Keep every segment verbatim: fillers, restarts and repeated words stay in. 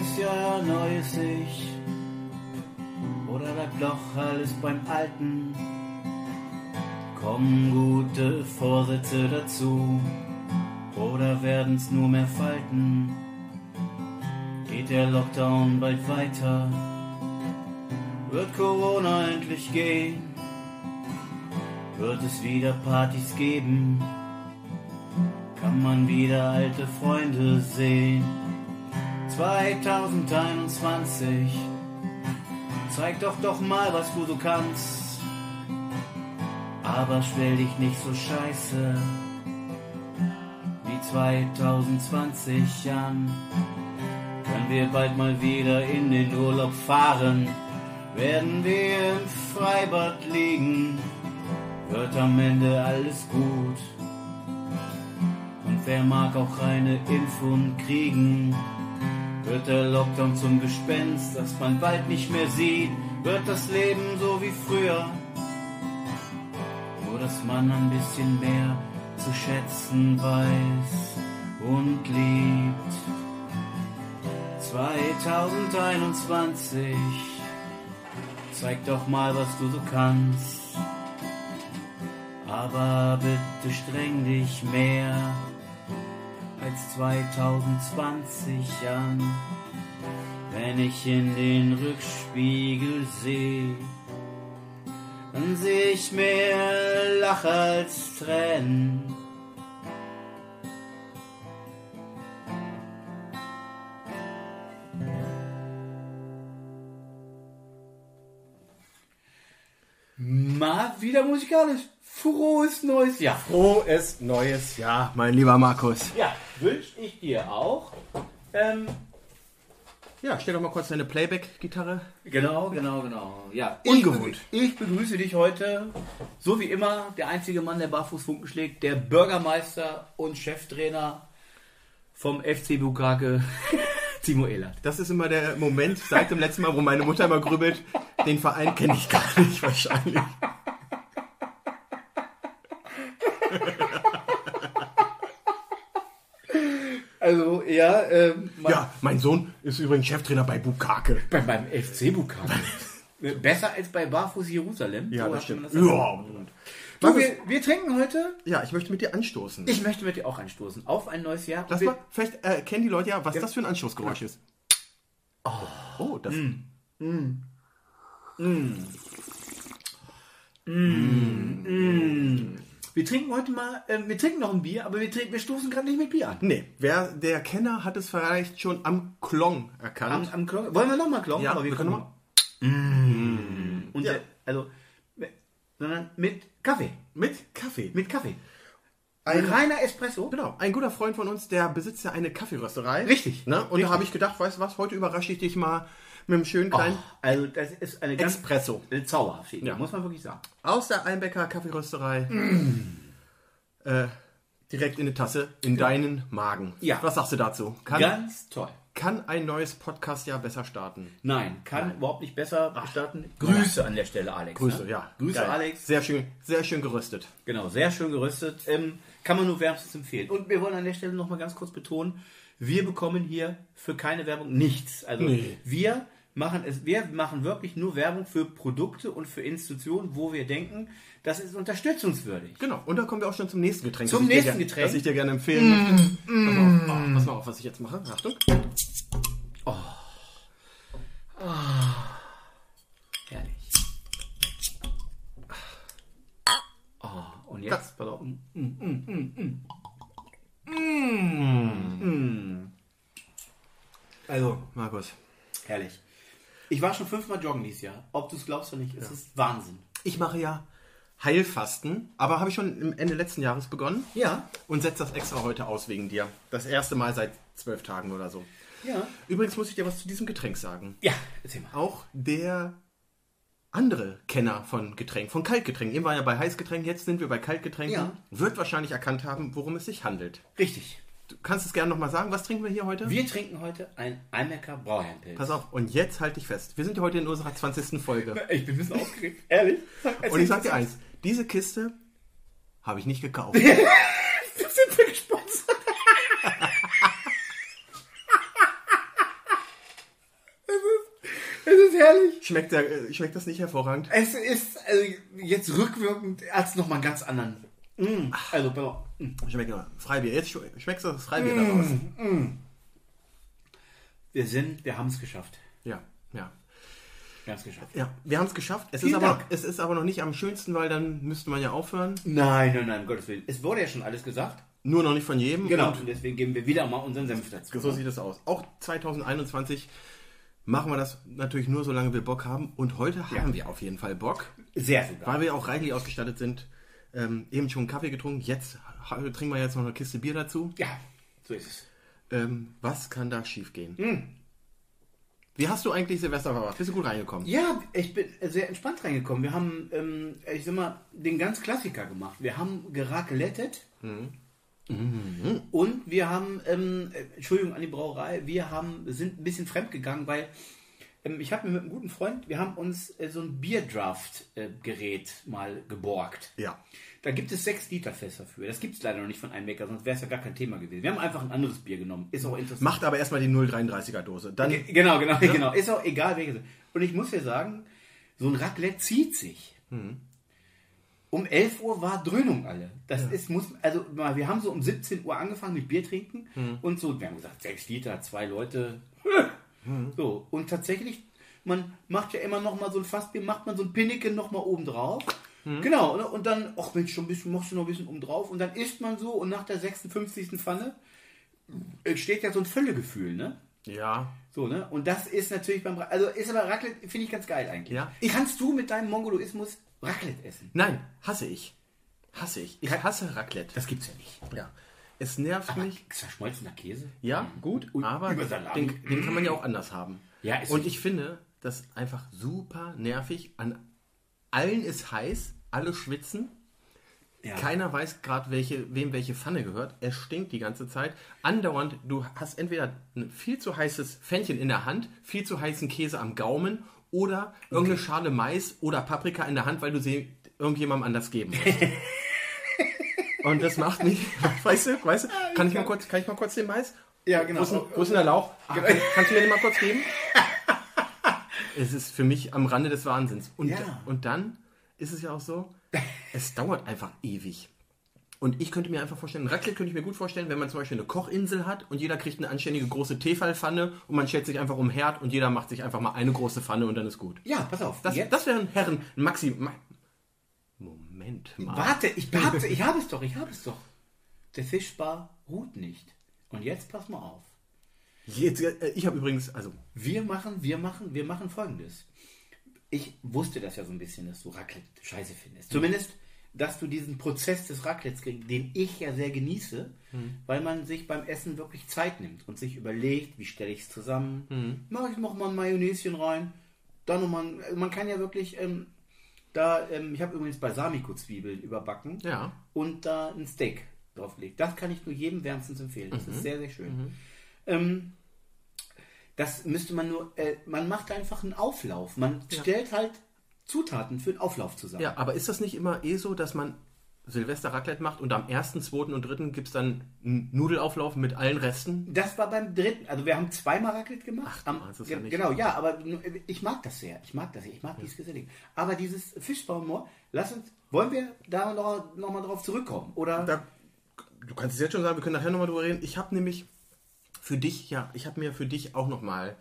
neues Jahr, neues Ich. Oder bleibt doch alles beim Alten? Kommen gute Vorsätze dazu? Oder werden's nur mehr Falten? Geht der Lockdown bald weiter? Wird Corona endlich gehen? Wird es wieder Partys geben? Kann man wieder alte Freunde sehen? zwanzig einundzwanzig, zeig doch doch mal, was du so kannst. Aber stell dich nicht so scheiße wie zwanzig zwanzig an. Können wir bald mal wieder in den Urlaub fahren? Werden wir im Freibad liegen? Wird am Ende alles gut? Und wer mag auch eine Impfung kriegen? Wird der Lockdown zum Gespenst, das man bald nicht mehr sieht? Wird das Leben so wie früher? Nur dass man ein bisschen mehr zu schätzen weiß und liebt. zwanzig einundzwanzig, zeig doch mal, was du so kannst. Aber bitte streng dich mehr als zwanzig zwanzig an. Wenn ich in den Rückspiegel sehe, dann seh ich mehr Lacher als Tränen. Mal wieder musikalisch. Frohes neues Jahr. Frohes neues Jahr, mein lieber Markus. Ja, wünsche ich dir auch. Ähm, Ja, stell doch mal kurz deine Playback-Gitarre. genau, genau, genau. Ja, Ungewohnt. Ich, ich begrüße dich heute, so wie immer, der einzige Mann, der Barfußfunken schlägt, der Bürgermeister und Cheftrainer vom F C Bukake, Timo Ehlert. Das ist immer der Moment seit dem letzten Mal, wo meine Mutter immer grübelt, den Verein kenne ich gar nicht wahrscheinlich. Also, ja, ähm, mein, Ja, mein Sohn ist übrigens Cheftrainer bei Bukake. bei, beim F C Bukake. Besser als bei Barfuß Jerusalem. Ja, So das hat stimmt. man Ja. sagen. Du, Markus, wir, wir trinken heute. ja, ich möchte mit dir anstoßen. Ich möchte mit dir auch anstoßen auf ein neues Jahr. Lass Wir- mal, vielleicht äh, kennen die Leute ja, was das für ein Anstoßgeräusch ist. Oh, oh das... Wir trinken heute mal, äh, wir trinken noch ein Bier, aber wir, trinken, wir stoßen gerade nicht mit Bier an. Nee, wer, der Kenner hat es vielleicht schon am Klong Am, erkannt. am Klong. Wollen wir nochmal klongen? Ja, aber wir können noch Und Ja. der, also, sondern mit Kaffee. Mit Kaffee. Mit Kaffee. Ein- Ein reiner Espresso. Genau, ein guter Freund von uns, der besitzt ja eine Kaffeerösterei. Richtig. Ne? Und Richtig. da habe ich gedacht, weißt du was, heute überrasche ich dich mal mit einem schönen kleinen Oh, also, das ist eine ganz Espresso. äh, zauberhafte Idee, Ja. muss man wirklich sagen. Aus der Einbecker Kaffeerösterei. Äh, direkt in eine Tasse, in deinen Magen. Ja. Was sagst du dazu? Kann, Ganz toll. kann ein neues Podcast-Jahr besser starten? Nein, kann überhaupt nicht besser starten. Grüße an der Stelle, Alex. Grüße, ne? ja. Grüße, Geil. Alex. Sehr schön, sehr schön gerüstet. Genau, sehr schön gerüstet. Ähm, kann man nur wärmstens empfehlen. Und wir wollen an der Stelle nochmal ganz kurz betonen, wir bekommen hier für keine Werbung nichts. Also Nee. wir machen es, wir machen wirklich nur Werbung für Produkte und für Institutionen, wo wir denken, das ist unterstützungswürdig. Genau, und da kommen wir auch schon zum nächsten Getränk. Zum das ich nächsten dir, Getränk. Das ich dir gerne empfehlen möchte. Pass mal auf, oh, pass mal auf, was ich jetzt mache. Achtung. Herrlich. Oh, und jetzt, pass auf. Mm, mm, mm, mm. Mm. Also, Markus, herrlich. Ich war schon fünfmal joggen dieses Jahr. Ob du es glaubst oder nicht, es ist Wahnsinn. ich mache ja Heilfasten, aber habe ich schon im Ende letzten Jahres begonnen. Ja, Und setze das extra heute aus wegen dir. Das erste Mal seit zwölf Tagen oder so. ja. Übrigens muss ich dir was zu diesem Getränk sagen. Ja, erzähl mal. Auch der andere Kenner von Getränk, von Kaltgetränken, eben war ja bei Heißgetränken, jetzt sind wir bei Kaltgetränken, Ja. wird wahrscheinlich erkannt haben, worum es sich handelt. Richtig. Du kannst es gerne nochmal sagen, was trinken wir hier heute? Wir trinken heute ein Eimecker Brauherrenpilz. Pass auf, und jetzt halte ich fest. Wir sind ja heute in unserer zwanzigsten Folge. Ich bin ein bisschen aufgeregt. Ehrlich? Und ich sag dir eins, diese Kiste habe ich nicht gekauft. Wir sind wir gesponsert. ehrlich? Schmeckt, der, schmeckt das nicht hervorragend? Es ist also jetzt rückwirkend, als nochmal einen ganz anderen. Mm. Also, mm. Schmeckt noch. Freibier. Jetzt schmeckst du das Freibier mm. daraus. Mm. Wir sind, wir haben es geschafft. Ja, ja. Wir haben es geschafft. Ja, wir haben es geschafft. Es ist, aber, es ist aber noch nicht am schönsten, weil dann müsste man ja aufhören. Nein, nein, nein, um Gottes Willen. Es wurde ja schon alles gesagt. Nur noch nicht von jedem. Genau, und, und deswegen geben wir wieder mal unseren Senf dazu. So sieht es aus. Auch zwanzig einundzwanzig machen wir das natürlich nur, solange wir Bock haben. Und heute ja. haben wir auf jeden Fall Bock. Sehr viel. Weil wir auch reichlich ausgestattet sind. Ähm, eben schon einen Kaffee getrunken. Jetzt trinken wir jetzt noch eine Kiste Bier dazu. Ja, so ist es. Ähm, was kann da schief gehen? Mm. Wie hast du eigentlich Silvester verbracht? Bist du gut reingekommen? Ja, ich bin sehr entspannt reingekommen. Wir haben, ähm, ich sag mal, den ganz Klassiker gemacht. Wir haben gerakelettet. Mhm. Mhm. Und wir haben, ähm, Entschuldigung an die Brauerei, wir haben, sind ein bisschen fremdgegangen, weil ähm, ich habe mir mit einem guten Freund, wir haben uns äh, so ein Bierdraft-Gerät äh, mal geborgt. Ja. Da gibt es sechs Liter Fässer für. Das gibt es leider noch nicht von Einbecker, sonst wäre es ja gar kein Thema gewesen. Wir haben einfach ein anderes Bier genommen. Ist auch interessant. Macht aber erstmal die null Komma dreiunddreißiger Dose. Dann, Ge- genau, genau, ja? genau. Ist auch egal, welches. Und ich muss dir sagen, so ein Raclette zieht sich. Mhm. Um elf Uhr war Dröhnung alle. Das ja. ist, muss, also wir haben so um siebzehn Uhr angefangen mit Bier trinken mhm. und so, wir haben gesagt, sechs Liter, zwei Leute. Mhm. So, und tatsächlich, man macht ja immer noch mal so ein Fassbier, macht man so ein Pinneken noch mal oben drauf. Mhm. Genau, und, und dann, ach Mensch, schon ein bisschen, machst du noch ein bisschen oben drauf und dann isst man so und nach der sechsundfünfzigsten Pfanne entsteht ja so ein Völlegefühl, ne? Ja. So, ne? Und das ist natürlich beim, also ist aber Raclette, finde ich ganz geil eigentlich. Ja. Kannst du mit deinem Mongoloismus Raclette essen? Nein, hasse ich. Hasse ich. Ich hasse Raclette. Das gibt's ja nicht. Ja. Es nervt aber mich. Verschmolzener Käse? Ja, gut, und aber den, den kann man ja auch anders haben. Ja, ist und ich finde das einfach super nervig. An allen ist heiß, alle schwitzen. Ja. Keiner weiß gerade, welche, wem welche Pfanne gehört. Es stinkt die ganze Zeit. Andauernd, du hast entweder ein viel zu heißes Pfännchen in der Hand, viel zu heißen Käse am Gaumen oder irgendeine okay. Schale Mais oder Paprika in der Hand, weil du sie irgendjemandem anders geben musst. Und das macht mich, weißt du, weißt du, kann ich mal kurz, kann ich mal kurz den Mais? Ja, genau. Wo ist denn, wo ist denn der Lauch? Ah, kann, kannst du mir den mal kurz geben? Es ist für mich am Rande des Wahnsinns. Und, ja. und dann ist es ja auch so, es dauert einfach ewig. Und ich könnte mir einfach vorstellen, ein Raclette könnte ich mir gut vorstellen, wenn man zum Beispiel eine Kochinsel hat und jeder kriegt eine anständige große Tefalpfanne und man stellt sich einfach um den Herd und jeder macht sich einfach mal eine große Pfanne und dann ist gut. Ja, pass auf. Das, das wäre ein Herren, ein Maxi... Ma- Moment mal. Warte, ich habe ich hab es doch, ich habe es doch. Der Fischbar ruht nicht. Und jetzt pass mal auf. Jetzt, ich habe übrigens, also... Wir machen, wir machen, wir machen Folgendes. Ich wusste das ja so ein bisschen, dass du Raclette scheiße findest. Zumindest, dass du diesen Prozess des Raclettes kriegst, den ich ja sehr genieße, mhm. weil man sich beim Essen wirklich Zeit nimmt und sich überlegt, wie stelle ich es zusammen. Mhm. Mach ich noch mal ein Mayonnaise rein. Dann noch mal, man kann ja wirklich... Ähm, Da, ähm, ich habe übrigens Balsamico-Zwiebeln überbacken ja. und da ein Steak draufgelegt. Das kann ich nur jedem wärmstens empfehlen. Das mhm. ist sehr, sehr schön. Mhm. Ähm, das müsste man nur, äh, man macht einfach einen Auflauf. Man ja. stellt halt Zutaten für einen Auflauf zusammen. Ja, aber ist das nicht immer eh so, dass man Silvester Raclette macht und am ersten, zweiten und dritten gibt es dann einen Nudelauflauf mit allen Resten? Das war beim dritten, also wir haben zweimal Raclette gemacht. Ach, am, ja nicht. Genau, ja, aber ich mag das sehr. Ich mag das, ich mag ja. dieses Gesellige. Aber dieses Fischbaumor, lass uns, wollen wir da noch, noch mal drauf zurückkommen? Oder? Da, du kannst es jetzt schon sagen, wir können nachher nochmal drüber reden. Ich habe nämlich für dich, ja, ich habe mir für dich auch nochmal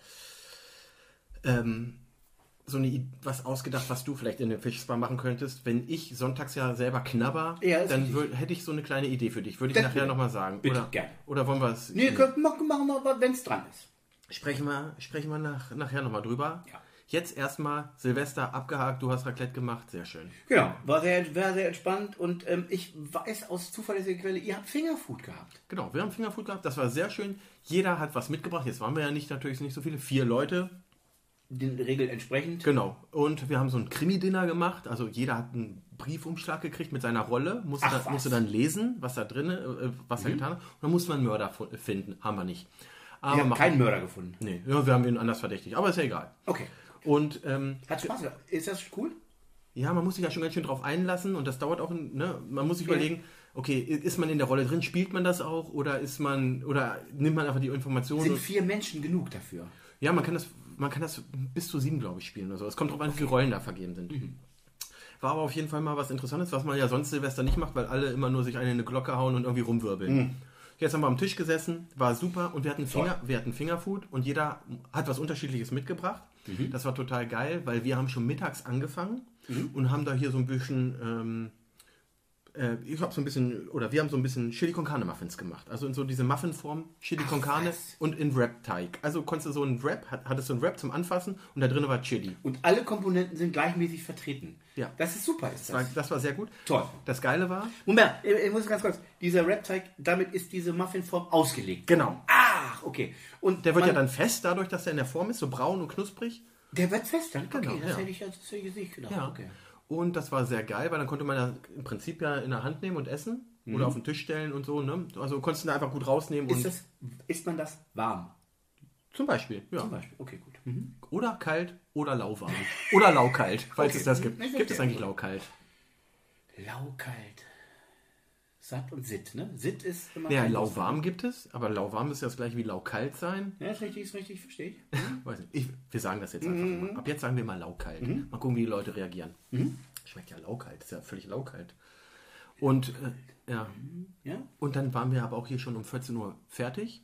ähm, so eine, was ausgedacht, was du vielleicht in dem Fischspa machen könntest. Wenn ich sonntags ja selber knabber, ja, dann wür, hätte ich so eine kleine Idee für dich. Würde ich das nachher nochmal sagen. Bitte, oder, gerne. Oder wollen wir es... Nee, können, machen wir, wenn es dran ist. Sprechen wir, sprechen wir nach, nachher nochmal drüber. Ja. Jetzt erstmal Silvester abgehakt, du hast Raclette gemacht, sehr schön. Genau, war sehr, war sehr entspannt und ähm, ich weiß aus zuverlässiger Quelle, ihr habt Fingerfood gehabt. Genau, wir haben Fingerfood gehabt, das war sehr schön. Jeder hat was mitgebracht, jetzt waren wir ja nicht natürlich nicht so viele, vier Leute. Den Regeln entsprechend. Genau, und wir haben so ein Krimi-Dinner gemacht, also jeder hat einen Briefumschlag gekriegt mit seiner Rolle, musste, Ach, dann, musste dann lesen, was da drin, äh, was mhm. er getan hat, und dann musste man einen Mörder finden, haben wir nicht. Aber wir haben keinen Mörder gefunden. Nee, ja, wir haben ihn anders verdächtigt, aber ist ja egal. Okay. Und, ähm, hat Spaß. Ist das cool? Ja, man muss sich ja schon ganz schön drauf einlassen und das dauert auch, ne? Man muss sich ja. überlegen, okay, ist man in der Rolle drin, spielt man das auch oder ist man, oder nimmt man einfach die Informationen? Sind vier Menschen genug dafür? Ja, man kann das, man kann das bis zu sieben, glaube ich, spielen oder so. Es kommt drauf an, wie viele Rollen da vergeben sind. Mhm. War aber auf jeden Fall mal was Interessantes, was man ja sonst Silvester nicht macht, weil alle immer nur sich eine in eine Glocke hauen und irgendwie rumwirbeln. Mhm. Jetzt haben wir am Tisch gesessen, war super und wir hatten, Finger, wir hatten Fingerfood und jeder hat was Unterschiedliches mitgebracht. Mhm. Das war total geil, weil wir haben schon mittags angefangen mhm. und haben da hier so ein bisschen... Ähm, ich habe so ein bisschen, oder wir haben so ein bisschen Chili con Carne Muffins gemacht. Also in so diese Muffinform, Chili Ach, con Carne was? Und in Wrap-Teig. Also konntest du so einen Wrap, hattest du einen Wrap zum Anfassen und da drin war Chili. Und alle Komponenten sind gleichmäßig vertreten. Ja. Das ist super, ist das. Das war, das war sehr gut. Toll. Das Geile war... Moment, ich muss ganz kurz, dieser Wrap-Teig, damit ist diese Muffinform ausgelegt. Genau. Ach, okay. Und der wird man, ja dann fest, dadurch, dass er in der Form ist, so braun und knusprig. Der wird fest dann? Okay, genau, das, ja. hätte ich, das hätte ich nicht gedacht. Ja. Okay. Und das war sehr geil, weil dann konnte man ja im Prinzip ja in der Hand nehmen und essen mhm. oder auf den Tisch stellen und so. Ne? Also konntest du da einfach gut rausnehmen. Ist, und das, isst man das warm? Zum Beispiel, ja. Zum Beispiel, okay, gut. Mhm. Oder kalt oder lauwarm. Oder laukalt, falls okay. es das gibt. Ich Gibt es eigentlich laukalt? Laukalt. Satt und Sitt, ne? Sitt ist immer... Ja, lauwarm gibt es, aber lauwarm ist ja das gleiche wie laukalt sein. Ja, ist richtig, ist richtig, verstehe ich. Mhm. Weiß nicht. Ich. Wir sagen das jetzt einfach mhm. mal. Ab jetzt sagen wir mal laukalt. Mhm. Mal gucken, wie die Leute reagieren. Mhm. Schmeckt ja laukalt, ist ja völlig laukalt. Und, äh, ja. ja. Und dann waren wir aber auch hier schon um vierzehn Uhr fertig.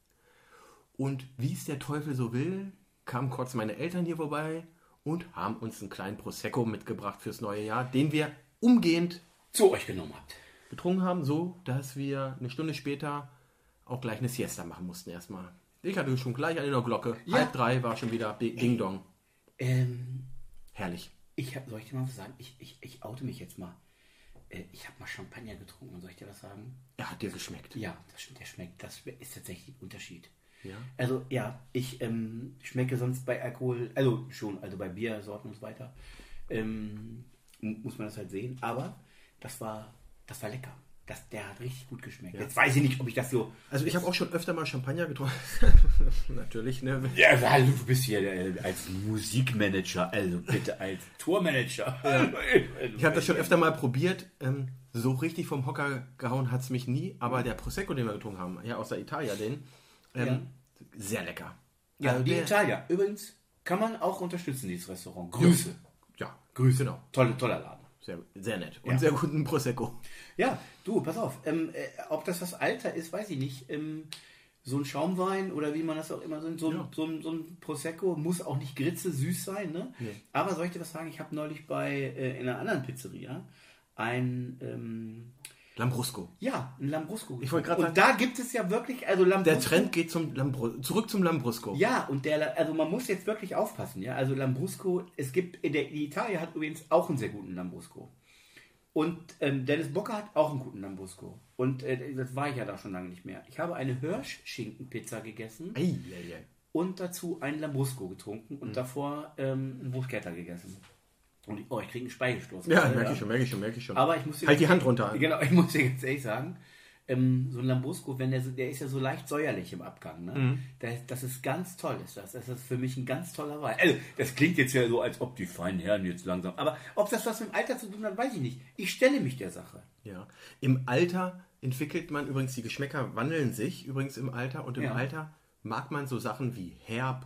Und wie es der Teufel so will, kamen kurz meine Eltern hier vorbei und haben uns einen kleinen Prosecco mitgebracht fürs neue Jahr, den wir umgehend zu euch genommen habt. Getrunken haben, so dass wir eine Stunde später auch gleich eine Siesta machen mussten erstmal. Ich hatte schon gleich eine der Glocke. Ja. Halb drei war schon wieder Ding Dong. Ähm, Herrlich. Ich, soll ich dir mal was sagen? Ich, ich, ich oute mich jetzt mal. Äh, ich habe mal Champagner getrunken, soll ich dir das sagen? Ja, hat dir geschmeckt? Ja, das, der schmeckt. Das ist tatsächlich ein Unterschied. Ja. Also ja, ich ähm, schmecke sonst bei Alkohol, also schon, also bei Biersorten und so weiter, ähm, muss man das halt sehen. Aber das war... Das war lecker. Das, der hat richtig gut geschmeckt. Ja. Jetzt weiß ich nicht, ob ich das so... Also ich habe auch schon öfter mal Champagner getrunken. Natürlich, ne? Ja, also du bist hier äh, als Musikmanager, also bitte als Tourmanager. Ja. Ich habe das schon öfter mal probiert. Ähm, so richtig vom Hocker gehauen hat es mich nie. Aber der Prosecco, den wir getrunken haben, ja aus der Italia, den, ähm, ja. sehr lecker. Ja, also die der, Italia. Übrigens kann man auch unterstützen, dieses Restaurant. Grüße. Ja, ja Grüße. Genau. Tolle, toller Laden. Sehr, sehr nett. Und ja. sehr guten Prosecco. Ja, du, pass auf. Ähm, äh, ob das das Alter ist, weiß ich nicht. Ähm, so ein Schaumwein oder wie man das auch immer so, so, ja. so, so ein Prosecco muss auch nicht gritze süß sein. Ne? Nee. Aber soll ich dir was sagen? Ich habe neulich bei äh, in einer anderen Pizzeria ein... Ähm, Lambrusco. Ja, ein Lambrusco. Ich wollte gerade sagen. Und da gibt es ja wirklich, also Lambrusco. Der Trend geht zum Lambru- zurück zum Lambrusco. Ja, und der, also man muss jetzt wirklich aufpassen, ja. Also Lambrusco, es gibt, in der in Italien hat übrigens auch einen sehr guten Lambrusco. Und ähm, Dennis Bocca hat auch einen guten Lambrusco. Und äh, das war ich ja da schon lange nicht mehr. Ich habe eine Hirschschinkenpizza gegessen. Ei, ei, ei. Und dazu einen Lambrusco getrunken und mhm. davor ähm, einen Bruschetta gegessen. Und ich, oh, ich kriege einen Speigelstoß. Ja, merke ja. ich schon, merke ich schon, merke ich schon. Aber ich muss dir halt die Hand runter. Genau, ich muss dir ganz ehrlich sagen, ähm, so ein Lambrusco, wenn der, der ist ja so leicht säuerlich im Abgang, ne? Mhm. Das, das ist ganz toll, ist das. Das ist für mich ein ganz toller Wein. Also, das klingt jetzt ja so, als ob die feinen Herren jetzt langsam, aber ob das was mit dem Alter zu tun hat, weiß ich nicht. Ich stelle mich der Sache. Ja, im Alter entwickelt man übrigens, die Geschmäcker wandeln sich übrigens im Alter und im ja. Alter mag man so Sachen wie herb,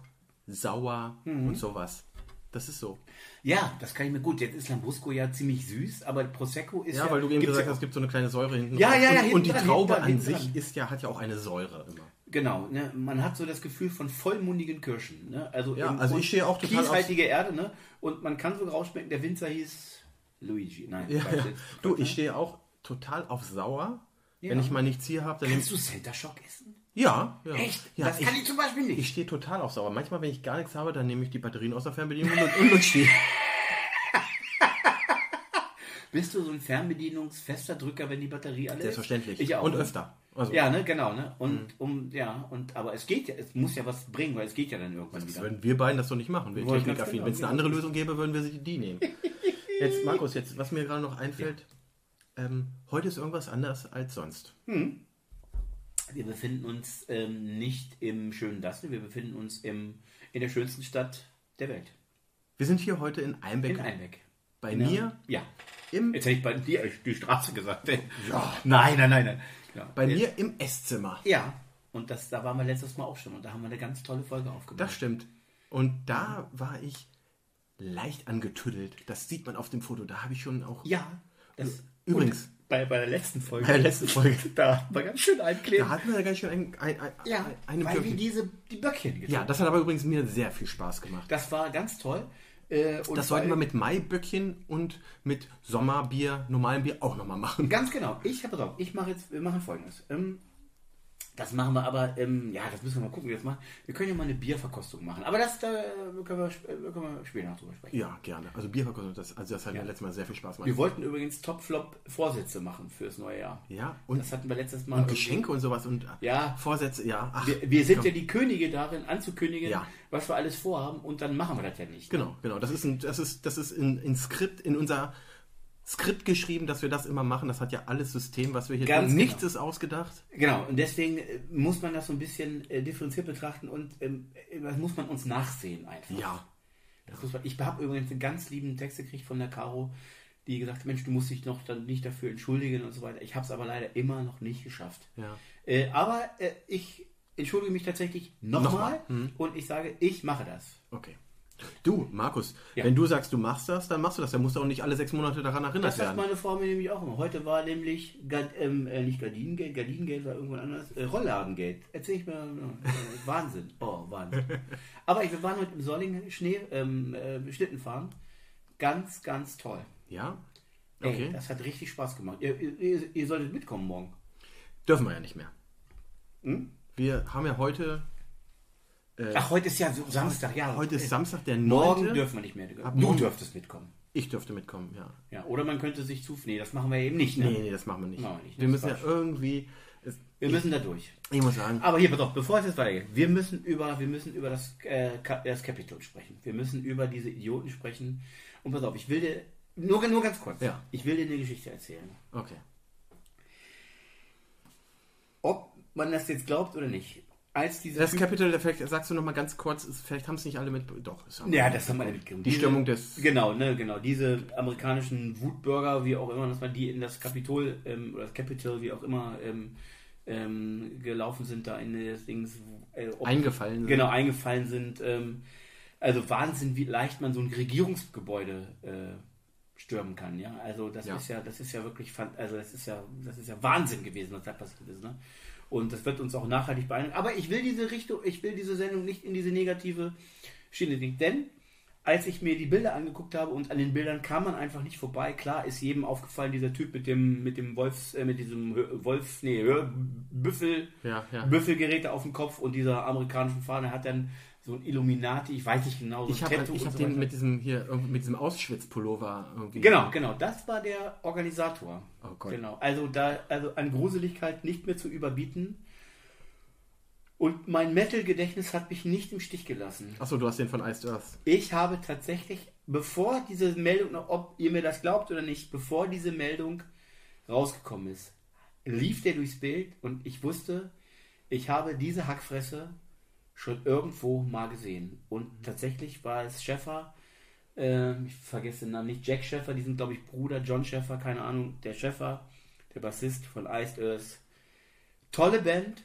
sauer mhm. und sowas. Das ist so. Ja, das kann ich mir gut. Jetzt ist Lambrusco ja ziemlich süß, aber Prosecco ist ja... Ja, weil du eben gesagt hast, es gibt so eine kleine Säure hinten ja, drauf. Ja, ja, und, und die dran, Traube dran, an sich dran. ist ja, hat ja auch eine Säure immer. Genau, ne? Man hat so das Gefühl von vollmundigen Kirschen. Ne? Also, ja, also ich stehe auch total kieshaltige Erde, ne? Und man kann sogar rausschmecken, der Winzer hieß Luigi. Nein, ja, ja. Du, ich stehe auch total auf sauer. Ja. Wenn ich mal nichts hier habe, dann... Kannst du Center Shock essen? Ja, ja. Echt? Ja, das kann ich, ich zum Beispiel nicht. Ich stehe total auf sauer. Manchmal, wenn ich gar nichts habe, dann nehme ich die Batterien aus der Fernbedienung und, und nutze die. Bist du so ein fernbedienungsfester Drücker, wenn die Batterie alle ist? Selbstverständlich. Ich auch. Und öfter. Also. Ja, ne, genau, ne? Und mhm. um, ja, und aber es geht ja, es muss ja was bringen, weil es geht ja dann irgendwann das wieder. Würden wir beiden das doch nicht machen, wir technikaffin. Wenn es eine andere Lösung gäbe, würden wir sich die nehmen. Jetzt, Markus, jetzt, was mir gerade noch einfällt, ja. ähm, heute ist irgendwas anders als sonst. Hm. Wir befinden uns ähm, nicht im schönen Dassel, wir befinden uns im, in der schönsten Stadt der Welt. Wir sind hier heute in Einbeck. In Einbeck. Bei in mir? Ja. Im Jetzt hätte ich bei dir die Straße gesagt. Ja. Nein, nein, nein. nein. Ja. Bei mir im Esszimmer. Ja. Und das, da waren wir letztes Mal auch schon und da haben wir eine ganz tolle Folge aufgenommen. Das stimmt. Und da war ich leicht angetüdelt. Das sieht man auf dem Foto. Da habe ich schon auch... Ja. Das, übrigens... Bei, bei der letzten Folge. Bei der letzten Folge. Da hatten wir ganz schön einkleben. Da hatten wir ganz schön ein, ein, ein, ja, eine weil Böckchen. wir diese, die Böckchen gezogen. Ja, das hat aber übrigens mir sehr viel Spaß gemacht. Das war ganz toll. Äh, und das sollten wir mit Maiböckchen und mit Sommerbier, normalem Bier auch nochmal machen. Ganz genau. Ich habe drauf. Ich mache jetzt, wir machen Folgendes. Ähm, das machen wir aber, ähm, ja, das müssen wir mal gucken, wie wir das machen. Wir können ja mal eine Bierverkostung machen. Aber das da können wir, äh, können wir später noch drüber sprechen. Ja, gerne. Also Bierverkostung, das, also das hat ja. mir letztes Mal sehr viel Spaß gemacht. Wir wollten übrigens Top-Flop-Vorsätze machen fürs neue Jahr. Ja, und das hatten wir letztes Mal. Und Geschenke und sowas und ja, Vorsätze, ja. Ach, wir, wir sind komm. ja die Könige darin, anzukündigen, ja. was wir alles vorhaben und dann machen wir das ja nicht. Genau, ne? genau. Das ist ein, das ist, das ist in, in Skript, in unser Skript geschrieben, dass wir das immer machen. Das hat ja alles System, was wir hier Ganz tun. genau. Nichts ist ausgedacht. Genau, und deswegen muss man das so ein bisschen äh, differenziert betrachten und ähm, das muss man uns nachsehen einfach. Ja. Das muss man, ich habe übrigens einen ganz lieben Text gekriegt von der Caro, die gesagt hat, Mensch, du musst dich noch dann nicht dafür entschuldigen und so weiter. Ich habe es aber leider immer noch nicht geschafft. Ja. Äh, aber äh, ich entschuldige mich tatsächlich nochmal Nochmal. Hm. und ich sage, ich mache das. Okay. Du, Markus, ja. wenn du sagst, du machst das, dann machst du das. Dann musst du auch nicht alle sechs Monate daran erinnert das werden. Das sagt meine Frau mir nämlich auch immer. Heute war nämlich, Gard, ähm, äh, nicht Gardinengeld, Gardinengeld war irgendwann anders, äh, Rolladengeld. Erzähl ich mir, äh, Wahnsinn. Oh, Wahnsinn. Aber ich, wir waren heute im Solling Schnee, ähm, äh, Schlitten fahren. Ganz, ganz toll. Ja? Okay. Ey, das hat richtig Spaß gemacht. Ihr, ihr, ihr solltet mitkommen morgen. Dürfen wir ja nicht mehr. Hm? Wir haben ja heute... Äh, Ach, heute ist ja Samstag, ja. Heute ist Samstag, der neunte Morgen dürfen wir nicht mehr. Ab du morgen. dürftest mitkommen. Ich dürfte mitkommen, ja. Ja, oder man könnte sich zu... Nee, das machen wir eben nicht, ne? Nee, nee, das machen wir nicht. Machen wir nicht. Wir müssen ja irgendwie... Es, wir müssen da durch. Ich muss sagen... Aber hier, pass auf, bevor es jetzt weitergeht. Wir müssen über, wir müssen über das, äh, das Capitol sprechen. Wir müssen über diese Idioten sprechen. Und pass auf, ich will dir... Nur, nur ganz kurz. Ja. Ich will dir eine Geschichte erzählen. Okay. Ob man das jetzt glaubt oder nicht. Als diese das Capitol, vielleicht sagst du noch mal ganz kurz, ist, vielleicht haben es nicht alle mit... Doch. Das haben ja, das haben alle mitgekriegt. Die diese, Stimmung des... Genau, ne, genau. Diese amerikanischen Wutbürger, wie auch immer, dass man die in das Kapitol, ähm, oder das Capitol, wie auch immer, ähm, ähm, gelaufen sind, da in das Ding... Äh, ob, eingefallen sind. Genau, eingefallen sind. Ähm, also Wahnsinn, wie leicht man so ein Regierungsgebäude äh, stürmen kann, ja. Also das ja. ist ja, das ist ja wirklich, also das ist ja, das ist ja Wahnsinn gewesen, was da passiert ist, ne? Und das wird uns auch nachhaltig beeinflussen. Aber ich will diese Richtung, ich will diese Sendung nicht in diese negative Schiene legen. Denn als ich mir die Bilder angeguckt habe und an den Bildern kam man einfach nicht vorbei. Klar ist jedem aufgefallen, dieser Typ mit dem mit dem Wolfs, äh, mit diesem Wolfs, nee, Büffel, ja, ja. Büffelgeräte auf dem Kopf und dieser amerikanischen Fahne hat dann so ein Illuminati, ich weiß nicht genau, so ich habe ich hab so den weiter. mit diesem hier mit diesem Auschwitz-Pullover irgendwie. Genau, genau, das war der Organisator. Oh Gott. Genau, also da also an Gruseligkeit nicht mehr zu überbieten. Und mein Metal-Gedächtnis hat mich nicht im Stich gelassen. Achso, du hast den von Iced Earth. Ich habe tatsächlich, bevor diese Meldung, ob ihr mir das glaubt oder nicht, bevor diese Meldung rausgekommen ist, lief der durchs Bild und ich wusste, ich habe diese Hackfresse schon irgendwo mal gesehen. Und tatsächlich war es Schäffer, äh, ich vergesse den Namen nicht, Jack Schäffer, die sind glaube ich Bruder, John Schäffer, keine Ahnung, der Schäffer, der Bassist von Iced Earth. Tolle Band.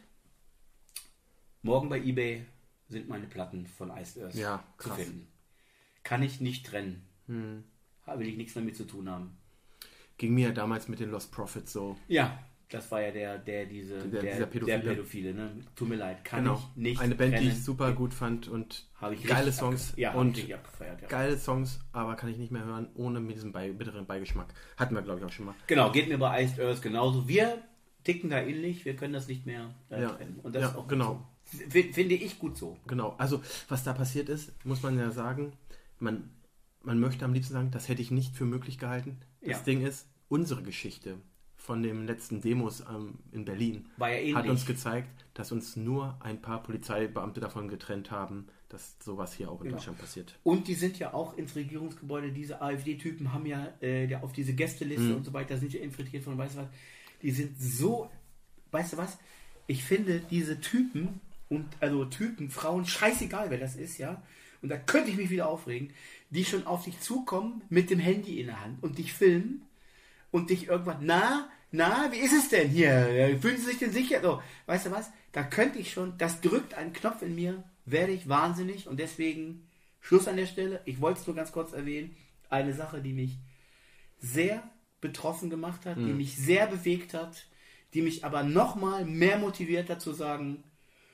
Morgen bei eBay sind meine Platten von Iced Earth ja, zu finden. Kann ich nicht trennen. Hm. Will ich nichts damit zu tun haben. Ging mir ja damals mit den Lost Prophets so. Ja, das war ja der, der diese der, der, dieser Pädophile. der Pädophile, ne? Tut mir leid, kann genau. ich nicht Eine Band, trennen. die ich super gut fand und ich geile Songs ja, und ich abgefeiert, ja. geile Songs, aber kann ich nicht mehr hören, ohne mit diesem bei, bitteren Beigeschmack. Hatten wir, glaube ich, auch schon mal. Genau, geht mir bei Iced Earth genauso. Wir ticken da ähnlich, wir können das nicht mehr äh, ja. trennen. Und das ja, ist auch genau. So. Finde ich gut so. Genau, also was da passiert ist, muss man ja sagen, man, man möchte am liebsten sagen, das hätte ich nicht für möglich gehalten. Das ja. Ding ist, unsere Geschichte von den letzten Demos ähm, in Berlin war ja ähnlich. Hat uns gezeigt, dass uns nur ein paar Polizeibeamte davon getrennt haben, dass sowas hier auch in genau. Deutschland passiert. Und die sind ja auch ins Regierungsgebäude, diese AfD-Typen haben ja äh, auf diese Gästeliste mhm. und so weiter, sind ja infiltriert von, weißt du was, die sind so, weißt du was, ich finde diese Typen, und also Typen, Frauen, scheißegal wer das ist, ja, und da könnte ich mich wieder aufregen, die schon auf dich zukommen mit dem Handy in der Hand und dich filmen und dich irgendwann, na, na, wie ist es denn hier? Fühlen Sie sich denn sicher? So, weißt du was? Da könnte ich schon, das drückt einen Knopf in mir werde ich wahnsinnig und deswegen Schluss an der Stelle. Ich wollte es nur ganz kurz erwähnen. Eine Sache, die mich sehr betroffen gemacht hat, hm. die mich sehr bewegt hat, die mich aber nochmal mehr motiviert hat zu sagen,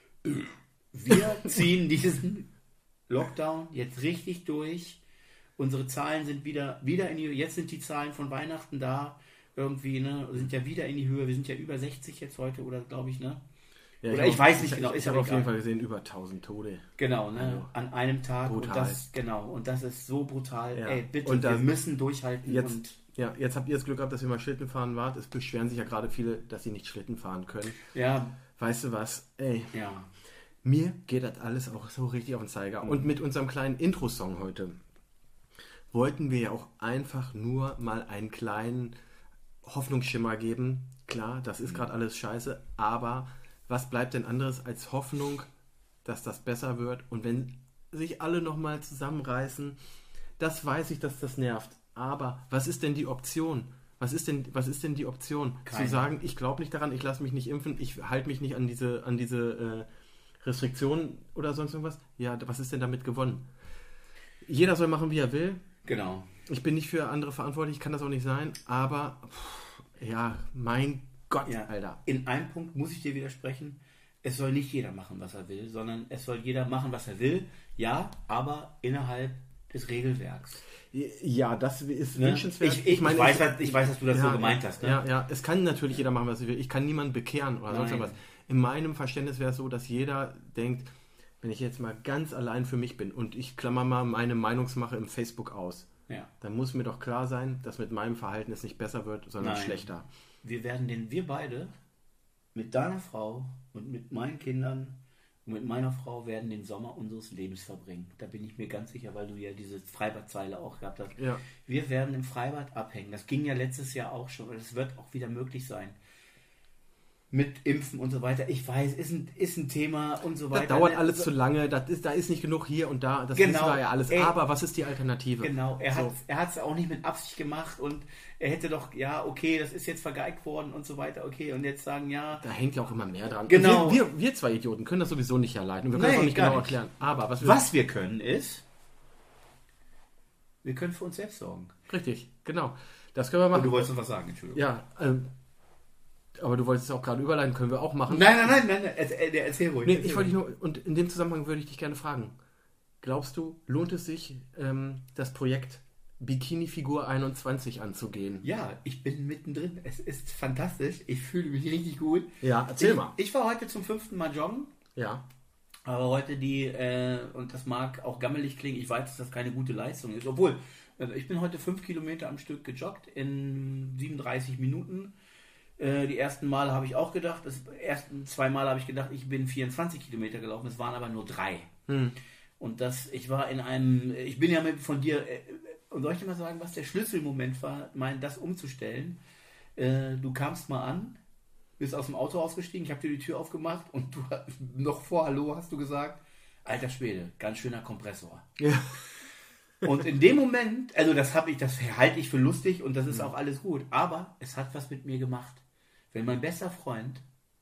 wir ziehen diesen Lockdown jetzt richtig durch. Unsere Zahlen sind wieder, wieder in die, jetzt sind die Zahlen von Weihnachten da, irgendwie, ne, sind ja wieder in die Höhe. Wir sind ja über sechzig jetzt heute, oder glaube ich, ne? Ja, oder ich, ich weiß nicht ich, genau. Ich, ich habe auf jeden Fall gesehen, über tausend Tode. Genau, ne? Also, an einem Tag. brutal. Und das, genau, und das ist so brutal. Ja. Ey, bitte, und das, wir müssen durchhalten. Jetzt, und ja, jetzt habt ihr das Glück gehabt, dass ihr mal Schlitten fahren wart. Es beschweren sich ja gerade viele, dass sie nicht Schlitten fahren können. Ja. Weißt du was? Ey. Ja. Mir geht das alles auch so richtig auf den Zeiger. Mhm. Und mit unserem kleinen Intro-Song heute wollten wir ja auch einfach nur mal einen kleinen Hoffnungsschimmer geben. Klar, das ist gerade alles scheiße, aber was bleibt denn anderes als Hoffnung, dass das besser wird? Und wenn sich alle nochmal zusammenreißen, das weiß ich, dass das nervt. Aber was ist denn die Option? Was ist denn, was ist denn die Option? Keine. Zu sagen, ich glaube nicht daran, ich lasse mich nicht impfen, ich halte mich nicht an diese, an diese äh, Restriktionen oder sonst irgendwas. Ja, was ist denn damit gewonnen? Jeder soll machen, wie er will. Genau. Ich bin nicht für andere verantwortlich, kann das auch nicht sein, aber pff, ja, mein Gott, ja, Alter. In einem Punkt muss ich dir widersprechen. Es soll nicht jeder machen, was er will, sondern es soll jeder machen, was er will. Ja, aber innerhalb des Regelwerks. Ja, das ist ne? wünschenswert. Ich, ich, ich, meine, weiß, ich, ich weiß, dass du das ja, so gemeint ja, hast. Ne? Ja, ja, es kann natürlich jeder machen, was er will. Ich kann niemanden bekehren oder Nein. sonst was. In meinem Verständnis wäre es so, dass jeder denkt, wenn ich jetzt mal ganz allein für mich bin und ich klammer mal meine Meinungsmache im Facebook aus, ja. dann muss mir doch klar sein, dass mit meinem Verhalten es nicht besser wird, sondern Nein. schlechter. Wir werden den, wir beide mit deiner Frau und mit meinen Kindern und mit meiner Frau werden den Sommer unseres Lebens verbringen. Da bin ich mir ganz sicher, weil du ja diese Freibadzeile auch gehabt hast. Ja. Wir werden im Freibad abhängen. Das ging ja letztes Jahr auch schon und es wird auch wieder möglich sein. Mit Impfen und so weiter. Ich weiß, ist ein, ist ein Thema und so weiter. Das dauert alles zu lange, das ist, da ist nicht genug hier und da, das genau, wissen wir ja alles. ey, aber was ist die Alternative? Genau, er so. hat es auch nicht mit Absicht gemacht und er hätte doch, ja, okay, das ist jetzt vergeigt worden und so weiter, okay, und jetzt sagen, ja. Da hängt ja auch immer mehr dran. Genau. Wir, wir, wir zwei Idioten können das sowieso nicht herleiten. Wir können es auch nicht genau nicht. erklären. Aber was wir, was wir können ist, wir können für uns selbst sorgen. Richtig, genau. Das können wir machen. Und du wolltest noch was sagen, Entschuldigung. Ja, ähm, aber du wolltest es auch gerade überleiten, können wir auch machen. Nein, nein, nein, nein, nein. Erzähl, erzähl ruhig. Nee, erzähl ich wollte dich nur, und in dem Zusammenhang würde ich dich gerne fragen. Glaubst du, lohnt es sich, ähm, das Projekt Bikini-Figur einundzwanzig anzugehen? Ja, ich bin mittendrin. Es ist fantastisch. Ich fühle mich richtig gut. Ja, erzähl ich, mal. Ich war heute zum fünften Mal joggen. Ja. Aber heute die, äh, und das mag auch gammelig klingen, ich weiß, dass das keine gute Leistung ist. Obwohl, also ich bin heute fünf Kilometer am Stück gejoggt in siebenunddreißig Minuten. Die ersten Male habe ich auch gedacht, das ersten zwei Mal habe ich gedacht, ich bin vierundzwanzig Kilometer gelaufen, es waren aber nur drei. Hm. Und das, ich war in einem, ich bin ja mit von dir, und soll ich dir mal sagen, was der Schlüsselmoment war, mein, das umzustellen? Du kamst mal an, bist aus dem Auto ausgestiegen, ich habe dir die Tür aufgemacht und du noch vor Hallo hast du gesagt, alter Schwede, ganz schöner Kompressor. Ja. Und in dem Moment, also das habe ich, das halte ich für lustig und das ist auch alles gut, aber es hat was mit mir gemacht. Wenn mein bester Freund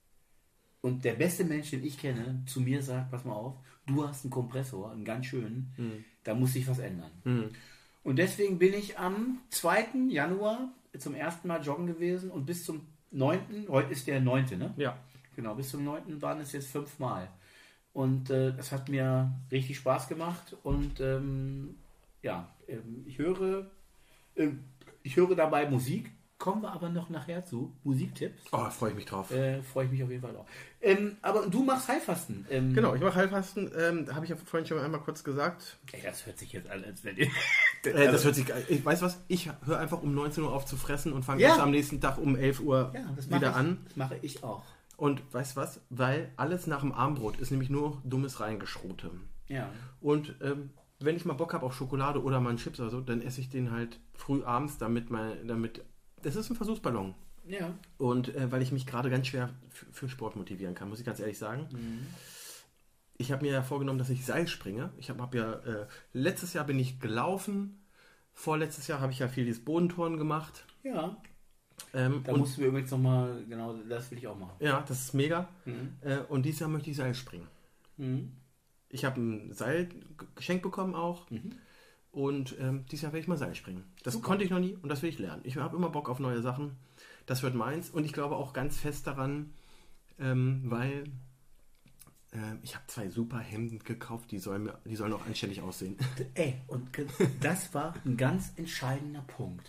und der beste Mensch, den ich kenne, zu mir sagt, pass mal auf, du hast einen Kompressor, einen ganz schönen, mhm. da muss sich was ändern. Mhm. Und deswegen bin ich am zweiten Januar zum ersten Mal joggen gewesen und bis zum neunten, heute ist der neunte, ne? Ja. Genau, bis zum neunten waren es jetzt fünf Mal. Und äh, das hat mir richtig Spaß gemacht und ähm, ja, ähm, ich höre, äh, ich höre dabei Musik. Kommen wir aber noch nachher zu. Musiktipps. Oh, freue ich mich drauf. Äh, freue ich mich auf jeden Fall drauf. Ähm, aber du machst Heilfasten. Ähm, genau, ich mache Heilfasten. Ähm, habe ich ja vorhin schon einmal kurz gesagt. Ey, das hört sich jetzt an, als wenn ihr... äh, das hört sich geil. Ich weiß was, ich höre einfach um neunzehn Uhr auf zu fressen und fange ja. erst am nächsten Tag um elf Uhr ja, das wieder ich, an. Das mache ich auch. Und weißt du was? Weil alles nach dem Armbrot ist nämlich nur dummes Reingeschrote. Ja. Und ähm, wenn ich mal Bock habe auf Schokolade oder mal einen Chips oder so, dann esse ich den halt früh abends, damit mein, damit das ist ein Versuchsballon. Ja. Und äh, weil ich mich gerade ganz schwer f- für Sport motivieren kann, muss ich ganz ehrlich sagen. Mhm. Ich habe mir ja vorgenommen, dass ich Seil springe. Ich habe hab ja, äh, letztes Jahr bin ich gelaufen. Vorletztes Jahr habe ich ja viel dieses Bodentouren gemacht. Ja. Ähm, da mussten wir übrigens nochmal, genau, das will ich auch machen. Ja, das ist mega. Mhm. Äh, und dieses Jahr möchte ich Seil springen. Mhm. Ich habe ein Seil geschenkt bekommen auch. Mhm. Und ähm, dieses Jahr werde ich mal Seil springen. Das Super. Konnte ich noch nie und das will ich lernen. Ich habe immer Bock auf neue Sachen. Das wird meins. Und ich glaube auch ganz fest daran, ähm, weil äh, ich habe zwei super Hemden gekauft, die sollen, mir, die sollen auch anständig aussehen. Ey, und das war ein ganz entscheidender Punkt.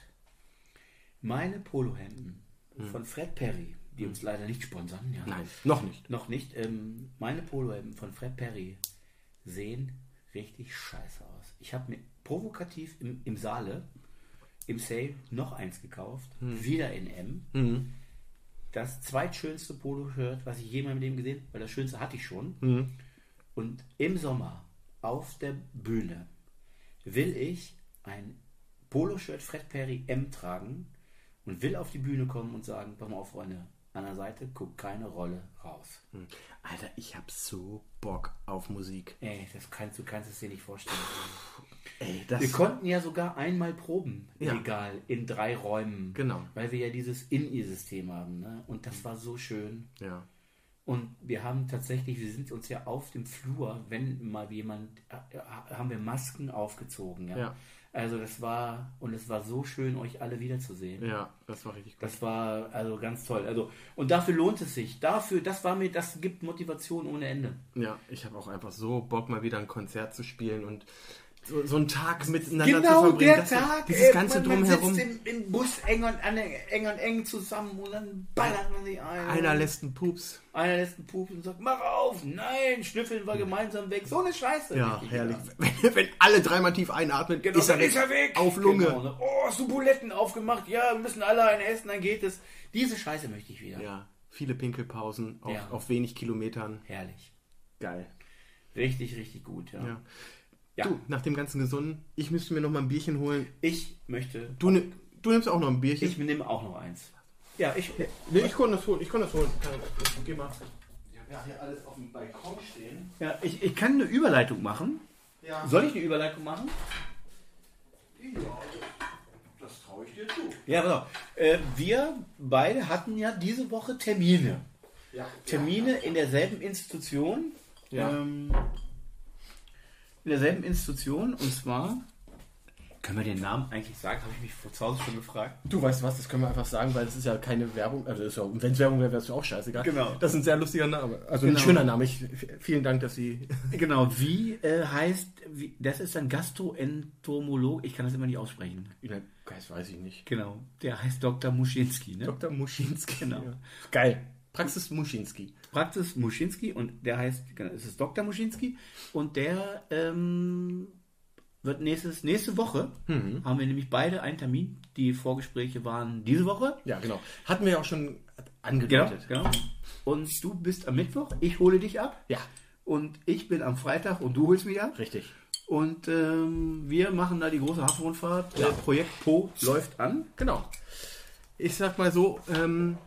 Meine Polohemden hm. von Fred Perry, die hm. uns leider nicht sponsern. Ja. Nein, noch nicht. Noch nicht. Ähm, meine Polohemden von Fred Perry sehen richtig scheiße aus. Ich habe mir provokativ im, im Saale, im Sale, noch eins gekauft. Hm. Wieder in M. Hm. Das zweitschönste Polo-Shirt, was ich jemals mit dem gesehen habe, weil das schönste hatte ich schon. Hm. Und im Sommer auf der Bühne will ich ein Polo-Shirt Fred Perry M tragen und will auf die Bühne kommen und sagen, pass mal auf, Freunde, an der Seite guckt keine Rolle raus. Hm. Alter, ich hab so Bock auf Musik. Ey, das kannst, du kannst es dir nicht vorstellen. Ey, das wir konnten ja sogar einmal proben, ja. legal, in drei Räumen. Genau. Weil wir ja dieses In-Ear-System haben. Ne? Und das war so schön. Ja. Und wir haben tatsächlich, wir sind uns ja auf dem Flur, wenn mal jemand, äh, haben wir Masken aufgezogen. Ja? Ja. Also das war, und es war so schön, euch alle wiederzusehen. Ja, das war richtig gut. Das war also ganz toll. Also, und dafür lohnt es sich. Dafür, das war mir, das gibt Motivation ohne Ende. Ja, ich habe auch einfach so Bock, mal wieder ein Konzert zu spielen und so, so einen Tag miteinander genau zu verbringen. Der Tag, dieses ganze man, man Drumherum. sitzt im, im Bus eng und, eng und eng zusammen und dann ballert man sich ein. Einer lässt einen Pups. Einer lässt einen Pups und sagt, mach auf, nein, schnüffeln wir gemeinsam weg. So eine Scheiße. Ja, herrlich. Wenn, wenn alle dreimal tief einatmen, genau, ist, er ist er weg. Auf Lunge. Genau. Oh, hast du Buletten aufgemacht? Ja, wir müssen alle einen essen, dann geht es. Diese Scheiße möchte ich wieder. Ja, viele Pinkelpausen auf, ja. auf wenig Kilometern. Herrlich. Geil. Richtig, richtig gut, ja. ja. Ja. Du, nach dem ganzen Gesunden, ich müsste mir noch mal ein Bierchen holen. Ich möchte... Du, ne, du nimmst auch noch ein Bierchen? Ich nehme auch noch eins. Ja, ich... Nee, ich kann das holen, ich kann das holen. Geh mal. Ich habe hier alles auf dem Balkon stehen. Ja, ich, ich kann eine Überleitung machen. Ja. Soll ich eine Überleitung machen? Ja, das traue ich dir zu. Ja, genau. Äh, wir beide hatten ja diese Woche Termine. Ja. Termine in derselben Institution. Ja. Ähm, in derselben Institution, und zwar, können wir den Namen eigentlich sagen, habe ich mich vor zu Hause schon gefragt. Du weißt was, das können wir einfach sagen, weil das ist ja keine Werbung, also ist ja, wenn es Werbung wäre, wäre es ja auch scheißegal. Genau. Das ist ein sehr lustiger Name, also genau. ein schöner Name. Ich, vielen Dank, dass Sie... Genau, wie äh, heißt, wie, das ist ein Gastroentomolog, ich kann das immer nicht aussprechen. Ja, das weiß ich nicht. Genau, der heißt Doktor Muschinski, ne? Doktor Muschinski, genau. Ja. Geil. Praxis Muschinski. Praxis Muschinski und der heißt, es ist Doktor Muschinski und der ähm, wird nächstes, nächste Woche, mhm. haben wir nämlich beide einen Termin. Die Vorgespräche waren diese Woche. Ja, genau. Hatten wir ja auch schon angedeutet. Genau, genau. Und du bist am Mittwoch, ich hole dich ab. Ja. Und ich bin am Freitag und du holst mich ab. Richtig. Und ähm, wir machen da die große Hafenrundfahrt. Ja. Äh, Projekt Po läuft an. Genau. Ich sag mal so, ähm,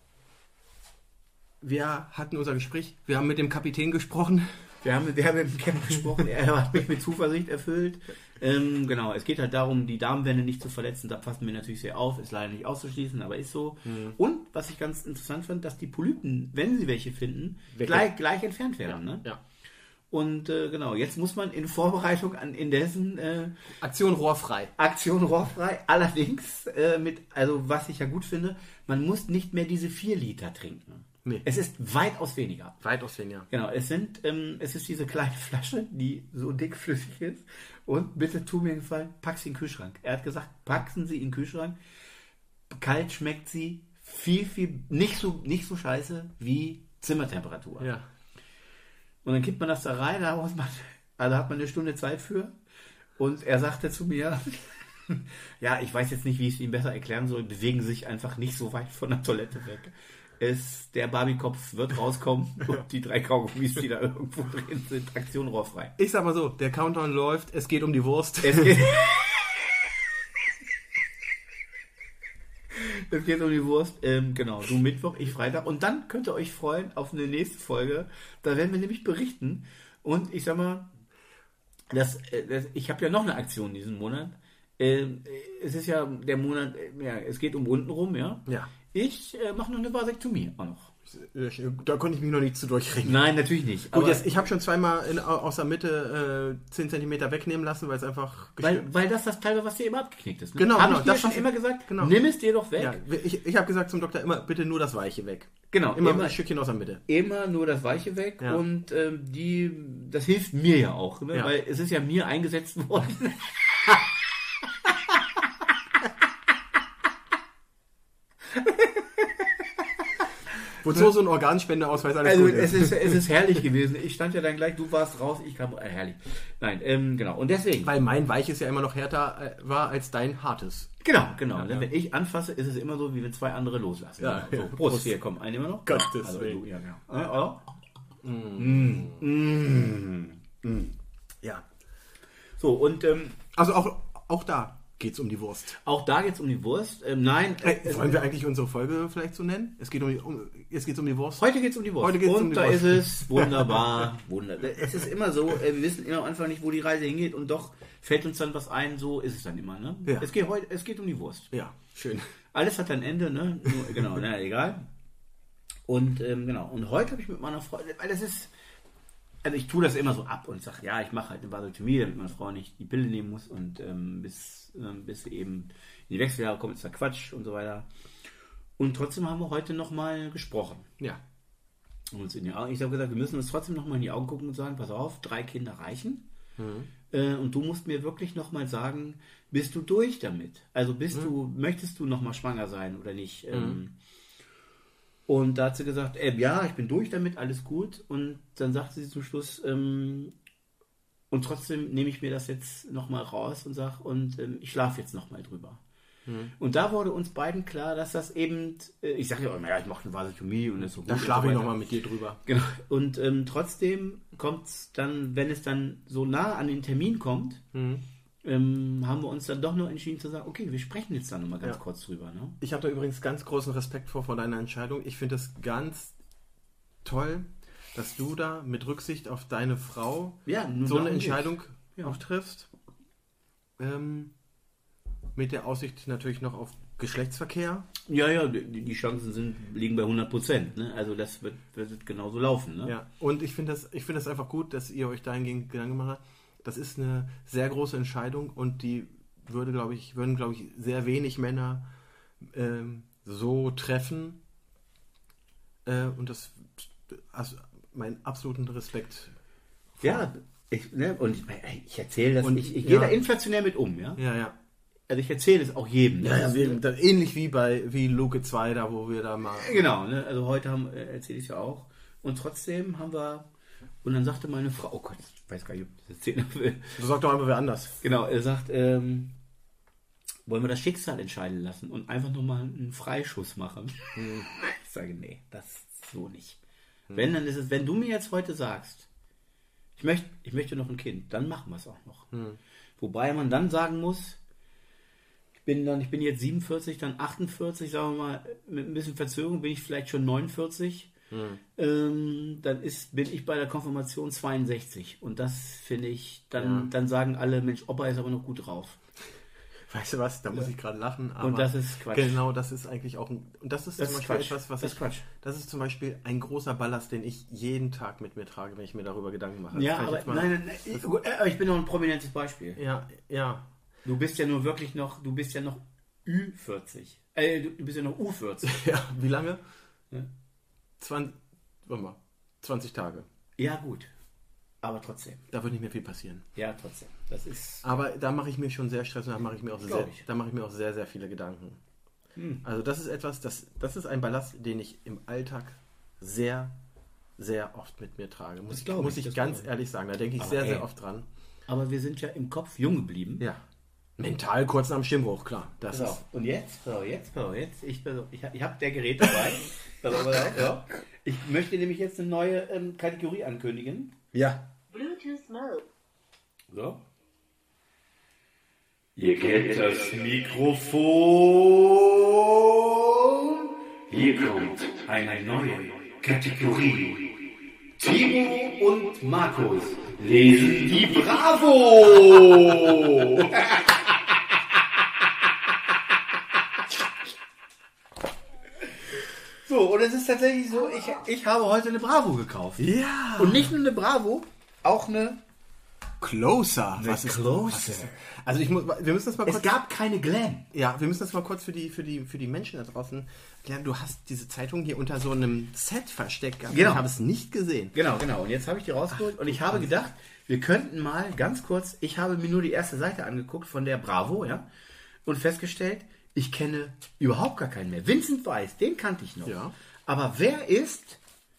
wir hatten unser Gespräch, wir haben mit dem Kapitän gesprochen. Wir haben, wir haben mit dem Captain gesprochen, er hat mich mit Zuversicht erfüllt. Ähm, genau, es geht halt darum, die Darmwände nicht zu verletzen, da passen wir natürlich sehr auf, ist leider nicht auszuschließen, aber ist so. Mhm. Und, was ich ganz interessant fand, dass die Polypen, wenn sie welche finden, gleich, gleich entfernt werden. Ja, ne? ja. Und äh, genau, jetzt muss man in Vorbereitung an indessen äh, Aktion rohrfrei. Aktion rohrfrei, allerdings äh, mit, also was ich ja gut finde, man muss nicht mehr diese vier Liter trinken. Nee. Es ist weitaus weniger. Weitaus weniger. Genau, es sind, ähm, es ist diese kleine Flasche, die so dickflüssig ist. Und bitte tu mir einen Gefallen, pack sie in den Kühlschrank. Er hat gesagt, packen Sie in den Kühlschrank. Kalt schmeckt sie viel, viel, nicht so, nicht so scheiße wie Zimmertemperatur. Ja. Und dann kippt man das da rein, da muss man, also hat man eine Stunde Zeit für. Und er sagte zu mir, ja, ich weiß jetzt nicht, wie ich es ihm besser erklären soll, bewegen Sie sich einfach nicht so weit von der Toilette weg. Es, der Barbie-Kopf wird rauskommen und die drei Kaugummis, die da irgendwo drin sind, Aktion rohrfrei. Ich sag mal so, der Countdown läuft, es geht um die Wurst. Es geht, es geht um die Wurst. Ähm, genau, du Mittwoch, ich Freitag. Und dann könnt ihr euch freuen auf eine nächste Folge. Da werden wir nämlich berichten. Und ich sag mal, das, das, ich habe ja noch eine Aktion diesen Monat. Ähm, es ist ja der Monat, ja, es geht um untenrum, ja. Ja. Ich äh, mache noch eine Vasektomie auch noch. Da konnte ich mich noch nicht zu durchringen. Nein, natürlich nicht. Gut, jetzt, ich habe schon zweimal in, aus der Mitte äh, zehn Zentimeter wegnehmen lassen, weil es einfach... Weil, weil das das Teil war, was dir immer abgeknickt ist. Ne? Genau, Habe genau, ich dir das schon was- immer gesagt, genau. nimm es dir doch weg. Ja, ich ich habe gesagt zum Doktor immer, bitte nur das Weiche weg. Genau, Immer, immer- ein Stückchen aus der Mitte. Immer nur das Weiche weg Ja. und ähm, die, das hilft mir ja auch, ne? Ja. Weil es ist ja mir eingesetzt worden. Wozu so ein Organspendeausweis alles Also gut es ist. ist, es ist herrlich gewesen. Ich stand ja dann gleich, du warst raus, ich kam, äh, herrlich. Nein, ähm, genau. Und deswegen. Weil mein Weiches ja immer noch härter äh, war als dein Hartes. Genau, genau. Ja, ne? ja. Wenn ich anfasse, ist es immer so, wie wenn zwei andere loslassen. Ja, genau. ja. So, Prost, Prost. hier, komm, einen immer noch. Gottes also, Willen. du, ja, genau. Ja, oder? Mm. Mm. Mm. Ja. So, und ähm, Also auch, auch da geht's um die Wurst. auch da geht es um die Wurst. Ähm, nein, äh, Äh, wollen wir eigentlich unsere Folge vielleicht so nennen? Es geht um die, um, jetzt geht's um die Wurst. heute geht es um die Wurst. Heute geht's und um die da Wurst. ist es wunderbar. wunderbar. Es ist immer so, äh, wir wissen immer am Anfang nicht, wo die Reise hingeht und doch fällt uns dann was ein, so ist es dann immer. Ne? Ja. Es, geht heute, es geht um die Wurst. Ja, schön. Alles hat ein Ende, ne? Nur, genau, na egal. Und ähm, genau, und heute habe ich mit meiner Freundin, weil das ist, also ich tue das immer so ab und sage, ja, ich mache halt eine Vasektomie, damit meine Frau nicht die Pille nehmen muss und ähm, bis, ähm, bis sie eben in die Wechseljahre kommt, ist da Quatsch und so weiter. Und trotzdem haben wir heute nochmal gesprochen. Ja. Und uns in die Augen, ich habe gesagt, wir müssen uns trotzdem nochmal in die Augen gucken und sagen, pass auf, drei Kinder reichen. Mhm. Äh, und du musst mir wirklich nochmal sagen, bist du durch damit? Also bist Mhm. du, möchtest du nochmal schwanger sein oder nicht? Ähm, und da hat sie gesagt, äh, ja, ich bin durch damit, alles gut. Und dann sagte sie zum Schluss, ähm, und trotzdem nehme ich mir das jetzt nochmal raus und sage, und ähm, ich schlafe jetzt nochmal drüber. Mhm. Und da wurde uns beiden klar, dass das eben, äh, ich sage ja immer, ja, ich mache eine Vasektomie und das ist so gut. Da und schlafe so ich weiter. nochmal mit dir drüber. Genau. Und ähm, trotzdem kommt es dann, wenn es dann so nah an den Termin kommt, Mhm. ähm, haben wir uns dann doch noch entschieden zu sagen, okay, wir sprechen jetzt da nochmal ganz Ja. kurz drüber. Ne? Ich habe da übrigens ganz großen Respekt vor, vor deiner Entscheidung. Ich finde es ganz toll, dass du da mit Rücksicht auf deine Frau Ja, nun so eine darum geht's. Entscheidung Ja. auch triffst. Ähm, mit der Aussicht natürlich noch auf Geschlechtsverkehr. Ja, ja, die, die Chancen sind, liegen bei hundert Prozent. Ne? Also das wird, wird genauso laufen. Ne? Ja. Und ich finde das, ich finde das einfach gut, dass ihr euch dahingehend Gedanken gemacht habt. Das ist eine sehr große Entscheidung und die würde, glaube ich, würden, glaube ich, sehr wenig Männer ähm, so treffen. Äh, und das, also meinen absoluten Respekt. Ja, ich, ne? und ich, ich erzähle das, Und, ich, ich ja. gehe da inflationär mit um. Ja? Ja, ja. Also ich erzähle es auch jedem. Ne? Ja, ja, Das ist, wir, da, ähnlich wie bei wie Luke zwei, da wo wir da mal. Genau, ne? Also heute haben, äh, erzähle ich es ja auch. Und trotzdem haben wir, und dann sagte meine Frau, oh Gott, ich weiß gar nicht, ob ich das erzählen will. Du sagst doch einfach wer anders. Genau, er sagt, ähm, wollen wir das Schicksal entscheiden lassen und einfach nochmal einen Freischuss machen? Hm. Ich sage, nee, das so nicht. Wenn, dann ist es, wenn du mir jetzt heute sagst, ich möchte, ich möchte noch ein Kind, dann machen wir es auch noch. Hm. Wobei man dann sagen muss, ich bin dann, ich bin jetzt siebenundvierzig, dann achtundvierzig, sagen wir mal, mit ein bisschen Verzögerung bin ich vielleicht schon neunundvierzig. Hm. Ähm, dann ist, bin ich bei der Konfirmation zweiundsechzig. Und das finde ich, dann, Ja. dann sagen alle, Mensch, Opa ist aber noch gut drauf. Weißt du was? Da muss ich gerade lachen. Aber Und das ist Quatsch. Genau, das ist eigentlich auch ein. Und das ist Das zum ist Beispiel Quatsch. etwas, was Das ist ich. Quatsch. Das ist zum Beispiel ein großer Ballast, den ich jeden Tag mit mir trage, wenn ich mir darüber Gedanken mache. Ja, Das kann ich aber jetzt mal- nein, nein, nein, ich, gut, äh, aber ich bin noch ein prominentes Beispiel. Ja, ja. Du bist ja nur wirklich noch, du bist ja noch Ü vierzig. Äh, du, du bist ja noch U vierzig. Ja, wie lange? Ja. zwanzig, warte mal, zwanzig Tage. Ja, gut. Aber trotzdem. Da wird nicht mehr viel passieren. Ja, trotzdem. Das ist. Aber da mache ich mir schon sehr Stress und da mache ich mir auch Glaub sehr, ich. da mache ich mir auch sehr, sehr viele Gedanken. Hm. Also das ist etwas, das, das ist ein Ballast, den ich im Alltag sehr, sehr oft mit mir trage. Muss Das ich, glaub muss ich, ich das ganz glaub ich. ehrlich sagen. Da denke ich Aber sehr, ey. sehr oft dran. Aber wir sind ja im Kopf jung geblieben. Ja. Mental kurz nach dem Stimmbruch, klar. Das So, ist, und jetzt, so, jetzt, so, jetzt, ich, pass auf, ich, ich habe der Gerät dabei. Pass auf, pass auf, ja. Ich möchte nämlich jetzt eine neue ähm, Kategorie ankündigen. ja. Bluetooth Mode. So. Ihr kennt das Mikrofon. Hier kommt eine neue Kategorie. Timo und Markus lesen die Bravo. So, und es ist tatsächlich so, ich, ich habe heute eine Bravo gekauft. Ja. Und nicht nur eine Bravo, auch eine Closer. Eine was ist Closer. Was ist, also ich muss, wir müssen das mal kurz. Es gab keine Glam. Ja, wir müssen das mal kurz für die, für die, für die Menschen da draußen klären. Du hast diese Zeitung hier unter so einem Set versteckt gehabt. Genau. Ich habe es nicht gesehen. Genau, genau. Und jetzt habe ich die rausgeholt und ich habe gedacht, wir könnten mal ganz kurz, ich habe mir nur die erste Seite angeguckt von der Bravo, ja, und festgestellt, ich kenne überhaupt gar keinen mehr. Vincent Weiss, den kannte ich noch. Ja. Aber wer ist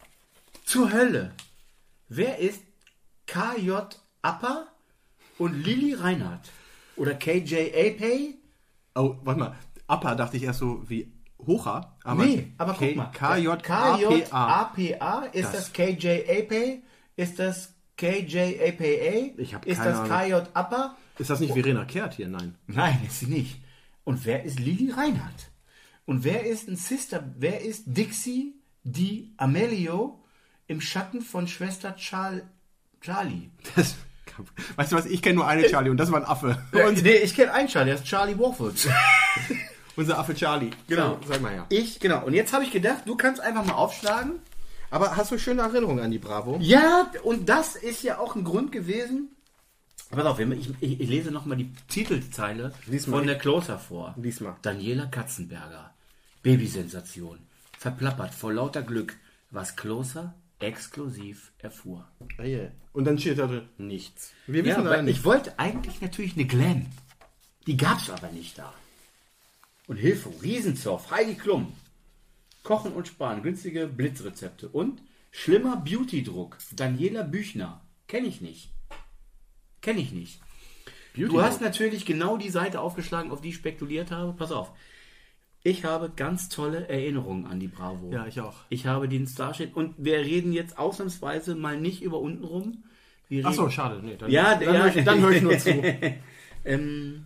zur Hölle? Wer ist K J Apper und Lili Reinhardt? Oder K J Apey? Oh, warte mal. Appa dachte ich erst so wie Hocher. Aber Nee, aber guck mal. K J K J A A P A, ist das, Das- K J Apey? Ist das K J A P A? Ich hab Ist keine das Ahnung. K J Apper? Ist das nicht Verena Kehrt hier? Nein. Nein, ist sie nicht. Und wer ist Lili Reinhardt? Und wer ist ein Sister? Wer ist Dixie Di Amelio im Schatten von Schwester Char Charlie? Das, weißt du was? Ich kenne nur eine Charlie und das war ein Affe. Und, nee, ich kenne einen Charlie, das ist Charlie Warfoot. Unser Affe Charlie. Genau. So, sag mal ja. Ich, genau. Und jetzt habe ich gedacht, du kannst einfach mal aufschlagen. Aber hast du schöne Erinnerungen an die Bravo? Ja, und das ist ja auch ein Grund gewesen. Pass auf, ich, ich, ich lese nochmal die Titelzeile Lies mal. von der Closer vor. Lies mal. Daniela Katzenberger. Babysensation. Verplappert vor lauter Glück, was Closer exklusiv erfuhr. Ah, yeah. Und dann steht da drin nichts. Wir Ja, wissen weil leider nicht. ich wollte eigentlich natürlich eine Glam. Die gab's aber nicht da. Und Hilfe, Riesenzoff, Heidi Klum. Kochen und Sparen, günstige Blitzrezepte. Und schlimmer Beauty-Druck. Daniela Büchner. Kenne ich nicht. Kenne ich nicht. Beauty Du hast Druck. natürlich genau die Seite aufgeschlagen, auf die ich spekuliert habe. Pass auf. Ich habe ganz tolle Erinnerungen an die Bravo. Ja, ich auch. Ich habe den Starship und wir reden jetzt ausnahmsweise mal nicht über untenrum. Wir Ach reden- so, schade. Nee, dann, Ja, dann, ja. höre ich, dann höre ich nur zu. ähm,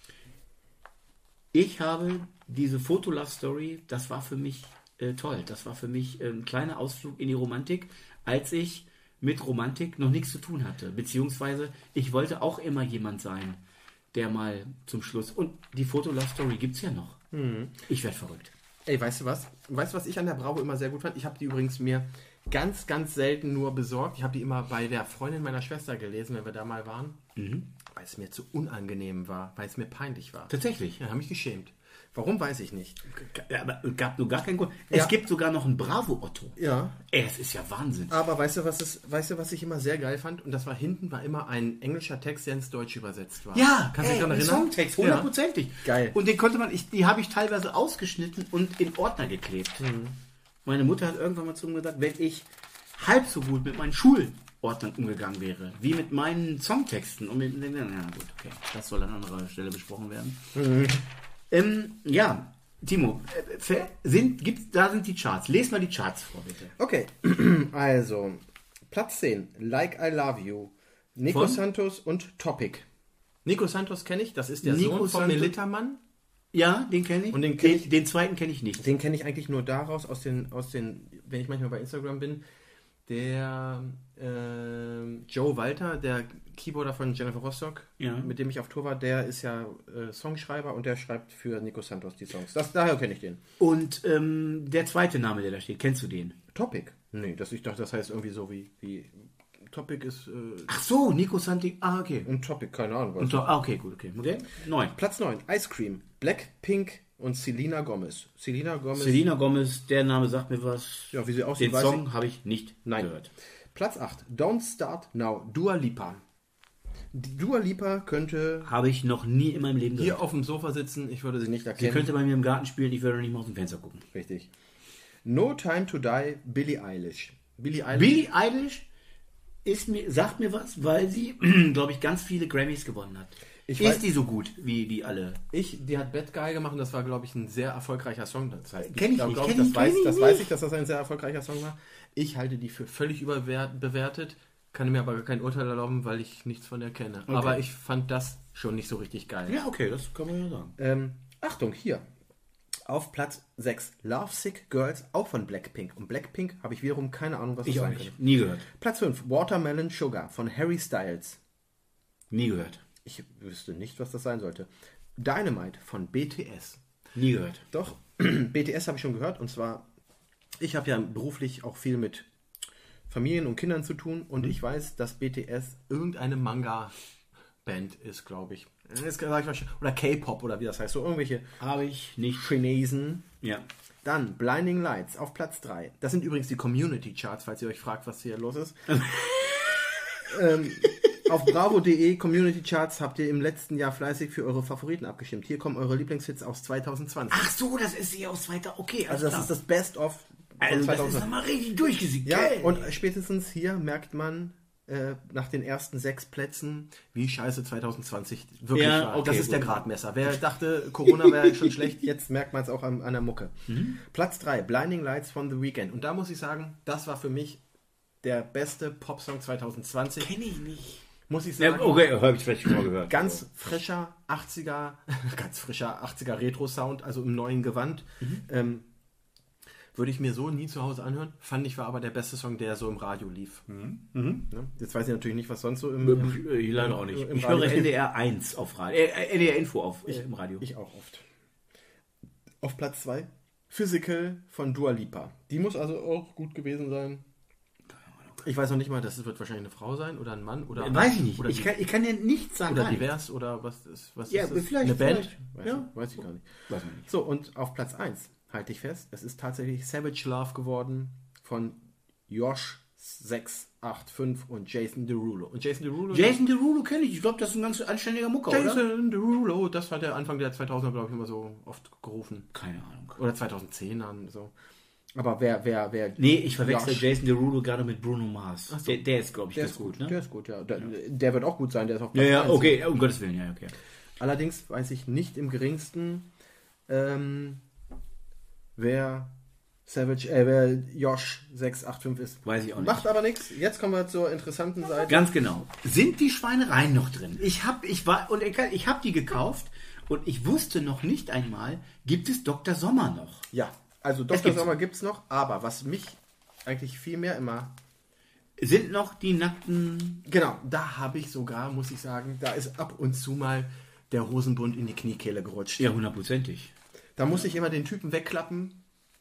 ich habe diese Foto-Love-Story, das war für mich äh, toll. Das war für mich äh, ein kleiner Ausflug in die Romantik, als ich mit Romantik noch nichts zu tun hatte. Beziehungsweise, ich wollte auch immer jemand sein, der mal zum Schluss... Und die Foto-Love-Story gibt es ja noch. Ich werde verrückt. Ey, weißt du was? Weißt du, was ich an der Bravo immer sehr gut fand? Ich habe die übrigens mir ganz, ganz selten nur besorgt. Ich habe die immer bei der Freundin meiner Schwester gelesen, wenn wir da mal waren. Weil es mir zu unangenehm war, weil es mir peinlich war. Tatsächlich. Ja, habe mich geschämt. Warum, weiß ich nicht. Ja, aber es gab nur gar keinen Grund. Es Ja. gibt sogar noch einen Bravo-Otto. Ja. Ey, das ist ja Wahnsinn. Aber weißt du, was ist, weißt du, was ich immer sehr geil fand? Und das war hinten war immer ein englischer Text, der ins Deutsch übersetzt war. Ja, kannst du dich ey, daran ein erinnern? Songtext, hundertprozentig. Geil. Und den konnte man, ich, die habe ich teilweise ausgeschnitten und in Ordner geklebt. Meine Mutter hat irgendwann mal zu mir gesagt, wenn ich halb so gut mit meinen Schulordnern umgegangen wäre, wie mit meinen Songtexten. Und mit, ja, gut, okay, das soll an anderer Stelle besprochen werden. Ähm, ja, Timo, äh, ver- sind, gibt's, da sind die Charts. Les mal die Charts vor, bitte. Okay, also Platz zehn, Like I Love You, Nico Von? Santos und Topic. Nico Santos kenne ich, das ist der Nico Sohn von Santos- Melittermann. Ja, den kenne ich. Und den kenn ich- den zweiten kenne ich nicht. Den kenne ich eigentlich nur daraus, aus den, aus den, wenn ich manchmal bei Instagram bin, der ähm, Joe Walter, der Keyboarder von Jennifer Rostock, Ja. mit dem ich auf Tour war, der ist ja äh, Songschreiber und der schreibt für Nico Santos die Songs. Das, daher kenne ich den. Und ähm, der zweite Name, der da steht, kennst du den? Topic? Nee, das, ich dachte, das heißt irgendwie so wie, wie Topic ist äh, Ach so, Nico Santi. Ah, okay. und Topic, keine Ahnung. Was. Und, ah, okay, gut, okay. Okay. Neun. Platz neun, Ice Cream, Blackpink und Selena Gomez. Selena Gomez. Selena Gomez, der Name sagt mir was. Ja, wie sie aussieht, Den weiß Song ich. habe ich nicht Nein. gehört. Platz acht, Don't Start Now, Dua Lipa. Die Dua Lipa könnte Habe ich noch nie in meinem Leben hier gehört. auf dem Sofa sitzen, ich würde sie nicht Sie erkennen. könnte bei mir im Garten spielen, ich würde nicht mal aus dem Fenster gucken. Richtig. No Time to Die, Billie Eilish. Billie Eilish. Billie Eilish ist mir, sagt mir was, weil sie, glaube ich, ganz viele Grammys gewonnen hat. Ich ist weiß- die so gut wie die alle? Ich, die hat Bad Guy gemacht und das war, glaube ich, ein sehr erfolgreicher Song. Das heißt, Kenn ich glaub, nicht, glaub, kenn das ich- weiß, kenn ich das nicht. weiß ich, dass das ein sehr erfolgreicher Song war. Ich halte die für völlig überbewertet, kann mir aber kein Urteil erlauben, weil ich nichts von der kenne. Aber ich fand das schon nicht so richtig geil. Ja, okay, das kann man ja sagen. Ähm, Achtung, hier. Auf Platz sechs, Lovesick Girls, auch von Blackpink. Und Blackpink habe ich wiederum keine Ahnung, was Ich das auch sein nicht. könnte. Nie gehört. Platz fünf, Watermelon Sugar von Harry Styles. Nie gehört. Ich wüsste nicht, was das sein sollte. Dynamite von B T S. Nie gehört. Doch, B T S habe ich schon gehört und zwar ich habe ja beruflich auch viel mit Familien und Kindern zu tun und mhm. ich weiß, dass B T S irgendeine Manga-Band ist, glaube ich. Jetzt sag ich mal, oder K-Pop oder wie das heißt. So irgendwelche habe ich nicht. Chinesen. Ja. Dann Blinding Lights auf Platz drei. Das sind übrigens die Community-Charts, falls ihr euch fragt, was hier los ist. ähm, auf bravo punkt de Community-Charts habt ihr im letzten Jahr fleißig für eure Favoriten abgestimmt. Hier kommen eure Lieblingshits aus zwanzig zwanzig. Ach so, das ist hier aus zweitausend. Okay, also das klar. Ist das Best-of. Also das ist nochmal richtig durchgesiegt. Ja, und spätestens hier merkt man äh, nach den ersten sechs Plätzen, wie scheiße zwanzig zwanzig wirklich ja, war. Okay, das ist gut. Der Gradmesser. Wer dachte, Corona wäre schon schlecht, jetzt merkt man es auch an, an der Mucke. Mhm. Platz drei, Blinding Lights von The Weeknd. Und da muss ich sagen, das war für mich der beste Popsong zwanzig zwanzig. Kenne ich nicht. Muss ich sagen. Ja, okay, habe ich vielleicht schon mal gehört. Ganz frischer achtziger, ganz frischer achtziger Retro-Sound, also im neuen Gewand. Mhm. Ähm, Würde ich mir so nie zu Hause anhören. Fand ich, war aber der beste Song, der so im Radio lief. Mhm. Mhm. Ja, jetzt weiß ich natürlich nicht, was sonst so im... im ich leider auch nicht. Ich höre N D R eins auf Radio. Äh, N D R Info auf, ich, im Radio. Ich auch oft. Auf Platz zwei, Physical von Dua Lipa. Die muss also auch gut gewesen sein. Ich weiß noch nicht mal, das wird wahrscheinlich eine Frau sein oder ein Mann. Oder weiß ich nicht. Oder ich, kann, ich kann dir nichts sagen. Oder divers oder was ist, was ja, ist das? Vielleicht, eine Band? Vielleicht. Weiß, ja. ich, weiß ich gar nicht. Weiß man nicht. So, und auf Platz eins, halte ich fest, es ist tatsächlich Savage Love geworden von Josh sechs acht fünf und Jason Derulo. Und Jason Derulo... Jason Derulo kenne ich. Ich glaube, das ist ein ganz anständiger Mucker, Jason oder? Jason Derulo, das war der Anfang der zweitausender, glaube ich, immer so oft gerufen. Keine Ahnung. Oder zweitausendzehn so. Aber wer, wer, wer... Nee, ich verwechsel Josh. Jason Derulo gerade mit Bruno Mars. So. Der, der ist, glaube ich, der ganz ist gut, gut, ne? Der ist gut, ja. Der, der wird auch gut sein, der ist auf Platz Ja, ja, okay, um Gottes Willen, ja, okay. Allerdings weiß ich nicht im geringsten, ähm, wer Savage, äh, wer Josh sechs acht fünf ist. Weiß ich auch nicht. Macht aber nichts. Jetzt kommen wir zur interessanten Seite. Ganz genau. Sind die Schweinereien noch drin? Ich habe ich war, und ich, ich hab die gekauft und ich wusste noch nicht einmal, gibt es Doktor Sommer noch? Ja. Also Doktor Sommer gibt es noch, aber was mich eigentlich viel mehr immer... Sind noch die nackten... Genau, da habe ich sogar, muss ich sagen, da ist ab und zu mal der Hosenbund in die Kniekehle gerutscht. Ja, hundertprozentig. Da muss ich immer den Typen wegklappen,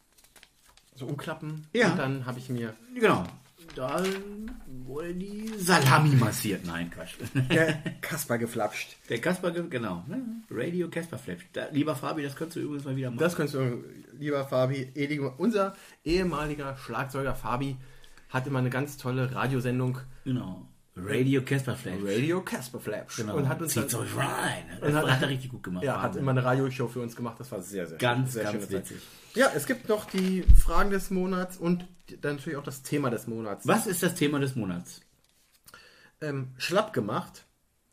so umklappen, ja. Und dann habe ich mir... Genau, da wurde die Salami massiert. Nein, Quatsch. Der Kasper geflapscht. Der Kasper, genau. Radio Kasper flapscht. Da, lieber Fabi, das könntest du übrigens mal wieder machen. Das könntest du, lieber Fabi. Unser ehemaliger Schlagzeuger Fabi hat immer eine ganz tolle Radiosendung. Genau. Radio Kasper Flapsch. Radio Kasper Flapsch. Genau. Und hat uns Zieht's euch rein. Das hat, hat er richtig gut gemacht. Ja, hat immer eine Radioshow für uns gemacht. Das war sehr, sehr ganz, sehr ganz witzig. Ja, es gibt noch die Fragen des Monats und dann natürlich auch das Thema des Monats. Was ist das Thema des Monats? Ähm, schlapp gemacht.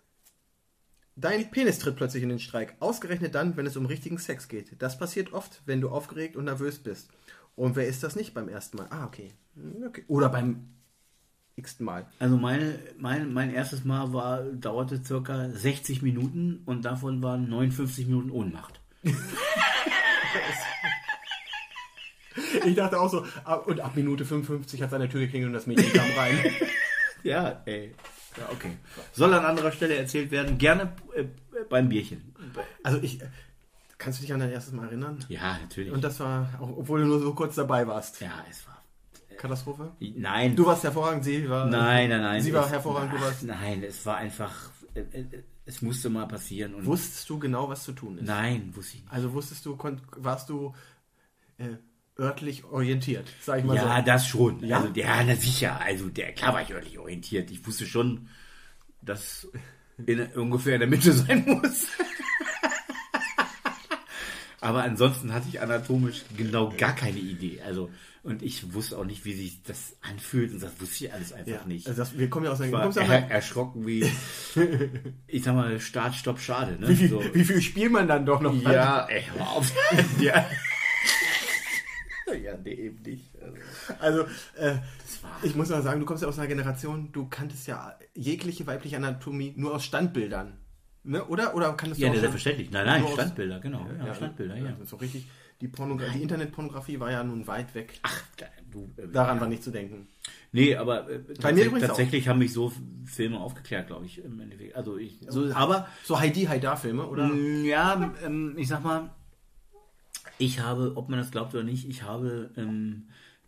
Dein Penis tritt plötzlich in den Streik. Ausgerechnet dann, wenn es um richtigen Sex geht. Das passiert oft, wenn du aufgeregt und nervös bist. Und wer ist das nicht beim ersten Mal? Ah, okay. okay. Oder beim x-ten Mal. Also meine, mein, mein erstes Mal war, dauerte circa sechzig Minuten und davon waren neunundfünfzig Minuten Ohnmacht. Ich dachte auch so, und ab Minute fünfundfünfzig hat seine Tür geklingelt und das Mädchen kam rein. Ja, ey. Ja, okay. Soll an anderer Stelle erzählt werden, gerne äh, beim Bierchen. Also ich, kannst du dich an dein erstes Mal erinnern? Ja, natürlich. Und das war, auch, obwohl du nur so kurz dabei warst. Ja, es war... Katastrophe? Nein. Du warst hervorragend, sie war... Nein, nein, nein. Sie war es, hervorragend, du warst... Nein, es war einfach... Es musste mal passieren. Und wusstest du genau, was zu tun ist? Nein, wusste ich nicht. Also wusstest du, warst du... Äh, örtlich orientiert, sag ich mal ja, so. Ja, das schon. Ja? Also, ja, na sicher. Also, der, klar war ich örtlich orientiert. Ich wusste schon, dass in, ungefähr in der Mitte sein muss. Aber ansonsten hatte ich anatomisch genau gar keine Idee. Also, und ich wusste auch nicht, wie sich das anfühlt. Und das wusste ich alles einfach ja, nicht. Also das, wir kommen ja aus einer... Ich war er, erschrocken wie, ich sag mal, Start, Stopp, Schade. Ne? Wie, viel, so. wie viel spielt man dann doch noch? Ja, ey, hör auf. Ja. Ja, nee, eben nicht. Also, äh, ich muss mal sagen, du kommst ja aus einer Generation, du kanntest ja jegliche weibliche Anatomie nur aus Standbildern. Ne? Oder? Oder kanntest ja, du auch selbstverständlich. Nein, nein, Standbilder, aus, genau. Ja, ja, Standbilder, ja. Also so richtig, die, Pornogra- die Internetpornografie war ja nun weit weg. Ach, du, äh, daran ja. war nicht zu denken. Nee, aber äh, Bei mir übrigens tatsächlich auch. haben mich so Filme aufgeklärt, glaube ich, im Endeffekt. Also ich, so, aber so Heidi Haida Filme, oder? Ja, ähm, ich sag mal, ich habe, ob man das glaubt oder nicht, ich habe ähm,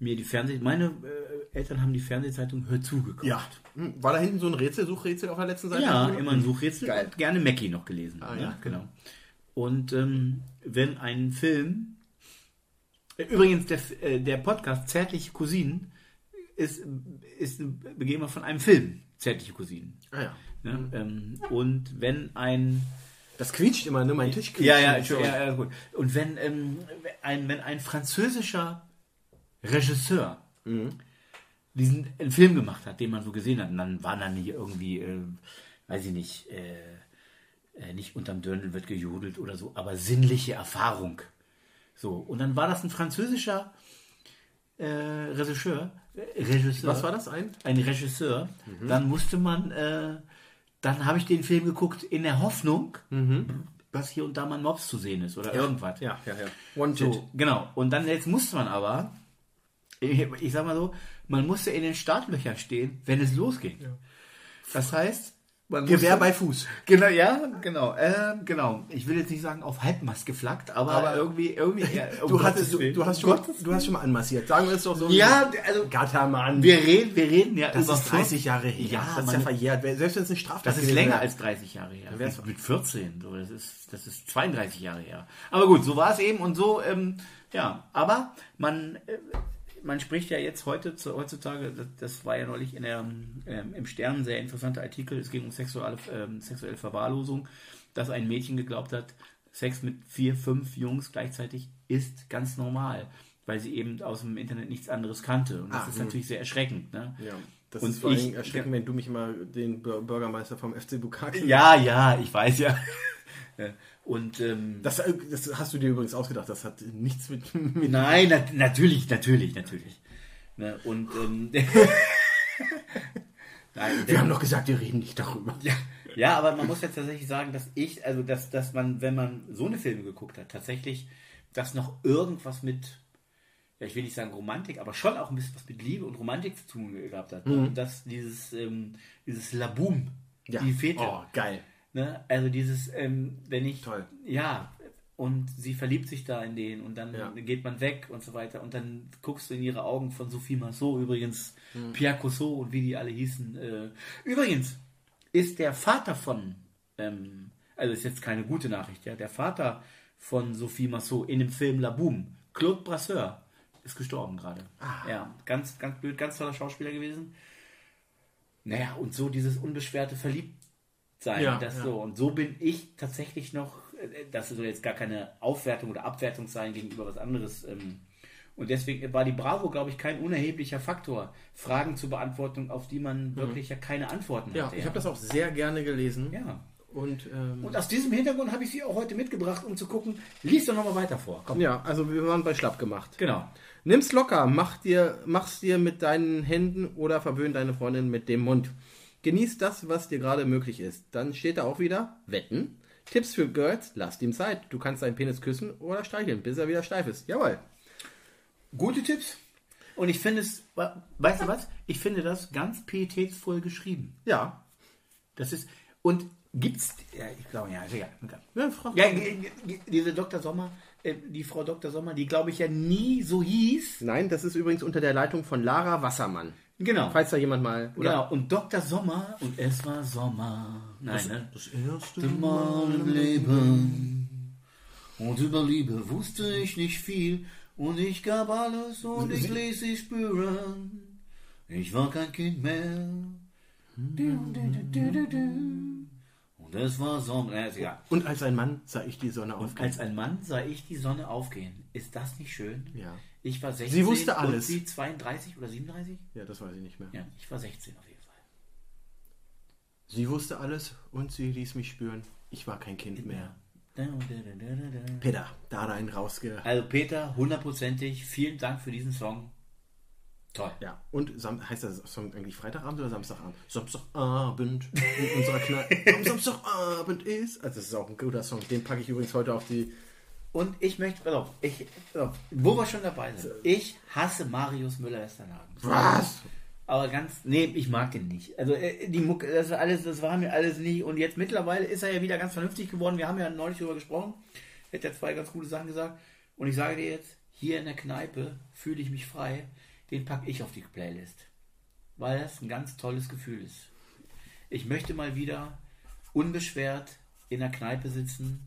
mir die Fernseh... Meine äh, Eltern haben die Fernsehzeitung Hör zu gekauft. Ja. War da hinten so ein Rätsel, Suchrätsel auf der letzten Seite? Ja, immer ein Suchrätsel. Geil. Und gerne Mackie noch gelesen. Ah, ne? ja. Genau. Und ähm, wenn ein Film... Äh, übrigens, der, äh, der Podcast Zärtliche Cousinen ist, ist eine Begebenheit von einem Film. Zärtliche Cousinen. Ah ja. Ne? Mhm. Ähm, und wenn ein... Das quietscht immer, ne? Mein Tisch quietscht. Ja, ja, ja, ja, ja, gut. Und wenn, ähm, ein, wenn ein französischer Regisseur Mhm. diesen einen Film gemacht hat, den man so gesehen hat, und dann war dann hier irgendwie, äh, weiß ich nicht, äh, äh, nicht unterm Dirndl wird gejodelt oder so, aber sinnliche Erfahrung. So, und dann war das ein französischer äh, Regisseur, äh, Regisseur. Was war das ein? Ein Regisseur. Mhm. Dann musste man, äh, dann habe ich den Film geguckt in der Hoffnung, Mhm. dass hier und da mal ein Mops zu sehen ist oder irgendwas. Ja, ja, ja. Wanted. So, genau. Und dann jetzt musste man aber, ich, ich sag mal so, man musste in den Startlöchern stehen, wenn es losging. Ja. Das heißt, man Gewehr musste, bei Fuß. Genau, ja, genau, äh, genau. Ich will jetzt nicht sagen auf Halbmast geflaggt, aber, aber irgendwie, irgendwie. Ja, um du, hattest, du, du, hast schon, du hast schon mal anmassiert. Sagen wir es doch so. Ja, also Gattermann. Wir reden, wir reden ja das über ist dreißig Jahre her. Ja, das ist man, ja verjährt. Selbst wenn es eine Straftat das ist gewesen länger wäre. als dreißig Jahre her. Ja, mit, mit vierzehn, so, das ist, das ist zweiunddreißig Jahre her. Aber gut, so war es eben und so, ähm, ja. Aber man, äh, man spricht ja jetzt heute, heutzutage, das, das war ja neulich in der, ähm, im Stern ein sehr interessanter Artikel, es ging um sexuelle, ähm, sexuelle Verwahrlosung, dass ein Mädchen geglaubt hat, Sex mit vier, fünf Jungs gleichzeitig ist ganz normal, weil sie eben aus dem Internet nichts anderes kannte. Und das ah, ist mh. natürlich sehr erschreckend. Ne? Ja, das und ist vor allem ich, erschreckend, ja, wenn du mich immer den Bürgermeister vom F C Bukaki... Ja, ja, ich weiß ja. Und ähm, das, das hast du dir übrigens ausgedacht, das hat nichts mit... mit nein, na, natürlich, natürlich, natürlich. Ne, und ähm, nein, wir haben doch gesagt, wir reden nicht darüber. Ja, ja, aber man muss jetzt tatsächlich sagen, dass ich, also dass, dass man, wenn man so eine Filme geguckt hat, tatsächlich, dass noch irgendwas mit, ja, ich will nicht sagen Romantik, aber schon auch ein bisschen was mit Liebe und Romantik zu tun gehabt hat. Mhm. Und dass dieses, ähm, dieses Laboom, Ja. die Fete. Oh, geil. Ne? Also dieses, ähm, wenn ich, Toll. ja, und sie verliebt sich da in den und dann Ja. geht man weg und so weiter und dann guckst du in ihre Augen von Sophie Marceau übrigens, Mhm. Pierre Cousseau und wie die alle hießen. Äh, übrigens ist der Vater von, ähm, also ist jetzt keine gute Nachricht, ja, der Vater von Sophie Marceau in dem Film Laboum, Claude Brasseur, ist gestorben gerade. Ah. Ja, ganz, ganz blöd, ganz toller Schauspieler gewesen. Naja, und so dieses unbeschwerte Verliebtsein, Ja, das ja. so. Und so bin ich tatsächlich noch, äh, das soll jetzt gar keine Aufwertung oder Abwertung sein gegenüber was anderes. Ähm, und deswegen war die Bravo, glaube ich, kein unerheblicher Faktor, Fragen zur Beantwortung, auf die man wirklich ja keine Antworten Ja, hatte. ich habe das auch sehr gerne gelesen. Ja. Und, ähm, Und aus diesem Hintergrund habe ich sie auch heute mitgebracht, um zu gucken, lies doch nochmal weiter vor. Komm. ja, also wir waren bei Schlapp gemacht. Genau. Nimm's locker, mach dir, mach's dir mit deinen Händen oder verwöhn deine Freundin mit dem Mund. Genieß das, was dir gerade möglich ist. Dann steht da auch wieder, wetten. Tipps für Girls, lass ihm Zeit. Du kannst deinen Penis küssen oder streicheln, bis er wieder steif ist. Jawohl. Gute Tipps. Und ich finde es, weißt du was? Ich finde das ganz pietätsvoll geschrieben. Ja. Das ist, und gibt's, ja, ich glaube, ja, ist egal. Ja, Frau. Ja, g- g- diese Doktor Sommer, äh, die Frau Doktor Sommer, die glaube ich ja nie so hieß. Nein, das ist übrigens unter der Leitung von Lara Wassermann. Genau. Falls da jemand mal... Oder? Genau, und Doktor Sommer, und es war Sommer. Nein, Das, ne? das erste Mal im Leben. Und über Liebe wusste ich nicht viel. Und ich gab alles und ich ließ sie spüren. Ich war kein Kind mehr. Und es war Sommer. Ja, ist egal. Und als ein Mann sah ich die Sonne Und aufgehen. als ein Mann sah ich die Sonne aufgehen. Ist das nicht schön? Ja. Ich war sechzehn. Sie wusste Und alles. sie zweiunddreißig oder siebenunddreißig? Ja, das weiß ich nicht mehr. Ja, ich war sechzehn auf jeden Fall. Sie wusste alles und sie ließ mich spüren. Ich war kein Kind mehr. Da, da, da, da, da. Peter, da hat er einen rausge... Also Peter, hundertprozentig, vielen Dank für diesen Song. Toll. Ja, und Sam heißt der Song eigentlich Freitagabend oder Samstagabend? Samstagabend in unserer Kneipe. Am Samstagabend ist... Also das ist auch ein guter Song. Den packe ich übrigens heute auf die... Und ich möchte, pass auf, ich, pass auf, wo wir schon dabei sind, ich hasse Marius Müller-Westernhagen. Was? Aber ganz, nee, ich mag den nicht. Also äh, die Mucke, das war alles, das war mir alles nicht. Und jetzt mittlerweile ist er ja wieder ganz vernünftig geworden. Wir haben ja neulich darüber gesprochen. Er hat ja zwei ganz gute Sachen gesagt. Und ich sage dir jetzt, hier in der Kneipe fühle ich mich frei. den packe ich auf die Playlist. Weil das ein ganz tolles Gefühl ist. Ich möchte mal wieder unbeschwert in der Kneipe sitzen.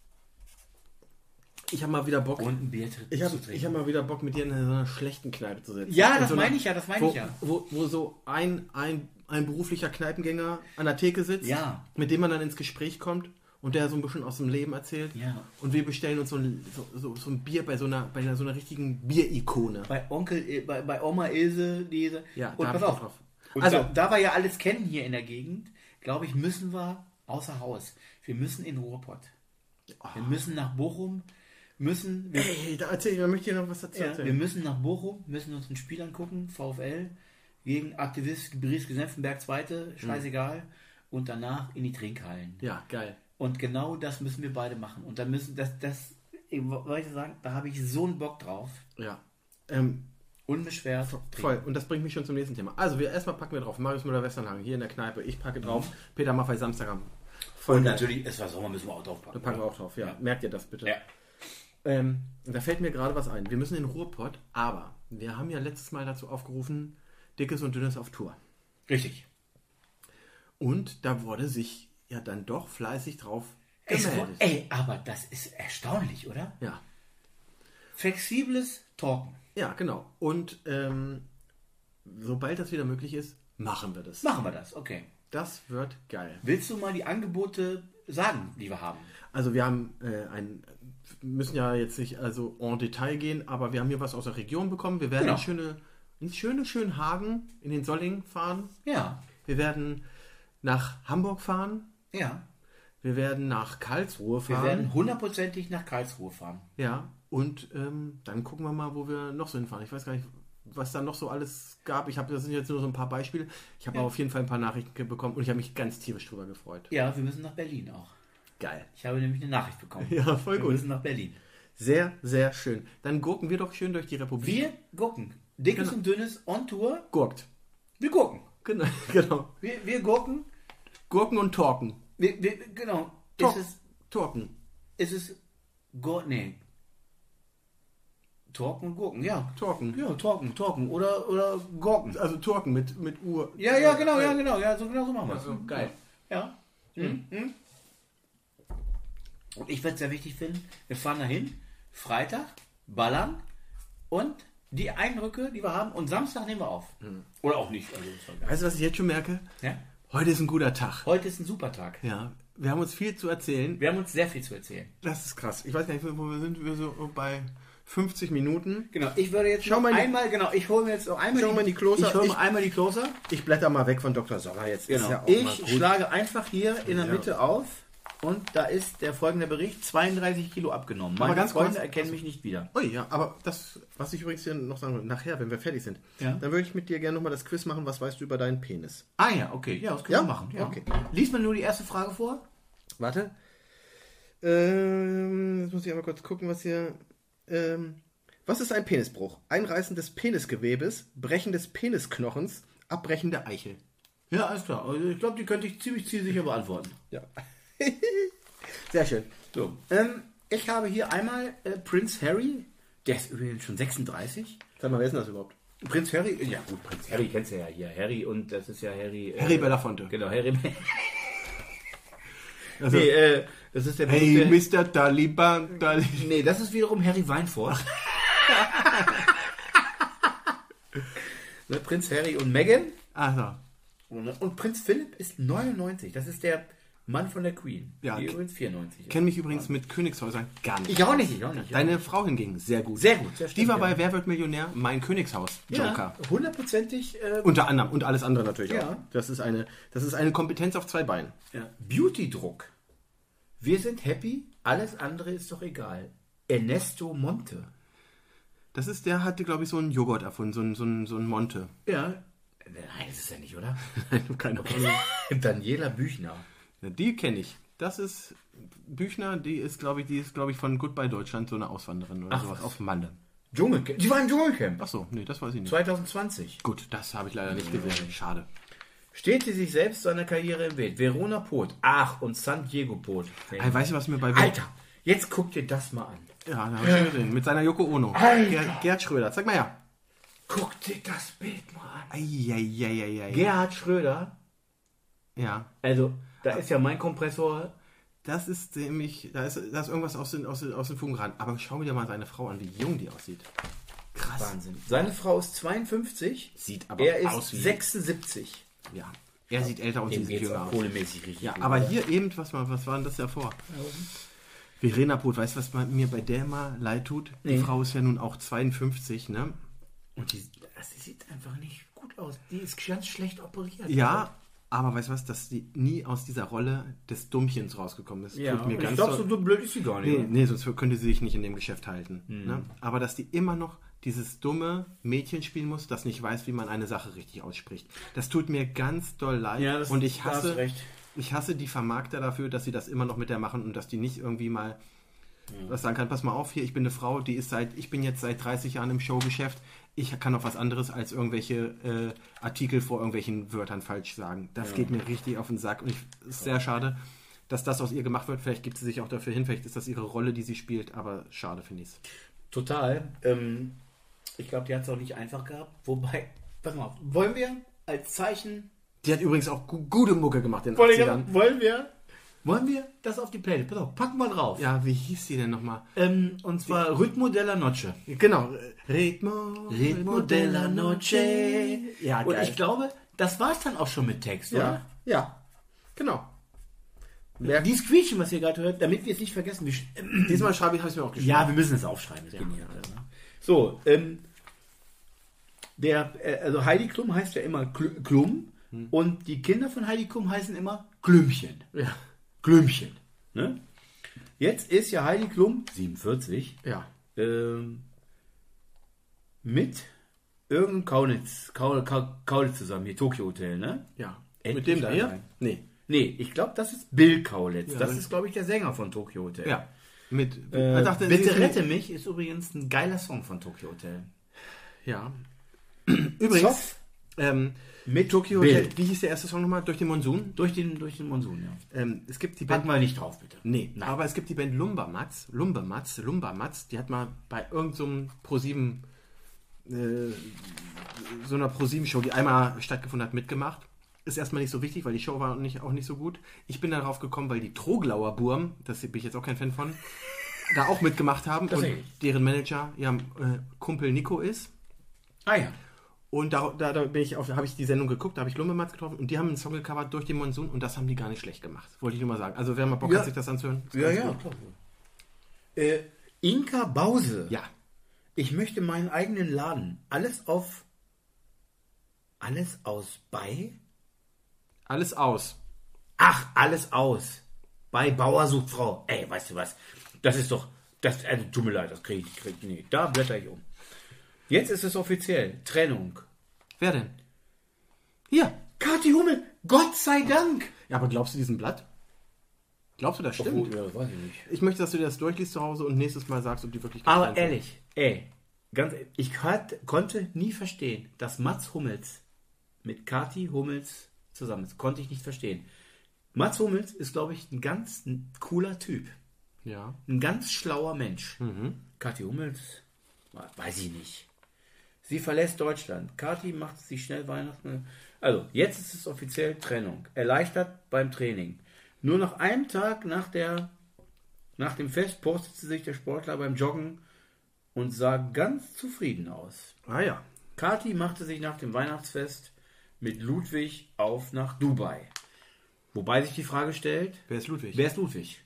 Ich habe mal wieder Bock. Und ein Bier ich hab, zu trinken. Ich habe mal wieder Bock, mit dir in so einer schlechten Kneipe zu sitzen. Ja, das so meine ich ja, das meine ich ja. Wo, wo so ein, ein, ein beruflicher Kneipengänger an der Theke sitzt, ja. mit dem man dann ins Gespräch kommt und der so ein bisschen aus dem Leben erzählt. Ja. Und wir bestellen uns so ein, so, so, so ein Bier bei so einer, bei einer, so einer richtigen Bierikone. Bei Onkel, bei, bei Oma Ilse, diese. Ja, und da pass auf. drauf. Und also, da, da wir ja alles kennen hier in der Gegend, glaube ich, müssen wir außer Haus. Wir müssen in Ruhrpott. Oh. Wir müssen nach Bochum. Müssen wir, Ey, da erzähl ich, da möchte ich noch was dazu ja, erzählen. wir müssen nach Bochum, müssen uns ein Spiel angucken, VfL, gegen Aktivist Briesgen-Senftenberg Zweite, scheißegal, mhm. und danach in die Trinkhallen. Ja, geil. Und genau das müssen wir beide machen. Und da müssen, das, das, wollte ich sagen, da habe ich so einen Bock drauf. Ja. Ähm, Unbeschwert. Voll. Und das bringt mich schon zum nächsten Thema. Also, wir erstmal packen wir drauf. Marius Müller-Westernhagen, hier in der Kneipe. Ich packe drauf. Mhm. Peter Maffay, Samstagabend. Und natürlich, es war Sommer, müssen wir auch drauf packen. Da packen wir auch drauf, ja. ja. Merkt ihr das bitte? Ja. Ähm, da fällt mir gerade was ein. Wir müssen in Ruhrpott, aber wir haben ja letztes Mal dazu aufgerufen, Dickes und Dünnes auf Tour. Richtig. Und da wurde sich ja dann doch fleißig drauf gemeldet. War, ey, aber das ist erstaunlich, oder? Ja. Flexibles Talken. Ja, genau. Und ähm, sobald das wieder möglich ist, machen wir das. Machen wir das, okay. Das wird geil. Willst du mal die Angebote sagen, die wir haben? Also wir haben äh, ein, müssen ja jetzt nicht also en Detail gehen, aber wir haben hier was aus der Region bekommen. Wir werden genau. in schöne, in schöne Schönhagen in den Solling fahren. Ja. Wir werden nach Hamburg fahren. Ja. Wir werden nach Karlsruhe fahren. Wir werden hundertprozentig nach Karlsruhe fahren. Ja. Und ähm, dann gucken wir mal, wo wir noch so hinfahren. Ich weiß gar nicht, was da noch so alles gab. Ich habe, das sind jetzt nur so ein paar Beispiele. Ich habe ja. auf jeden Fall ein paar Nachrichten bekommen und ich habe mich ganz tierisch drüber gefreut. Ja, wir müssen nach Berlin auch. Geil. Ich habe nämlich eine Nachricht bekommen. Ja, voll gut. Wir müssen nach Berlin. Sehr, sehr schön. Dann gurken wir doch schön durch die Republik. Wir gurken. Dickes genau. und Dünnes on Tour. Gurkt. Wir gurken. Genau. genau. Wir, wir gurken. Gurken und Torken. Wir, wir, genau. Tor- ist es, Torken. Ist es Gur... Nee. Torken und Gurken, ja. Torken. Ja, Torken, Torken. Oder, oder Gurken. Also Torken mit, mit Uhr. Ja, ja, genau, ja, genau. Ja, so genau so machen wir es. Also, geil. Ja. Mhm. Mhm. Und ich würde es sehr wichtig finden, wir fahren dahin, Freitag, ballern und die Eindrücke, die wir haben, und Samstag nehmen wir auf. Mhm. Oder auch nicht. Also, weißt du, was ich jetzt schon merke? Ja? Heute ist ein guter Tag. Heute ist ein super Tag. Ja, wir haben uns viel zu erzählen. Wir haben uns sehr viel zu erzählen. Das ist krass. Ich weiß gar nicht, wo wir sind. Wir so bei fünfzig Minuten. Genau, ich würde jetzt Schau mal einmal, genau, ich hole mir jetzt noch einmal die, die Closer. Ich hole mir einmal die Closer. Ich blätter mal weg von Doktor Sommer jetzt. Genau. Ist ja auch ich mal gut. schlage einfach hier in der Ja. Mitte auf und da ist der folgende Bericht, zweiunddreißig Kilo abgenommen. Meine Aber ganz Freunde kurz- erkennen mich nicht wieder. Oh ja, aber das, was ich übrigens hier noch sagen will, nachher, wenn wir fertig sind, Ja. dann würde ich mit dir gerne nochmal das Quiz machen, was weißt du über deinen Penis? Ah ja, okay, ja, das können Ja? wir machen. Ja. Okay. Lies mal nur die erste Frage vor. Warte. Ähm, jetzt muss ich einmal kurz gucken, was hier... Ähm, was ist ein Penisbruch? Einreißen des Penisgewebes, Brechen des Penisknochens, Abbrechen der Eichel. Ja, alles klar. Also ich glaube, die könnte ich ziemlich zielsicher beantworten. Ja. Sehr schön. So, ähm, ich habe hier einmal äh, Prinz Harry, der ist übrigens schon sechsunddreißig. Sag mal, wer ist denn das überhaupt? Prinz Harry, ja gut, Prinz Harry kennst du ja hier. Harry und das ist ja Harry... Harry äh, Belafonte. Genau, Harry... Also, nee, äh, das ist der... hey, berühmte- Mister Taliban, Taliban. Nee, das ist wiederum Harry Weinfurt. Ne, Prinz Harry und Meghan. Also, Und, und Prinz Philipp ist neunundneunzig. Das ist der Mann von der Queen. Ja, die k- übrigens vierundneunzig ist. kenne mich übrigens mit Königshäusern gar nicht. Ich auch nicht, ich auch nicht. Deine Frau hingegen, sehr gut. Sehr gut, sehr Die war stimmt, bei ja. Wer wird Millionär? Mein Königshaus. Joker. Ja, hundertprozentig. Äh, Unter anderem und alles andere natürlich Ja. auch. Das ist eine, das ist eine Kompetenz auf zwei Beinen. ja. Beauty-Druck. Wir sind happy, alles andere ist doch egal. Ernesto Monte. Das ist, der hatte, glaube ich, so einen Joghurt erfunden, so einen, so einen, so einen Monte. Ja. Nein, das ist ja nicht, oder? Nein, keine Ahnung. Daniela Büchner. Ja, die kenne ich. Das ist Büchner, die ist, glaube ich, die ist, glaube ich, von Goodbye Deutschland so eine Auswanderin oder Ach, sowas was. auf Malle. Dschungelcamp. Die war im Dschungelcamp. Ach so, nee, das weiß ich nicht. zwanzig zwanzig. Gut, das habe ich leider nicht gesehen. Schade. Steht sie sich selbst seiner Karriere im Weg? Verona Pot. Ach, und San Diego Pot. Hey, weißt du, was mir bei... Alter, jetzt guck dir das mal an. Ja, da habe ich schon gesehen. Mit seiner Yoko Ono. Alter. Ger Gerd Schröder. Zeig mal her. Guck dir das Bild mal an. Eieieiei. Gerhard Schröder. Ja. Also, da ist ja mein Kompressor. Das ist nämlich, da ist, da ist irgendwas aus den, aus, den, aus den Fugen geraten. Aber schau dir mal seine Frau an, wie jung die aussieht. Krass. Wahnsinn. Seine Frau ist zweiundfünfzig. Sieht aber er ist aus wie... sechsundsiebzig. Ja. Er sieht älter und sie sieht jünger aus. Kohlemäßig richtig. Ja, gut, aber oder? hier eben, was, war- was war denn das davor? Verena Poth, weißt du, was man- mir bei der mal leid tut? Die Nee. Frau ist ja nun auch zweiundfünfzig, ne? Und die, das sieht einfach nicht gut aus. Die ist ganz schlecht operiert. Ja, aber weißt du was, dass die nie aus dieser Rolle des Dummchens rausgekommen ist. Ja, Tut mir und ganz ich glaube, so- so dumm blöd ist sie gar nicht. Nee, oder? nee, sonst könnte sie sich nicht in dem Geschäft halten. Hm. Ne? Aber dass die immer noch dieses dumme Mädchen spielen muss, das nicht weiß, wie man eine Sache richtig ausspricht. Das tut mir ganz doll leid. Ja, das- und ich da hast hasse, du recht. ich hasse die Vermarkter dafür, dass sie das immer noch mit der machen und dass die nicht irgendwie mal was sagen kann, pass mal auf hier, ich bin eine Frau, die ist seit, ich bin jetzt seit dreißig Jahren im Showgeschäft, ich kann auch was anderes als irgendwelche äh, Artikel vor irgendwelchen Wörtern falsch sagen. Das Ja. geht mir richtig auf den Sack und ich, es ist sehr schade, dass das aus ihr gemacht wird. Vielleicht gibt sie sich auch dafür hin, vielleicht ist das ihre Rolle, die sie spielt, aber schade finde ich es. Total. Ähm, ich glaube, die hat es auch nicht einfach gehabt. Wobei, pass mal auf, wollen wir als Zeichen... Die hat übrigens auch gu gute Mucke gemacht in den Wollen achtzigern. wir, wollen wir, wollen wir das auf die Playlist? Pass auf, packen wir drauf. Ja, wie hieß die denn nochmal? Ähm, und zwar Ritmo della Noche. Genau. Ritmo, Ritmo della Noche. Ja, Und geil. ich glaube, das war es dann auch schon mit Text, oder? Ja, ja. Genau. Die Squeechen, was ihr gerade hört, damit wir es nicht vergessen. Wir sch- Diesmal schreibe ich, habe ich mir auch geschrieben. ja, wir müssen es aufschreiben. Das geht nicht anders, ne? So, ähm, der, äh, also Heidi Klum heißt ja immer Kl Klum und die Kinder von Heidi Klum heißen immer Klümpchen. Ja. Klümpchen. Ne? Jetzt ist ja Heidi Klum siebenundvierzig Ja. ähm, mit irgendeinem Kaulitz, Kaul, Kaul, Kaulitz zusammen, hier Tokyo Hotel, ne? Ja. Endlich Mit dem da hier? allein. Nee. Nee, ich glaube, das ist Bill Kaulitz. Ja. Das ist, glaube ich, der Sänger von Tokyo Hotel. Ja. Mit, Äh, ich dachte, sie Bitte ist- rette mich ist übrigens ein geiler Song von Tokyo Hotel. Ja. Übrigens, Zoff ähm, mit Tokyo Bill. Hotel, wie hieß der erste Song nochmal? Durch den Monsun? Durch den, durch den Monsun, ja. Ähm, es gibt die Band. Packen wir nicht drauf, bitte. Nee, Nein. aber es gibt die Band Lumbermats, Lumbermats, Lumbermats, die hat mal bei irgendeinem so ProSieben, äh, so einer ProSieben-Show, die einmal stattgefunden hat, mitgemacht. Ist erstmal nicht so wichtig, weil die Show war nicht, auch nicht so gut. Ich bin darauf gekommen, weil die Troglauer Burm, das bin ich jetzt auch kein Fan von, da auch mitgemacht haben und Tatsächlich. deren Manager ja äh, Kumpel Nico ist. Ah ja. Und da, da, da bin ich auf, da habe ich die Sendung geguckt, da habe ich Lumbermats getroffen und die haben einen Song gecovert durch den Monsun und das haben die gar nicht schlecht gemacht. Wollte ich nur mal sagen. Also wer mal Bock Ja. hat, sich das anzuhören. ist Ja, ganz ja, gut. klar. Äh, Inka Bause. Ja. Ich möchte meinen eigenen Laden. Alles auf... Alles aus bei... Alles aus. Ach, alles aus. Bei Bauer sucht Frau. Ey, weißt du was? Das ist doch... Das, also, tut mir leid, das kriege ich, krieg ich nicht. Da blätter ich um. Jetzt ist es offiziell. Trennung. Wer denn? Hier. Kathi Hummel, Gott sei Dank. Ja, aber glaubst du diesem Blatt? Glaubst du, das stimmt? Obwohl, ja, weiß ich nicht. Ich möchte, dass du dir das durchliest zu Hause und nächstes Mal sagst, ob die wirklich Aber getrennt sind. ehrlich, ey, ganz ehrlich, ich hat, konnte nie verstehen, dass Mats Hummels mit Kathi Hummels zusammen ist. Konnte ich nicht verstehen. Mats Hummels ist, glaube ich, ein ganz ein cooler Typ. Ja. Ein ganz schlauer Mensch. Mhm. Kathi Hummels, weiß ich nicht. Sie verlässt Deutschland. Kathi macht sich schnell Weihnachten. Also, jetzt ist es offiziell Trennung. Erleichtert beim Training. Nur nach einem Tag nach, der, nach dem Fest postete sich der Sportler beim Joggen und sah ganz zufrieden aus. Ah ja. Kathi machte sich nach dem Weihnachtsfest mit Ludwig auf nach Dubai. Wobei sich die Frage stellt, Wer ist Ludwig? wer ist Ludwig?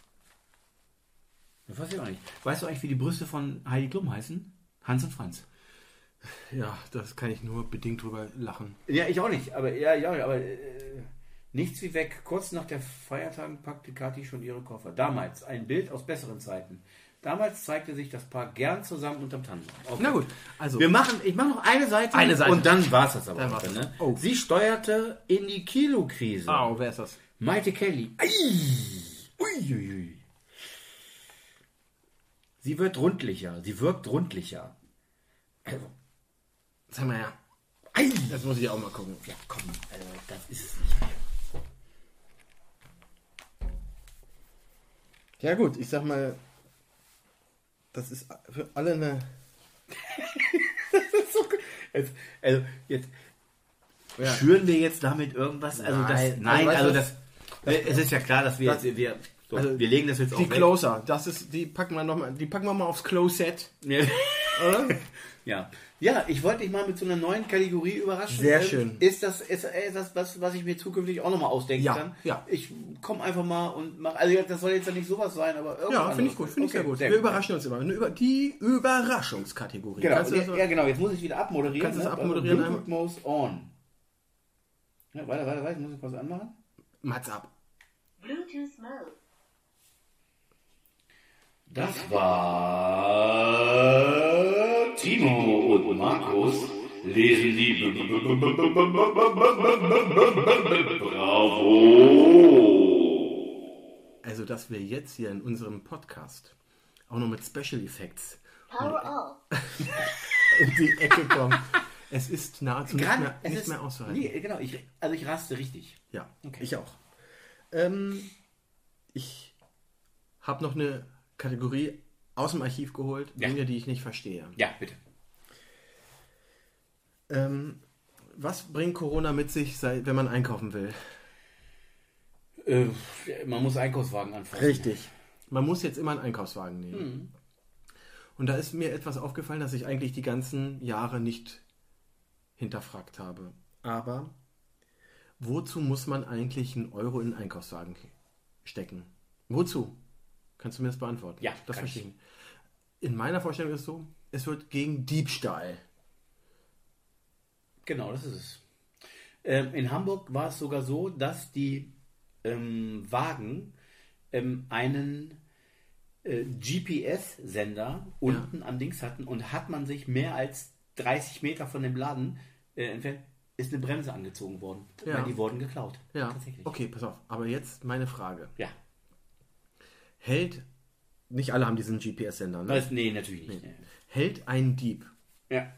Das weiß ich auch nicht. Weißt du eigentlich, wie die Brüste von Heidi Klum heißen? Hans und Franz. Ja, das kann ich nur bedingt drüber lachen. Ja, ich auch nicht. Aber ja, ja, aber äh, nichts wie weg. Kurz nach der Feiertagen packte Kathi schon ihre Koffer. Damals ein Bild aus besseren Zeiten. Damals zeigte sich das Paar gern zusammen unterm Tannenbaum. Okay. Na gut, also. Wir machen, ich mache noch eine Seite, Eine Seite. und dann war es das aber. Dann auch, war's ne? das. Oh. Sie steuerte in die Kilokrise. Au, wer ist das? Maite Kelly. Ei. Ui, ui, ui. Sie wird rundlicher. Sie wirkt rundlicher. Also, Sag mal ja. ei. Das muss ich auch mal gucken. Ja, komm, also, das ist es nicht mehr. Ja gut, ich sag mal, das ist für alle eine... Es, also jetzt Ja. schüren wir jetzt damit irgendwas? Also das, Nein, nein, also also weißt das, äh, es ist ja klar, dass wir, das- wir, so, also wir legen das jetzt Die auch weg. Closer, das ist, die packen wir noch mal, die packen wir mal aufs Closet. Ja. Oder? Ja. Ja, ich wollte dich mal mit so einer neuen Kategorie überraschen. Sehr Ähm, schön. Ist das, ist, ist das was, was ich mir zukünftig auch nochmal ausdenken Ja, kann? ja. Ich komme einfach mal und mache, also das soll jetzt ja nicht sowas sein, aber irgendwas Ja, finde ich anderes. gut, finde ich sehr Okay, gut. sehr Wir überraschen uns immer. Eine Über die Überraschungskategorie. Genau, Kannst du ja, das so- ja, genau, jetzt muss ich wieder abmoderieren. Kannst du das ne? abmoderieren Also, Bluetooth Mode on. Ja, weiter, weiter, weiter, muss ich was anmachen? Mats ab. Bluetooth mode. Das war Timo und Markus lesen die Bravo. Also, dass wir jetzt hier in unserem Podcast auch noch mit Special Effects Power off. um die Ecke kommen. Es ist nahezu nicht Kann- mehr, es nicht ist- mehr auszuhalten. Nee, genau, ich, also ich raste richtig. Ja, Okay. ich auch. Ähm, ich habe noch eine Kategorie aus dem Archiv geholt, Ja. Dinge, die ich nicht verstehe. Ja, bitte. Ähm, was bringt Corona mit sich, sei- wenn man einkaufen will? Äh, man muss Einkaufswagen anfassen. Richtig. Man muss jetzt immer einen Einkaufswagen nehmen. Hm. Und da ist mir etwas aufgefallen, das ich eigentlich die ganzen Jahre nicht hinterfragt habe. Aber wozu muss man eigentlich einen Euro in einen Einkaufswagen stecken? Wozu? Kannst du mir das beantworten? Ja, das kann verstehe ich. In meiner Vorstellung ist es so, es wird gegen Diebstahl. Genau, das ist es. Ähm, in Hamburg war es sogar so, dass die ähm, Wagen ähm, einen äh, G P S-Sender unten am Dings hatten und hat man sich mehr als dreißig Meter von dem Laden äh, entfernt, ist eine Bremse angezogen worden. Ja. Weil die wurden geklaut. Ja, Tatsächlich. okay, pass auf. Aber jetzt meine Frage. Ja. Hält, nicht alle haben diesen G P S-Sender, ne? Das, nee, natürlich nicht. Hält ein Dieb Ja.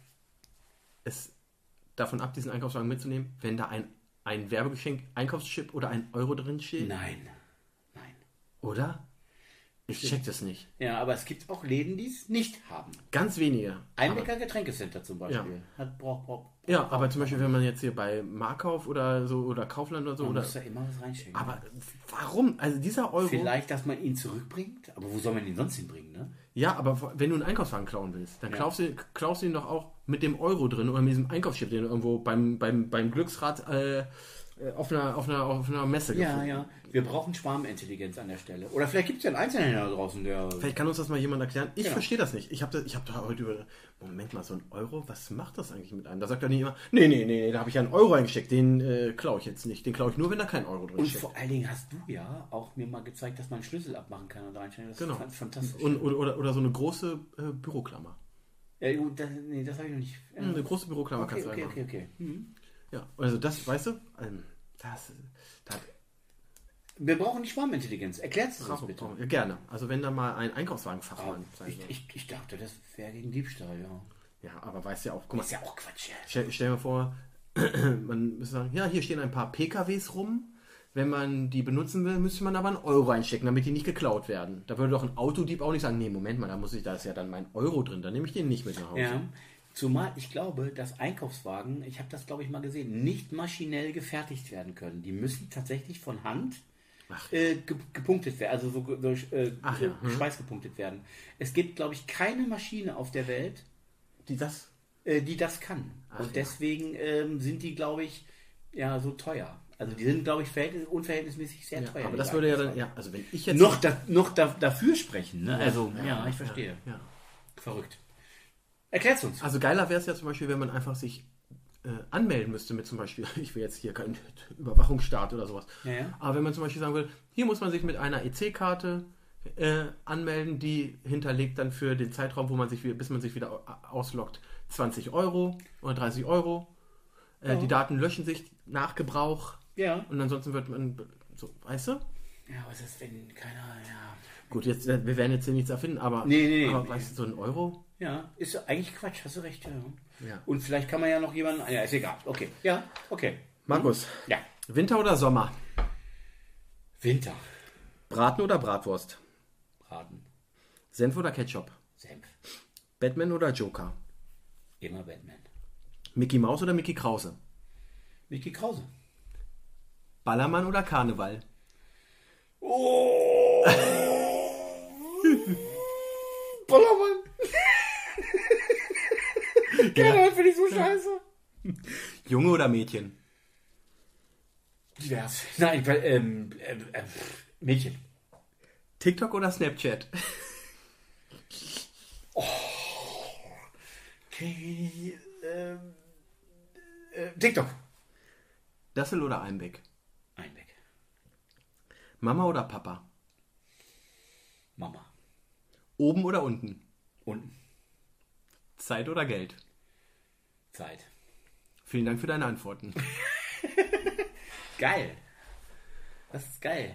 es davon ab, diesen Einkaufswagen mitzunehmen, wenn da ein, ein Werbegeschenk, Einkaufschip oder ein Euro drin steht? Nein. Nein. Oder? Ich check das nicht. Ja, aber es gibt auch Läden, die es nicht haben. Ganz wenige. Einbecker Getränkecenter zum Beispiel. Hat, braucht, braucht, Ja, aber zum Beispiel, wenn man jetzt hier bei Markauf oder so oder Kaufland oder so, man oder. muss da immer was reinstecken. Aber warum? Also dieser Euro. Vielleicht, dass man ihn zurückbringt, aber wo soll man ihn sonst hinbringen, ne? Ja, aber wenn du einen Einkaufswagen klauen willst, dann Ja. klaust, du, klaust du ihn doch auch mit dem Euro drin oder mit diesem Einkaufschip, den du irgendwo beim, beim, beim Glücksrad äh, auf, einer, auf, einer, auf einer Messe Ja, gefunden. ja. Wir brauchen Schwarmintelligenz an der Stelle. Oder vielleicht gibt es ja einen Einzelhändler da draußen, der... Vielleicht kann uns das mal jemand erklären. Ich Genau. verstehe das nicht. Ich habe hab da heute über. Moment mal, so ein Euro, was macht das eigentlich mit einem? Da sagt er nicht immer, nee, nee, nee, nee, da habe ich ja einen Euro eingesteckt. Den äh, klaue ich jetzt nicht. Den klaue ich nur, wenn da kein Euro drin Und steckt. vor allen Dingen hast du ja auch mir mal gezeigt, dass man einen Schlüssel abmachen kann und reinstellen. Das Genau. ist fantastisch. Und, oder, oder, oder so eine große äh, Büroklammer. ja, gut, das, nee, das habe ich noch nicht. Ja. Eine große Büroklammer okay, kannst du okay, reinmachen. okay, okay. Mhm. Ja, also das, weißt du, ähm, das, das Wir brauchen die Schwarmintelligenz. Erklärst du das brauche bitte? ja, gerne. Also wenn da mal ein Einkaufswagenfachmann sein Ich, soll. ich, ich dachte, das wäre gegen Diebstahl, ja. Ja, aber weißt ja auch, guck mal, Ist ja auch Quatsch. Ja. stell, stell dir mal vor, man müsste sagen, ja, hier stehen ein paar P K Ws rum. Wenn man die benutzen will, müsste man aber einen Euro einstecken, damit die nicht geklaut werden. Da würde doch ein Autodieb auch nicht sagen, nee, Moment mal, da muss ich, da ist ja dann mein Euro drin, dann nehme ich den nicht mit nach Hause. Ja, zumal ich glaube, dass Einkaufswagen, ich habe das glaube ich mal gesehen, nicht maschinell gefertigt werden können. Die müssen tatsächlich von Hand Ach, äh, ge gepunktet werden, also so, so äh, Ach ja, hm. schweißgepunktet werden. Es gibt glaube ich keine Maschine auf der Welt, Die das? äh, die das kann. Ach Und ja. deswegen ähm, sind die glaube ich ja so teuer. Also die sind glaube ich verhältnis unverhältnismäßig sehr Ja, teuer. aber die das würde ja dann, Einkaufswagen. ja, also wenn ich jetzt... noch, da, noch da, dafür sprechen. Ne? Also ja, ich verstehe. Ja, ja. Verrückt. Erklär's uns. Also geiler wäre es ja zum Beispiel, wenn man einfach sich äh, anmelden müsste mit zum Beispiel, ich will jetzt hier keinen Überwachungsstaat oder sowas, Ja, ja. aber wenn man zum Beispiel sagen will, hier muss man sich mit einer E C-Karte äh, anmelden, die hinterlegt dann für den Zeitraum, wo man sich, wieder- bis man sich wieder au- ausloggt, zwanzig Euro oder dreißig Euro. Äh, Ja. Die Daten löschen sich nach Gebrauch Ja. und ansonsten wird man, so, weißt du? Ja, was ist, wenn keiner, ja. Gut, jetzt, äh, wir werden jetzt hier nichts erfinden, aber, Nee, nee, nee. aber weißt du, so ein Euro? Ja, ist eigentlich Quatsch, hast du recht. Ja. Ja. Und vielleicht kann man ja noch jemanden, ja, ist egal. Okay, ja, okay. Markus, Ja, Winter oder Sommer? Winter. Braten oder Bratwurst? Braten. Senf oder Ketchup? Senf. Batman oder Joker? Immer Batman. Mickey Maus oder Mickey Krause? Mickey Krause. Ballermann oder Karneval? Oh! Ballermann! Karneval finde ich so scheiße. Junge oder Mädchen? Divers. Nein, weil, ähm, ähm, ähm, Mädchen. TikTok oder Snapchat? Okay, ähm, äh, TikTok. Dassel oder Einbeck? Einweg. Mama oder Papa? Mama. Oben oder unten? Unten. Zeit oder Geld? Zeit. Vielen Dank für deine Antworten. Geil. Das ist geil.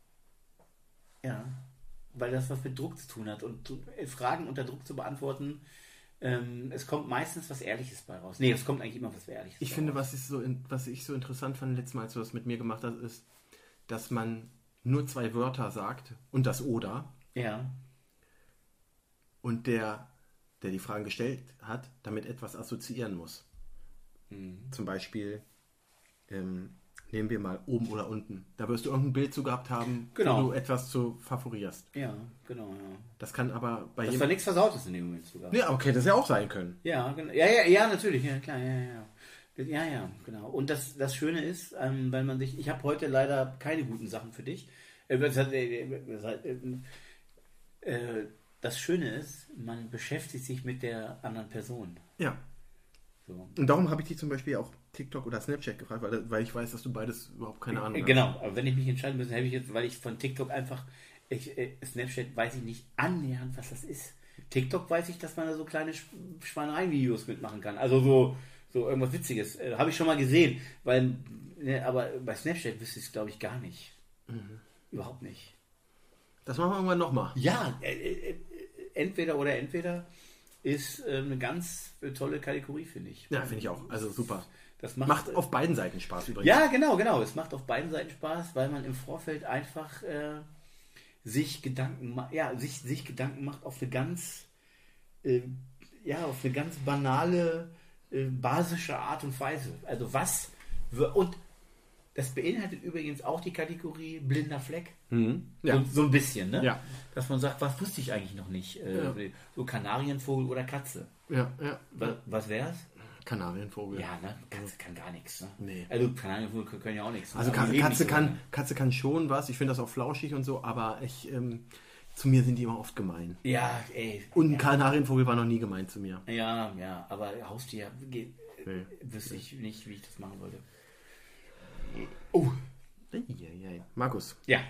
Ja. Weil das was mit Druck zu tun hat. Und Fragen unter Druck zu beantworten, ähm, es kommt meistens was Ehrliches bei raus. Nee, es kommt eigentlich immer was Ehrliches Ich bei finde, raus. was ich, so in, was ich so interessant fand letztes Mal, als du das mit mir gemacht hast, ist, dass man nur zwei Wörter sagt und das oder Ja. und der, der die Fragen gestellt hat, damit etwas assoziieren muss. Mhm. Zum Beispiel, ähm, nehmen wir mal oben oder unten. Da wirst du irgendein Bild zu gehabt haben, Genau. wo du etwas zu favorierst. Ja, genau, ja. Das kann aber bei Das war jedem... nichts Versautes in dem Moment sogar. Ja, okay, das ja auch sein können. Ja, genau. Ja, ja, ja, natürlich, ja, klar, ja, ja. Ja, ja, genau. Und das, das Schöne ist, ähm, weil man sich, ich habe heute leider keine guten Sachen für dich. Äh, das, hat, äh, das, hat, äh, äh, das Schöne ist, man beschäftigt sich mit der anderen Person. Ja. So. Und darum habe ich dich zum Beispiel auch TikTok oder Snapchat gefragt, weil, weil ich weiß, dass du beides überhaupt keine Ahnung Äh, hast. Genau, aber wenn ich mich entscheiden müsste, hätte ich jetzt, weil ich von TikTok einfach, ich, äh, Snapchat weiß ich nicht annähernd, was das ist. TikTok weiß ich, dass man da so kleine Sch- Schweinereien-Videos mitmachen kann. Also so, so irgendwas Witziges. Äh, habe ich schon mal gesehen. Weil, ne, aber bei Snapchat wüsste ich es, glaube ich, gar nicht. Mhm. Überhaupt nicht. Das machen wir irgendwann nochmal. Ja, äh, äh, entweder oder entweder ist äh, eine ganz äh, tolle Kategorie, finde ich. Ja, finde ich auch. Also super. Das macht, Macht auf beiden Seiten Spaß übrigens. Ja, genau, genau. Es macht auf beiden Seiten Spaß, weil man im Vorfeld einfach äh, sich Gedanken macht, ja, sich, sich Gedanken macht auf eine ganz, äh, ja, auf eine ganz banale, äh, basische Art und Weise. Also was wir, und das beinhaltet übrigens auch die Kategorie blinder Fleck. Mhm. Ja. So, so ein bisschen, ne? Ja. Dass man sagt, was wusste ich eigentlich noch nicht? Äh, Ja. So Kanarienvogel oder Katze. Ja, ja. Was, was wär's? Kanarienvogel. Ja, ne? Katze kann gar nichts. Ne? Nee. Also Kanarienvögel können ja auch nichts. Ne? Also Aber die Ka- leben Katze, nicht so kann, lange. Katze kann schon was. Ich finde das auch flauschig und so, aber ich, ähm, zu mir sind die immer oft gemein. Ja, ey. Und ein ja. Kanarienvogel war noch nie gemein zu mir. Ja, ja, aber Haustier geht, Nee. wüsste ich nicht, wie ich das machen wollte. Oh, Eieiei. Markus, ja.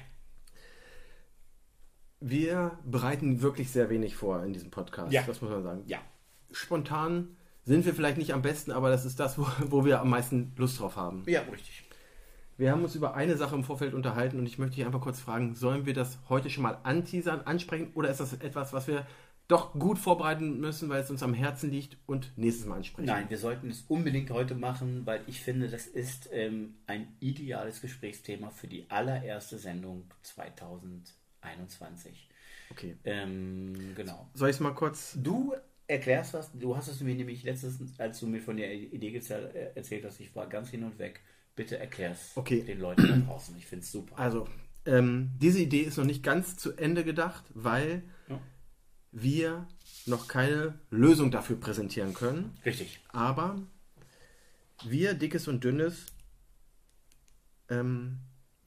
wir bereiten wirklich sehr wenig vor in diesem Podcast. Ja. Das muss man sagen. Ja. Spontan sind wir vielleicht nicht am besten, aber das ist das, wo, wo wir am meisten Lust drauf haben. Ja, richtig. Wir haben uns über eine Sache im Vorfeld unterhalten und ich möchte dich einfach kurz fragen, sollen wir das heute schon mal anteasern, ansprechen oder ist das etwas, was wir doch gut vorbereiten müssen, weil es uns am Herzen liegt und nächstes Mal ansprechen? Nein, wir sollten es unbedingt heute machen, weil ich finde, das ist ähm, ein ideales Gesprächsthema für die allererste Sendung zwanzig einundzwanzig. Okay. Ähm, genau. Soll ich es mal kurz... Du erklärst was, du hast es mir nämlich letztens, als du mir von der Idee geze- äh, erzählt hast, ich war ganz hin und weg. Bitte erklär's Okay. den Leuten da draußen. Ich finde es super. Also, ähm, diese Idee ist noch nicht ganz zu Ende gedacht, weil Ja. wir noch keine Lösung dafür präsentieren können. Richtig. Aber wir, Dickes und Dünnes, ähm,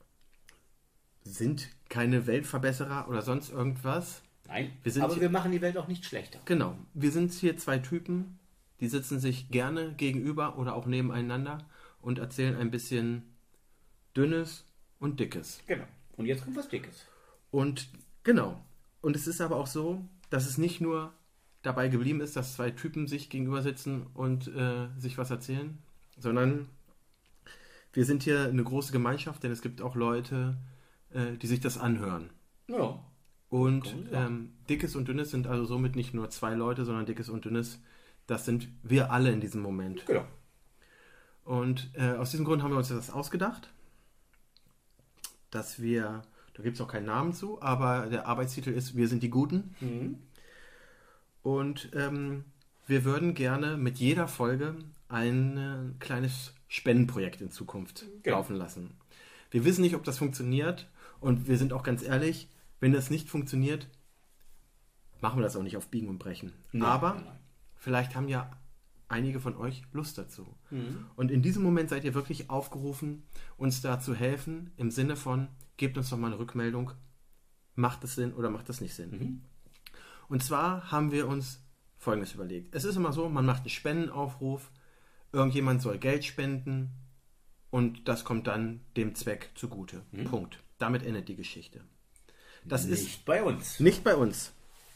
sind keine Weltverbesserer oder sonst irgendwas. Nein, Wir sind aber hier- wir machen die Welt auch nicht schlechter. Genau, wir sind hier zwei Typen, die sitzen sich gerne gegenüber oder auch nebeneinander und erzählen ein bisschen Dünnes und Dickes. Genau. Und jetzt kommt was Dickes. Und genau. Und es ist aber auch so, dass es nicht nur dabei geblieben ist, dass zwei Typen sich gegenüber sitzen und äh, sich was erzählen, sondern wir sind hier eine große Gemeinschaft, denn es gibt auch Leute, äh, die sich das anhören. Ja. Und Kann man sagen. ähm, Dickes und Dünnes sind also somit nicht nur zwei Leute, sondern Dickes und Dünnes, das sind wir alle in diesem Moment. Genau. Und äh, aus diesem Grund haben wir uns das ausgedacht, dass wir, da gibt es auch keinen Namen zu, aber der Arbeitstitel ist Wir sind die Guten. Mhm. Und ähm, wir würden gerne mit jeder Folge ein äh, kleines Spendenprojekt in Zukunft Genau. laufen lassen. Wir wissen nicht, ob das funktioniert und wir sind auch ganz ehrlich, wenn das nicht funktioniert, machen wir das auch nicht auf Biegen und Brechen. Nein, Aber nein, nein. vielleicht haben ja einige von euch Lust dazu. Mhm. Und in diesem Moment seid ihr wirklich aufgerufen, uns da zu helfen, im Sinne von, gebt uns doch mal eine Rückmeldung, macht es Sinn oder macht es nicht Sinn. Mhm. Und zwar haben wir uns Folgendes überlegt. Es ist immer so, man macht einen Spendenaufruf, irgendjemand soll Geld spenden und das kommt dann dem Zweck zugute. Mhm. Punkt. Damit endet die Geschichte. Das Nicht ist bei uns. nicht bei uns.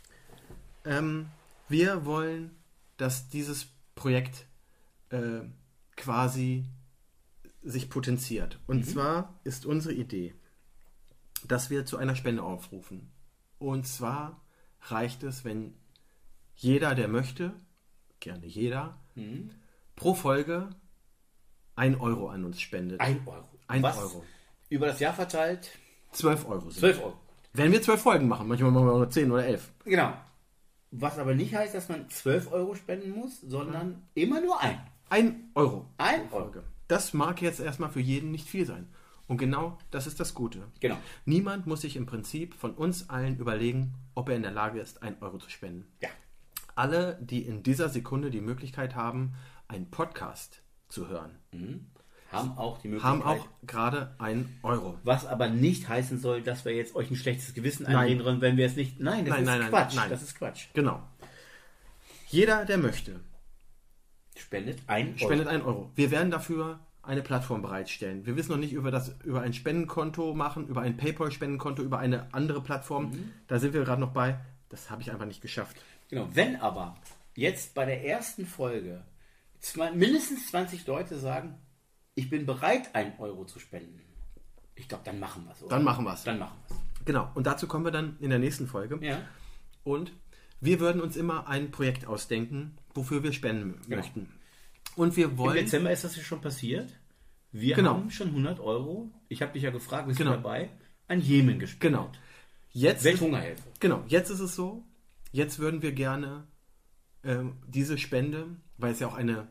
Ähm, wir wollen, dass dieses Projekt äh, quasi sich potenziert. Und Mhm. zwar ist unsere Idee, dass wir zu einer Spende aufrufen. Und zwar reicht es, wenn jeder, der möchte, gerne jeder, Mhm. pro Folge ein Euro an uns spendet. Ein Euro. Ein Was Euro. über das Jahr verteilt Zwölf Euro sind. zwölf Euro. Wenn wir zwölf Folgen machen, manchmal machen wir nur zehn oder elf. Genau. Was aber nicht heißt, dass man zwölf Euro spenden muss, sondern immer nur ein. Ein Euro. Ein pro Euro. Folge. Das mag jetzt erstmal für jeden nicht viel sein. Und genau das ist das Gute. Genau. Niemand muss sich im Prinzip von uns allen überlegen, ob er in der Lage ist, ein Euro zu spenden. Ja. Alle, die in dieser Sekunde die Möglichkeit haben, einen Podcast zu hören, Haben auch die Möglichkeit. haben auch gerade einen Euro. Was aber nicht heißen soll, dass wir jetzt euch ein schlechtes Gewissen Nein. einreden wollen, wenn wir es nicht. Nein, das Nein, ist nein, nein, Quatsch. nein. Das ist Quatsch. Genau. Jeder, der möchte, Spendet ein Euro. spendet einen Euro. Wir werden dafür eine Plattform bereitstellen. Wir wissen noch nicht über das über ein Spendenkonto machen, über ein PayPal-Spendenkonto, über eine andere Plattform. Da sind wir gerade noch bei. Das habe ich einfach nicht geschafft. Genau. Wenn aber jetzt bei der ersten Folge zwei, mindestens zwanzig Leute sagen, ich bin bereit, einen Euro zu spenden. Ich glaube, dann machen wir es. Dann machen wir es. Dann machen wir Genau. Und dazu kommen wir dann in der nächsten Folge. es. Ja. Und wir würden uns immer ein Projekt ausdenken, wofür wir spenden Genau. möchten. Und wir Im wollen... Dezember ist das ja schon passiert. Wir Genau. haben schon hundert Euro. Ich habe dich ja gefragt, bist Genau. du dabei? An Jemen gespendet. Genau. Jetzt, Welthungerhilfe. genau. Jetzt ist es so, jetzt würden wir gerne ähm, diese Spende, weil es ja auch eine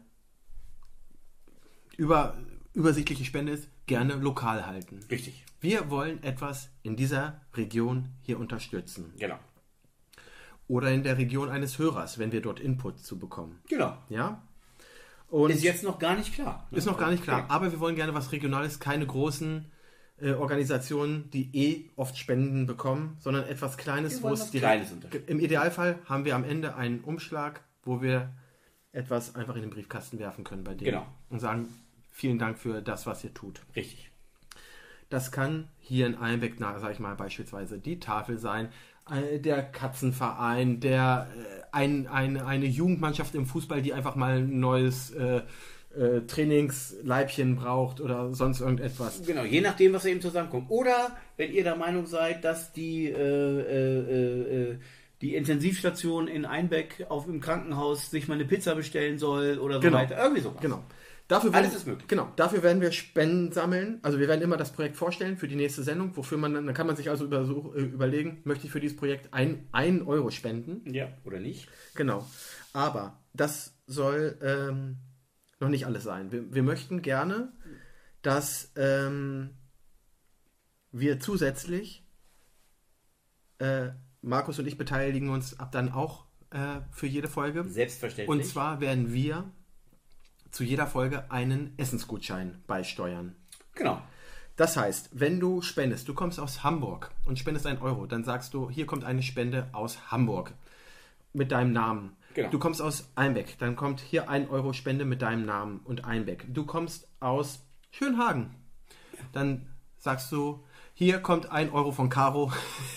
über, übersichtliche Spende ist, gerne lokal halten. Richtig. Wir wollen etwas in dieser Region hier unterstützen. Genau. Oder in der Region eines Hörers, wenn wir dort Input zu bekommen. Genau. Ja? Und Ist jetzt noch gar nicht klar. ist noch gar nicht klar. Okay. Aber wir wollen gerne was Regionales, keine großen äh, Organisationen, die eh oft Spenden bekommen, sondern etwas Kleines, Wir wo wollen es was direkt- Kleines unterstützen. Im Idealfall haben wir am Ende einen Umschlag, wo wir etwas einfach in den Briefkasten werfen können bei denen. Genau. Und sagen, vielen Dank für das, was ihr tut. Richtig. Das kann hier in Einbeck, sage ich mal, beispielsweise die Tafel sein, äh, der Katzenverein, der äh, ein, ein, eine Jugendmannschaft im Fußball, die einfach mal ein neues äh, äh, Trainingsleibchen braucht oder sonst irgendetwas. Genau, je nachdem, was eben zusammenkommt. Oder wenn ihr der Meinung seid, dass die, äh, äh, äh, die Intensivstation in Einbeck auf im Krankenhaus sich mal eine Pizza bestellen soll oder so Genau. weiter. Irgendwie sowas. Genau. Dafür Alles werden, ist möglich. Genau. Dafür werden wir Spenden sammeln. Also wir werden immer das Projekt vorstellen für die nächste Sendung, wofür man dann, dann kann man sich also über, so, äh, überlegen, möchte ich für dieses Projekt ein, ein Euro spenden. Ja, oder nicht? Genau. Aber das soll ähm, noch nicht alles sein. Wir, wir möchten gerne, dass ähm, wir zusätzlich, äh, Markus und ich beteiligen uns ab dann auch äh, für jede Folge. Selbstverständlich. Und zwar werden wir zu jeder Folge einen Essensgutschein beisteuern. Genau. Das heißt, wenn du spendest, du kommst aus Hamburg und spendest einen Euro, dann sagst du, hier kommt eine Spende aus Hamburg mit deinem Namen. Genau. Du kommst aus Einbeck, dann kommt hier ein Euro Spende mit deinem Namen und Einbeck. Du kommst aus Schönhagen, dann sagst du, hier kommt ein Euro von Caro.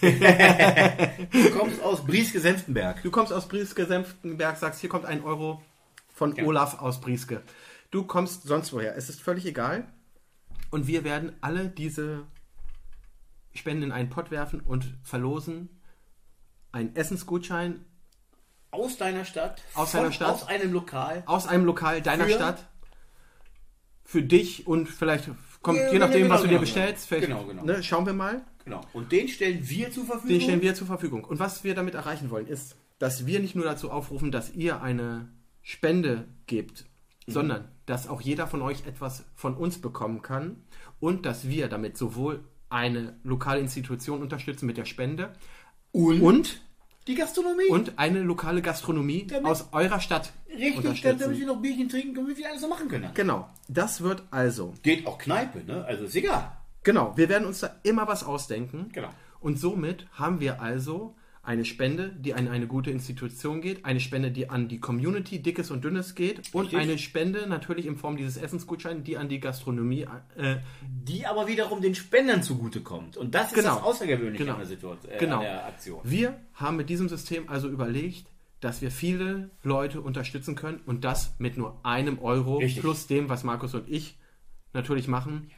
Du kommst aus Brieske-Senftenberg. Du kommst aus Brieske-Senftenberg, sagst, hier kommt ein Euro von Genau. Olaf aus Brieske. Du kommst sonst woher. Es ist völlig egal. Und wir werden alle diese Spenden in einen Pott werfen und verlosen einen Essensgutschein Aus deiner Stadt. Aus von, deiner Stadt. Aus einem Lokal. aus einem Lokal deiner Für- Stadt für dich und vielleicht kommt, Ja, je genau, nachdem, genau, was du dir genau, bestellst. Vielleicht, genau, genau. Ne, schauen wir mal. Genau. Und den stellen wir zur Verfügung. Den stellen wir zur Verfügung. Und was wir damit erreichen wollen, ist, dass wir nicht nur dazu aufrufen, dass ihr eine Spende gebt sondern dass auch jeder von euch etwas von uns bekommen kann und dass wir damit sowohl eine lokale Institution unterstützen mit der Spende Und, und, die Gastronomie. und eine lokale Gastronomie Damit- aus eurer Stadt Richtig, dann, unterstützen. damit wir noch Bierchen trinken können, wie wir alles so machen können. Genau, das wird also, Geht auch Kneipe, ne? Also ist egal. genau, wir werden uns da immer was ausdenken. Genau. Und somit haben wir also eine Spende, die an eine gute Institution geht, eine Spende, die an die Community, Dickes und Dünnes geht und Richtig. eine Spende natürlich in Form dieses Essensgutscheins, die an die Gastronomie, äh, Die aber wiederum den Spendern zugutekommt. Und das ist Genau. das Außergewöhnliche Genau. an der Situation, äh, Genau. an der Aktion. Wir haben mit diesem System also überlegt, dass wir viele Leute unterstützen können und das mit nur einem Euro Richtig. plus dem, was Markus und ich natürlich machen.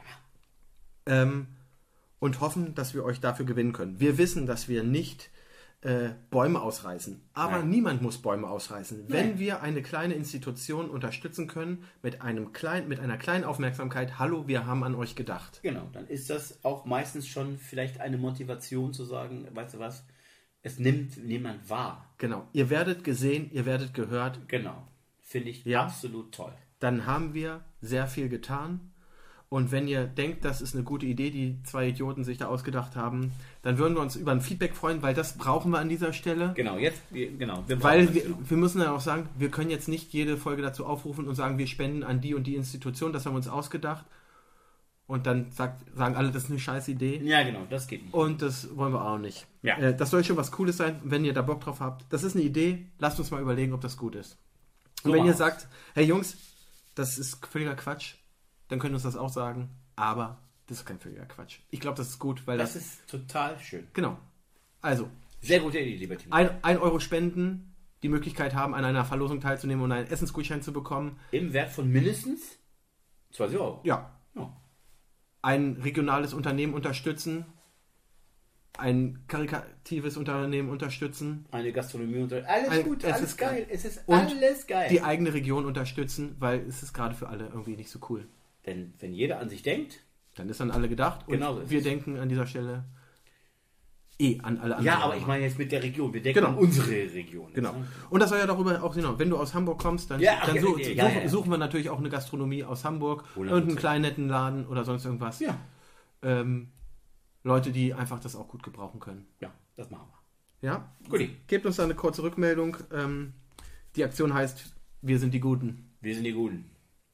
Ähm, und hoffen, dass wir euch dafür gewinnen können. Wir wissen, dass wir nicht äh, Bäume ausreißen, aber Nein. niemand muss Bäume ausreißen. Wenn Nein. wir eine kleine Institution unterstützen können mit einem kleinen, mit einer kleinen Aufmerksamkeit, hallo, wir haben an euch gedacht. Genau, dann ist das auch meistens schon vielleicht eine Motivation zu sagen, weißt du was, es nimmt niemand wahr. Genau. Ihr werdet gesehen, ihr werdet gehört. Genau. Finde ich Ja. absolut toll. Dann haben wir sehr viel getan. Und wenn ihr denkt, das ist eine gute Idee, die zwei Idioten sich da ausgedacht haben, dann würden wir uns über ein Feedback freuen, weil das brauchen wir an dieser Stelle. Genau, jetzt, wir- genau. Wir brauchen Weil das, wir, genau. wir müssen ja auch sagen, wir können jetzt nicht jede Folge dazu aufrufen und sagen, wir spenden an die und die Institution, das haben wir uns ausgedacht. Und dann sagt, sagen alle, das ist eine scheiß Idee. Ja, genau, das geht nicht. Und das wollen wir auch nicht. Ja. Äh, das soll schon was Cooles sein, wenn ihr da Bock drauf habt. Das ist eine Idee, lasst uns mal überlegen, ob das gut ist. Und So wenn ihr machen sagt, hey Jungs, das ist völliger Quatsch, dann könnt ihr uns das auch sagen. Aber das ist kein völliger Quatsch. Ich glaube, das ist gut, weil das, Das ist total schön. Genau. Also, Sehr gute Idee, lieber Timo. ein, ein Euro spenden, die Möglichkeit haben, an einer Verlosung teilzunehmen und einen Essensgutschein zu bekommen. Im Wert von mindestens zwanzig Euro. Ja. Ja. Ein regionales Unternehmen unterstützen. Ein karikatives Unternehmen unterstützen. Eine Gastronomie unter. Alles Ein- gut, es alles ist geil. geil. Es ist Und alles geil. Die eigene Region unterstützen, weil es ist gerade für alle irgendwie nicht so cool. Denn wenn jeder an sich denkt, Dann ist an alle gedacht und Genau so ist wir es. denken an dieser Stelle eh an alle anderen. ja, aber ich meine jetzt mit der Region. Wir denken Genau. an unsere Region. jetzt, Genau. ne? Und das soll ja darüber auch genau. Wenn du aus Hamburg kommst, dann, Ja, ach, dann ja, so, ja, such, ja, ja. suchen wir natürlich auch eine Gastronomie aus Hamburg, hundert Prozent. irgendeinen kleinen netten Laden oder sonst irgendwas. Ja. Ähm, Leute, die einfach das auch gut gebrauchen können. Ja, das machen wir. Ja? Guti. Gebt uns da eine kurze Rückmeldung. Ähm, die Aktion heißt, wir sind die Guten. Wir sind die Guten.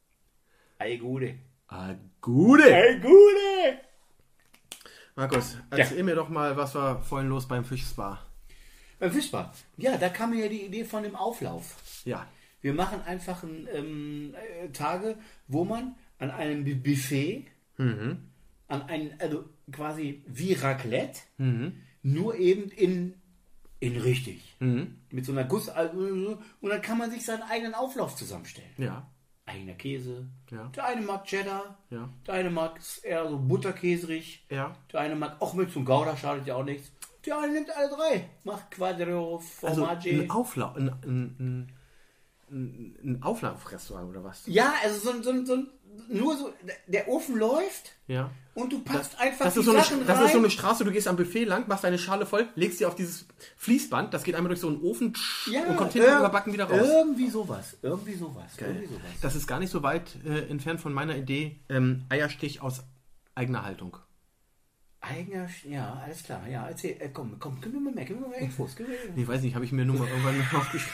Ei Gute. Ah, Gute! Ei Gute! Markus, erzähl mir doch mal, was war vorhin los beim Fischspa? Beim Fischbad. Ja, da kam mir ja die Idee von dem Auflauf. Ja. Wir machen einfach ein, ähm, äh, Tage, wo man an einem Bu- Buffet, Mhm. an einen, also quasi wie Raclette, Mhm. nur eben in, in richtig. Mhm. Mit so einer Guss, und dann kann man sich seinen eigenen Auflauf zusammenstellen. Ja. Eigener Käse. Ja. Der eine mag Cheddar, Ja. der eine mag es eher so butterkäserig, Ja. der eine mag auch mit zum Gouda, schadet ja auch nichts. Der eine nimmt alle drei. Macht Quadro, Also Formaggi. ein Auflauf, ein, ein, ein, ein Auflaufrestaurant oder was? Ja, also so, ein- so, ein- so ein- nur so, der Ofen läuft Ja. und du passt einfach Das die ist, so eine, Sachen das rein. ist so eine Straße, du gehst am Buffet lang, machst deine Schale voll, legst sie auf dieses Fließband, das geht einmal durch so einen Ofen ja, und kommt hinten ir- überbacken wieder raus. Irgendwie sowas. Irgendwie sowas. Irgendwie sowas. Das ist gar nicht so weit äh, entfernt von meiner Idee, ähm, Eierstich aus eigener Haltung. Eigener, Sch- ja, alles klar. Ja, erzähl, äh, komm, komm, gib mir mal mehr, gib mir mal mehr Infos. Gib mir, Ich weiß nicht, habe ich mir nur mal irgendwann aufgeschrieben.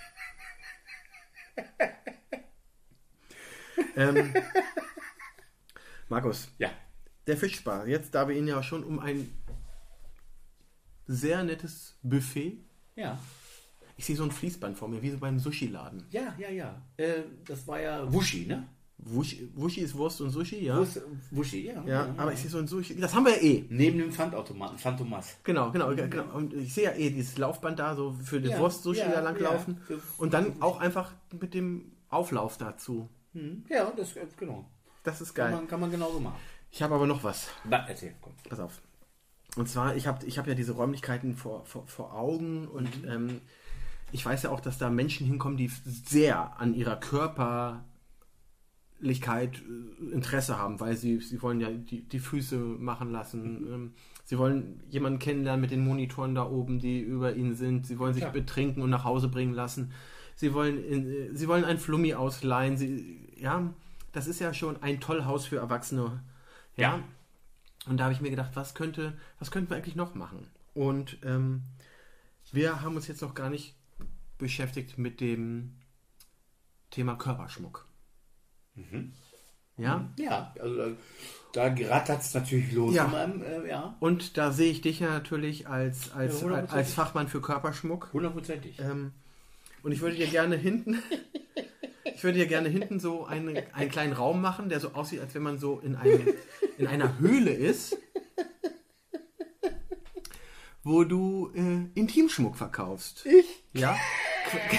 ähm, Markus, ja, der Fischspar, jetzt da wir ihn ja schon um ein sehr nettes Buffet, ja, ich sehe so ein Fließband vor mir, wie so beim Sushi-Laden. ja, ja, ja. Äh, das war ja Wuschi, ne? Wushi, Wushi ist Wurst und Sushi, ja. Wus- Wuschi, ja. Ja, aber ich sehe so ein Sushi, das haben wir ja eh. Neben dem Pfandautomaten, Phantomas. Genau, genau, ge- genau. Und ich sehe ja eh dieses Laufband da, so für die Ja, Wurst-Sushi ja, da langlaufen. ja. Und dann auch einfach mit dem Auflauf dazu. Hm. Ja, das, äh, genau. Das ist Kann geil. man, kann man genauso machen. Ich habe aber noch was. Na, erzähl, komm. Pass auf. Und zwar, ich habe ich hab ja diese Räumlichkeiten vor, vor, vor Augen und Mhm. ähm, ich weiß ja auch, dass da Menschen hinkommen, die sehr an ihrer Körperlichkeit äh, Interesse haben, weil sie, sie wollen ja die, die Füße machen lassen. Mhm. Ähm, sie wollen jemanden kennenlernen mit den Monitoren da oben, die über ihnen sind. Sie wollen sich Klar. betrinken und nach Hause bringen lassen. sie wollen, in, sie wollen ein Flummi ausleihen. Sie, ja, das ist ja schon ein Tollhaus für Erwachsene. Ja. Ja. Und da habe ich mir gedacht, was könnte, was könnten wir eigentlich noch machen? Und ähm, wir haben uns jetzt noch gar nicht beschäftigt mit dem Thema Körperschmuck. Mhm. Ja? Ja, also da, da rattert es natürlich los. Ja. In meinem, äh, ja, Und da sehe ich dich ja natürlich als, als, Ja, hundertprozentig. als Fachmann für Körperschmuck. hundertprozentig. Ähm, und ich würde dir gerne hinten, ich würde dir gerne hinten so eine, einen kleinen Raum machen, der so aussieht, als wenn man so in, einem, in einer Höhle ist, wo du äh, Intimschmuck verkaufst. Ich? Ja. Qu-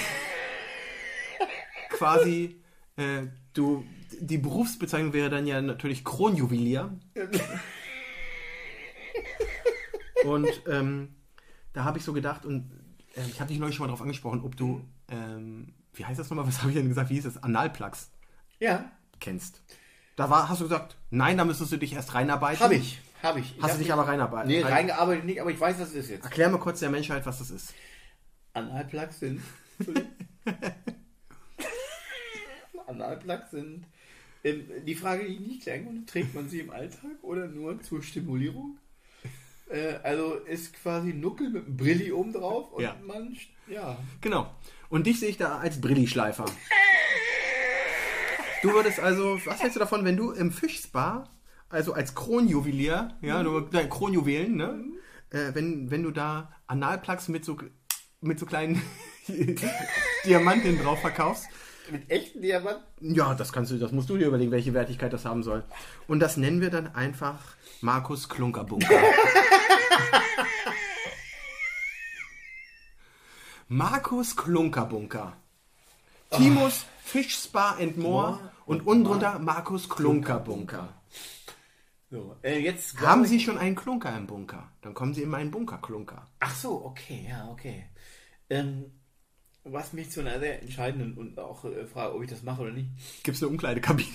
Quasi, äh, du, die Berufsbezeichnung wäre dann ja natürlich Kronjuwelier. Und ähm, da habe ich so gedacht, und äh, ich habe dich neulich schon mal darauf angesprochen, ob du, ähm, wie heißt das nochmal, was habe ich denn gesagt, wie hieß das, Analplugs Ja, kennst. Da war, hast du gesagt, nein, da müsstest du dich erst reinarbeiten. habe ich. Habe ich. ich Hast hab du dich mich- aber reinarbeiten? Nee, rein- reingearbeitet nicht, aber ich weiß, was es ist jetzt. Erklär mir kurz der Menschheit, was das ist. Analplugs sind. Analplugs sind. Ähm, die Frage, die ich nicht klären konnte, trägt man sie im Alltag oder nur zur Stimulierung? Äh, also ist quasi ein Nuckel mit einem Brilli oben drauf und Ja. man. Ja. Genau. Und dich sehe ich da als Brillischleifer. Du würdest also, was hältst du davon, wenn du im Fischspa, also als Kronjuwelier, ja, Mhm. du, dein Kronjuwelen, ne, äh, wenn, wenn du da Analplugs mit so, mit so kleinen Diamanten drauf verkaufst, Mit echten Diamanten? ja, das kannst du, das musst du dir überlegen, welche Wertigkeit das haben soll. Und das nennen wir dann einfach Markus Klunkerbunker. Markus Klunkerbunker. Timus Fish Spa and More More und und unten drunter Markus Klunkerbunker. So, äh, jetzt glaub Haben ich- Sie schon einen Klunker im Bunker? Dann kommen Sie in meinen Bunker-Klunker. Ach so, okay, ja, okay. Ähm, was mich zu einer sehr entscheidenden und auch äh, Frage, ob ich das mache oder nicht, Gibt es eine Umkleidekabine?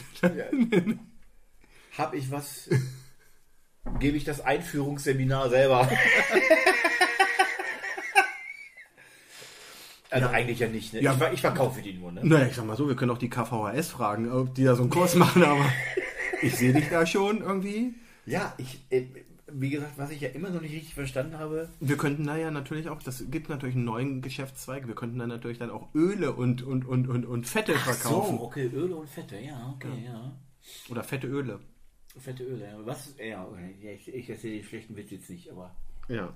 habe ich was, gebe ich das Einführungsseminar selber. Also Ja. eigentlich ja nicht, ne? Ja. Ich, ver- ich verkaufe die nur, ne? Naja, ich sag mal so, wir können auch die K V H S fragen, ob die da so einen Kurs machen, aber ich sehe dich da schon irgendwie. Ja, ich, äh, wie gesagt, was ich ja immer noch nicht richtig verstanden habe, Wir könnten da ja natürlich auch, das gibt natürlich einen neuen Geschäftszweig, wir könnten da natürlich dann auch Öle und, und, und, und, und Fette verkaufen. so, okay, Öle und Fette, ja, okay, ja. Oder fette Öle. Fette Öle, ja. Was, ja, okay. Ja, ich, ich erzähle den schlechten Witz jetzt nicht, aber Ja.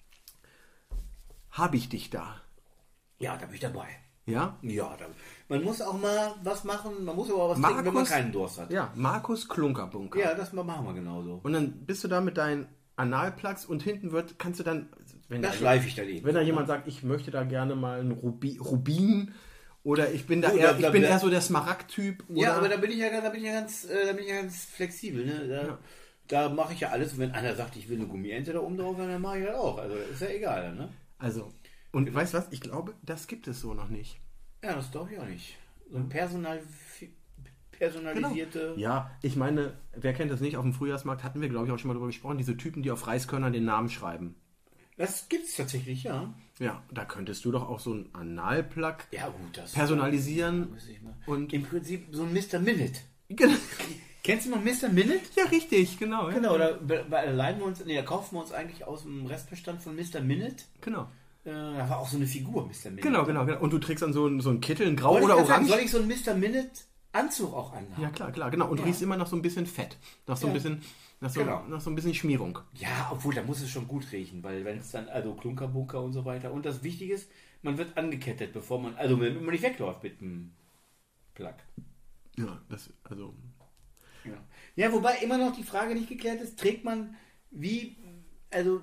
Habe ich dich da? ja, da bin ich dabei. Ja? Ja, da, man muss auch mal was machen, man muss aber auch was trinken, wenn man Markus- keinen Durst hat. Ja, Markus Klunkerbunker. Ja, das machen wir genauso. Und dann bist du da mit deinen Analplugs und hinten wird, kannst du dann, wenn Das da, schleife ich dann eben. wenn da jemand sagt, ich möchte da gerne mal einen Rubi, Rubin oder ich bin da Oh, eher, da- ich da- bin da- eher so der Smaragd-Typ. Ja, oder- aber da bin ich ja, ganz- da bin ich ja ganz, äh, da bin ich ja ganz flexibel. Ne? Da, Ja. da mache ich ja alles. Und wenn einer sagt, ich will eine Gummiente da oben drauf, dann mache ich das auch. Also ist ja egal. Ne? Also, und weißt du was, ich glaube, das gibt es so noch nicht. Ja, das glaube ich auch nicht. So ein personal, personalisierte. Ja, ich meine, wer kennt das nicht? Auf dem Frühjahrsmarkt hatten wir, glaube ich, auch schon mal drüber gesprochen, diese Typen, die auf Reiskörnern den Namen schreiben. Das gibt's tatsächlich, ja. Ja, da könntest du doch auch so einen Analplug Ja, gut, das personalisieren. muss ich mal. Und Im Prinzip so ein Mister Minute. Genau. Kennst du noch Mister Minute? Ja, richtig, genau. Ja. Genau, da, da leihen wir uns, nee, da kaufen wir uns eigentlich aus dem Restbestand von Mister Minute. Genau. Äh, da war auch so eine Figur, Mister Minute. Genau, genau, genau. Und du trägst dann so einen, so einen Kittel, ein Grau Wollte ich oder grad sagen, Orange. soll ich so einen Mister Minute Anzug auch anhaben? Ja, klar, klar, genau. Und Ja. riechst immer nach so ein bisschen Fett. Nach so ein Ja. bisschen, nach so, Genau. nach so ein bisschen Schmierung. Ja, obwohl, da muss es schon gut riechen, weil wenn es dann, also Klunkerbunker und so weiter. Und das Wichtige ist, man wird angekettet, bevor man, also wenn man nicht wegläuft mit dem Plug. Ja, das, also. Ja. ja, wobei immer noch die Frage nicht geklärt ist, trägt man wie, also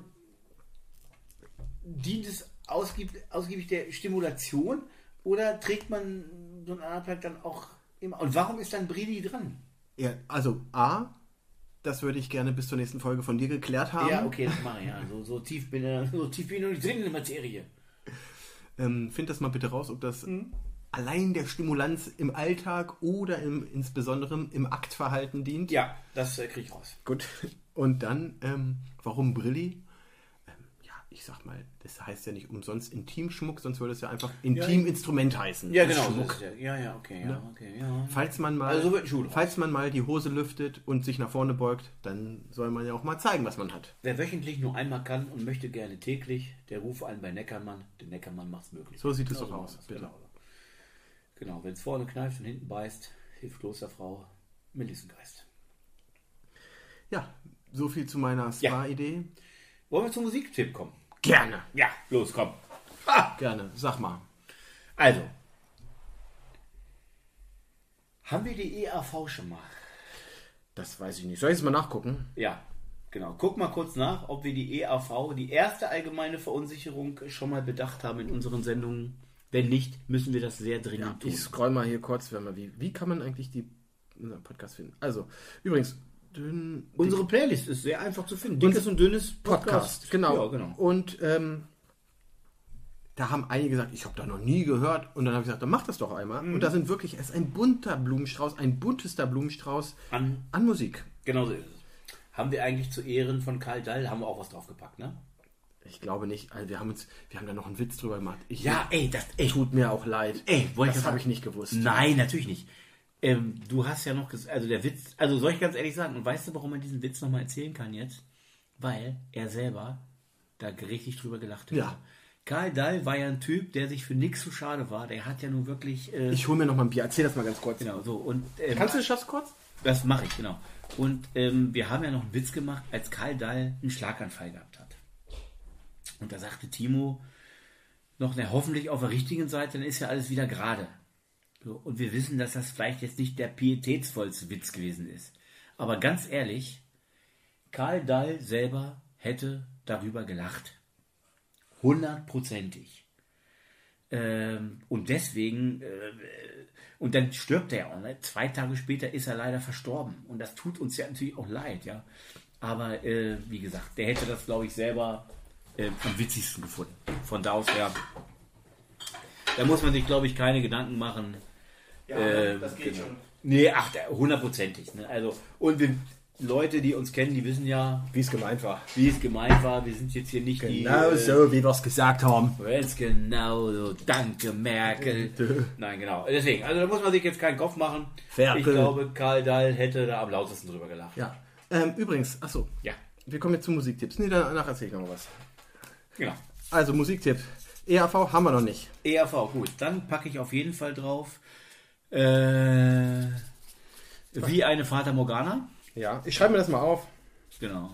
dient es ausgiebig, ausgiebig der Stimulation oder trägt man so einen Analplug dann auch immer, und warum ist dann Brilli dran? Ja, also A, das würde ich gerne bis zur nächsten Folge von dir geklärt haben. Ja, okay, das mache ich ja, so, so tief bin ich, so tief bin ich noch nicht drin in der Materie. Ähm, find das mal bitte raus, ob das Mhm. allein der Stimulanz im Alltag oder im, insbesondere im Aktverhalten dient. Ja, das äh, kriege ich raus. Gut. Und dann, ähm, warum Brilli? Ähm, ja, ich sag mal, das heißt ja nicht umsonst Intimschmuck, sonst würde es ja einfach Intiminstrument heißen. Ja, Das genau. ist Schmuck. Das ist ja, ja, ja, okay, ja, okay, ja. Falls man mal, Also so wird ein Schuh draus. falls man mal die Hose lüftet und sich nach vorne beugt, dann soll man ja auch mal zeigen, was man hat. Wer wöchentlich nur einmal kann und möchte gerne täglich, der rufe an bei Neckermann. Der Neckermann macht's möglich. So sieht es Genau doch so aus, ist es, bitte. Genau, genau. Wenn es vorne kneift und hinten beißt, hilft Klosterfrau Melissengeist. Ja, so viel zu meiner Spa-Idee. Wollen wir zum Musiktipp kommen? Gerne. Ja, los, komm. Gerne, sag mal. Also, haben wir die E A V schon mal? Das weiß ich nicht. Soll ich es mal nachgucken? Ja, genau. Guck mal kurz nach, ob wir die E A V, die erste allgemeine Verunsicherung, schon mal bedacht haben in unseren Sendungen. Wenn nicht, müssen wir das sehr dringend Ja, tun. ich scroll mal hier kurz, wenn man, wie, wie kann man eigentlich die unseren Podcast finden? Also, übrigens, dünn, Unsere Playlist ist sehr einfach zu finden. Dickes und dünnes Podcast. Podcast, genau. Ja, genau. Und ähm, da haben einige gesagt, ich habe da noch nie gehört. Und dann habe ich gesagt, dann mach das doch einmal. Mhm. Und da sind wirklich, es ist ein bunter Blumenstrauß, ein buntester Blumenstrauß An, an Musik. genau so ist es. Haben wir eigentlich zu Ehren von Karl Dall, haben wir auch was draufgepackt, ne? Ich glaube nicht. Also wir haben uns, wir haben da noch einen Witz drüber gemacht. Ich, Ja, ey, das, ey, tut mir auch leid. ey, wollte ich das das habe ich nicht gewusst. Nein, natürlich nicht. Ähm, du hast ja noch gesagt, also der Witz, also soll ich ganz ehrlich sagen, und weißt du, warum man diesen Witz nochmal erzählen kann jetzt? Weil er selber da richtig drüber gelacht hat. Ja. Karl Dall war ja ein Typ, der sich für nichts zu schade war. Der hat ja nun wirklich... Äh, Ich hole mir noch mal ein Bier. Erzähl das mal ganz kurz. genau, so. Und, ähm, Kannst du das schaffst kurz? das mache ich, genau. Und ähm, wir haben ja noch einen Witz gemacht, als Karl Dall einen Schlaganfall gehabt hat. Und da sagte Timo noch, na, hoffentlich auf der richtigen Seite, dann ist ja alles wieder gerade. So, und wir wissen, dass das vielleicht jetzt nicht der pietätsvollste Witz gewesen ist. Aber ganz ehrlich, Karl Dall selber hätte darüber gelacht. Hundertprozentig. Ähm, und deswegen, äh, und dann stirbt er auch. Ne? Zwei Tage später ist er leider verstorben. Und das tut uns ja natürlich auch leid, ja. Aber äh, wie gesagt, der hätte das, glaube ich, selber äh, am witzigsten gefunden. Von da aus her. Da muss man sich, glaube ich, keine Gedanken machen. Ja, Ähm, das geht genau. schon. Nee, ach, der- hundertprozentig. Ne? Also, und wir, Leute, die uns kennen, die wissen ja, Wie es gemeint war. wie es gemeint war. Wir sind jetzt hier nicht die... Genau äh, so, wie wir es gesagt haben. Ganz genau so. Danke, Merkel. Nein, genau. Deswegen, also da muss man sich jetzt keinen Kopf machen. Ferkel. Ich glaube, Karl Dahl hätte da am lautesten drüber gelacht. Ja. Ähm, übrigens, achso, Ja, wir kommen jetzt zu Musiktipps. Nee, danach erzähle ich noch mal was. genau. Also, Musiktipp. E A V haben wir noch nicht. E R V, gut. Dann packe ich auf jeden Fall drauf. Äh, wie eine Fata Morgana. Ja, ich schreibe mir das mal auf. Genau.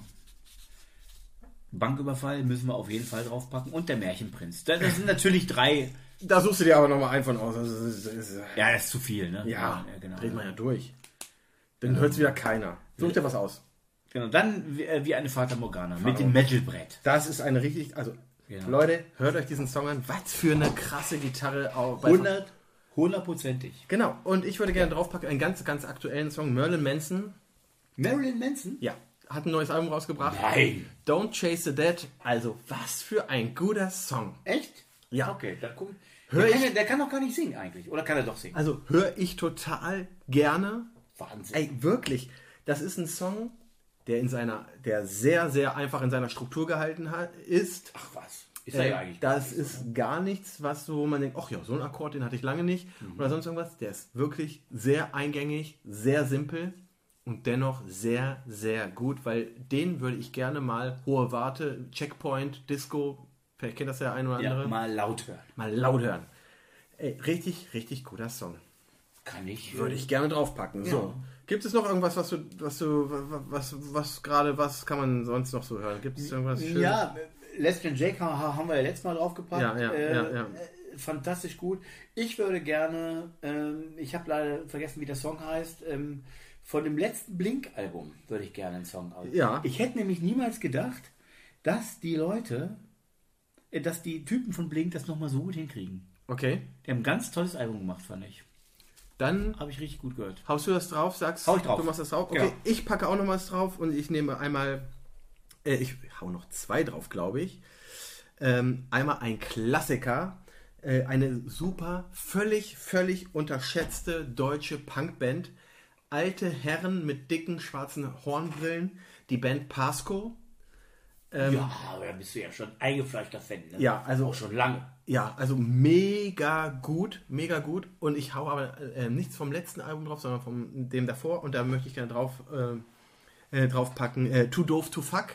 Banküberfall müssen wir auf jeden Fall draufpacken. Und der Märchenprinz. Das das sind natürlich drei. Da suchst du dir aber noch mal einen von aus. Das ist, das ist, Ja, das ist zu viel, ne? ja, genau. dreht man ja durch. Dann hört es wieder keiner. Such dir was aus. Genau. Dann wie, äh, wie eine Fata Morgana mit dem Metalbrett. Das ist eine richtig, also Genau. Leute, hört euch diesen Song an. Was für eine krasse Gitarre. Auch bei- hundert, hundertprozentig. Genau, und ich würde gerne draufpacken, einen ganz, ganz aktuellen Song. Merlin Manson, Marilyn Manson? ja, hat ein neues Album rausgebracht. Nein. Don't Chase the Dead. Also, was für ein guter Song. Echt? Ja. Okay, dann guck. Hör der, kann, ich- ja- der kann doch gar nicht singen eigentlich. Oder kann er doch singen? Also, höre ich total gerne. Wahnsinn. Ey, wirklich. Das ist ein Song, der in seiner, der sehr, sehr einfach in seiner Struktur gehalten hat, ist. Ach was. Ist er Äh, ja eigentlich. das ist gar nichts, was so man denkt, ach ja, so ein Akkord, den hatte ich lange nicht. Oder sonst irgendwas. Der ist wirklich sehr eingängig, sehr simpel und dennoch sehr, sehr gut, weil den würde ich gerne mal hohe Warte, Checkpoint, Disco, vielleicht kennt das der ein oder andere, Ja, mal laut hören. mal laut hören. Ey, richtig, richtig guter Song. Kann ich. Würde ich gerne draufpacken. So. Gibt es noch irgendwas, was du, was du, was, was gerade, was kann man sonst noch so hören? Gibt es irgendwas Schönes? Ja, Lesbian Jake ha- haben wir ja letztes Mal draufgepackt. Ja, ja, äh, ja, ja. äh, Fantastisch gut. Ich würde gerne, ähm, ich habe leider vergessen, wie der Song heißt, ähm, von dem letzten Blink-Album würde ich gerne einen Song aus. Ja. Ich hätte nämlich niemals gedacht, dass die Leute, äh, dass die Typen von Blink das nochmal so gut hinkriegen. Okay. Die haben ein ganz tolles Album gemacht, fand ich. Dann Habe ich richtig gut gehört. haust du das drauf, sagst Hau ich drauf. du machst das drauf. Okay, Genau. ich packe auch noch was drauf und ich nehme einmal, äh, ich hau noch zwei drauf, glaube ich. Ähm, einmal ein Klassiker, äh, eine super, völlig, völlig unterschätzte deutsche Punkband. Alte Herren mit dicken schwarzen Hornbrillen, die Band Pasco. Ähm, Ja, aber da bist du ja schon eingefleischter Fan, ne? Ja, also Auch schon lange. Ja, also mega gut, mega gut. Und ich hau aber äh, nichts vom letzten Album drauf, sondern von dem davor. Und da möchte ich gerne drauf, äh, äh, drauf packen. Äh, Too Doof to Fuck.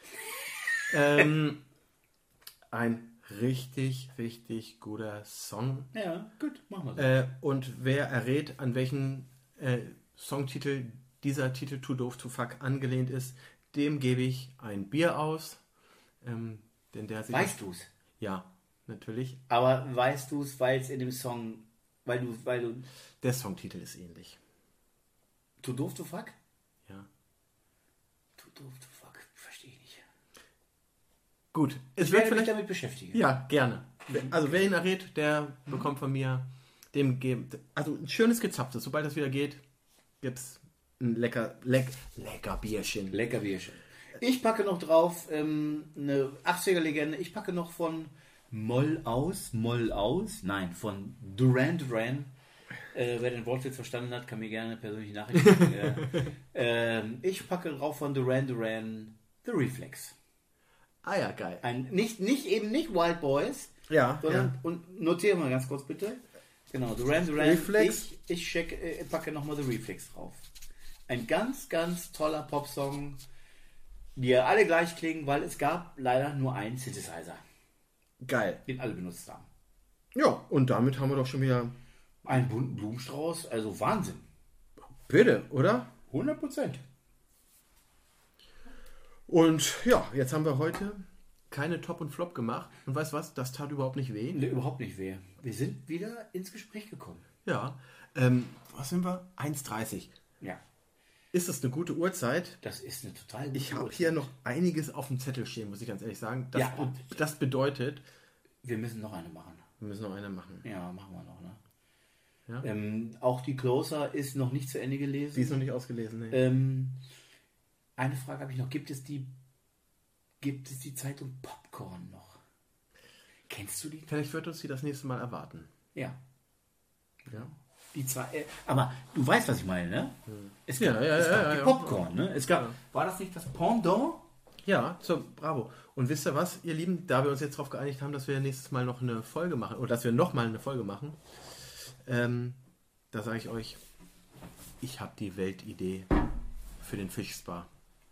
ähm, ein richtig, richtig guter Song. Ja, gut, machen wir so. Äh, und wer errät, an welchen äh, Songtitel dieser Titel Too Doof to Fuck angelehnt ist, dem gebe ich ein Bier aus. Ähm, denn der sich Weißt du's? Ja, natürlich. Aber weißt du es, weil es in dem Song, weil du, weil du, Der Songtitel ist ähnlich. Too Doof to Fuck? Ja. Too Doof to Fuck, verstehe ich nicht. Gut, es Ich wird werde mich vielleicht. damit beschäftigen. Ja, gerne. Also wer ihn errät, der bekommt von mir dem geben. Also ein schönes Gezapftes. Sobald das wieder geht, gibt's ein lecker, leck, lecker Bierchen. Lecker Bierchen. Ich packe noch drauf ähm, eine achtziger-Legende. Ich packe noch von Moll aus, Moll aus, nein, von Duran Duran. Äh, wer den Wortwitz verstanden hat, kann mir gerne eine persönliche Nachricht schicken. äh, ähm, ich packe drauf von Duran Duran The Reflex. Ah ja, geil. Ein, nicht, nicht eben nicht Wild Boys, Ja, sondern, ja. und notiere mal ganz kurz bitte. Genau, Duran Duran. Reflex. Ich, ich check, äh, packe nochmal The Reflex drauf. Ein ganz, ganz toller Popsong, die ja alle gleich klingen, weil es gab leider nur einen Synthesizer, Geil. den alle benutzt haben. Ja, und damit haben wir doch schon wieder. Einen bunten Blumenstrauß, also Wahnsinn. Bitte, oder? hundert Prozent. Und ja, jetzt haben wir heute keine Top und Flop gemacht. Und weißt du was? Das tat überhaupt nicht weh. Nee, überhaupt nicht weh. Wir sind wieder ins Gespräch gekommen. Ja. Ähm, was sind wir? eins Uhr dreißig. Ja, Ist das eine gute Uhrzeit? das ist eine total gute Ich habe Uhrzeit. hier noch einiges auf dem Zettel stehen, muss ich ganz ehrlich sagen. Das, Ja, und- das bedeutet, Wir müssen noch eine machen. wir müssen noch eine machen. Ja, machen wir noch, ne? Ja. Ähm, auch die Closer ist noch nicht zu Ende gelesen. Die ist noch nicht ausgelesen. Nee. Ähm, eine Frage habe ich noch. Gibt es die gibt es die Zeitung Popcorn noch? Kennst du die? Vielleicht wird uns die das nächste Mal erwarten. Ja. Ja. Die zwei, äh, aber du weißt, was ich meine, ne? Es Ja, gab, ja, es ja, gab ja, die ja. Popcorn, ne? Es gab, Ja. war das nicht das Pendant? Ja, so, bravo. Und wisst ihr was, ihr Lieben, da wir uns jetzt darauf geeinigt haben, dass wir nächstes Mal noch eine Folge machen, oder dass wir noch mal eine Folge machen, ähm, da sage ich euch, ich habe die Weltidee für den Fischspa.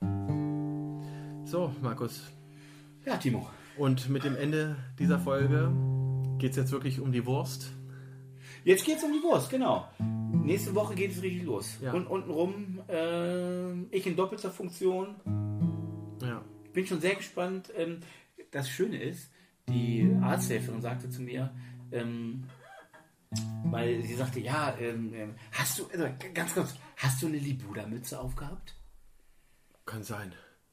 So, Markus. Ja, Timo. Und mit dem Ende dieser Folge geht es jetzt wirklich um die Wurst. Jetzt geht es um die Wurst, genau. Nächste Woche geht es richtig los. Ja. Und untenrum, äh, ich in doppelter Funktion. Ja. Bin schon sehr gespannt. Ähm, das Schöne ist, die Arzthelferin sagte zu mir, ähm, weil sie sagte, ja, ähm, ähm, hast du, also ganz kurz, hast du eine Libuda-Mütze aufgehabt? Kann sein.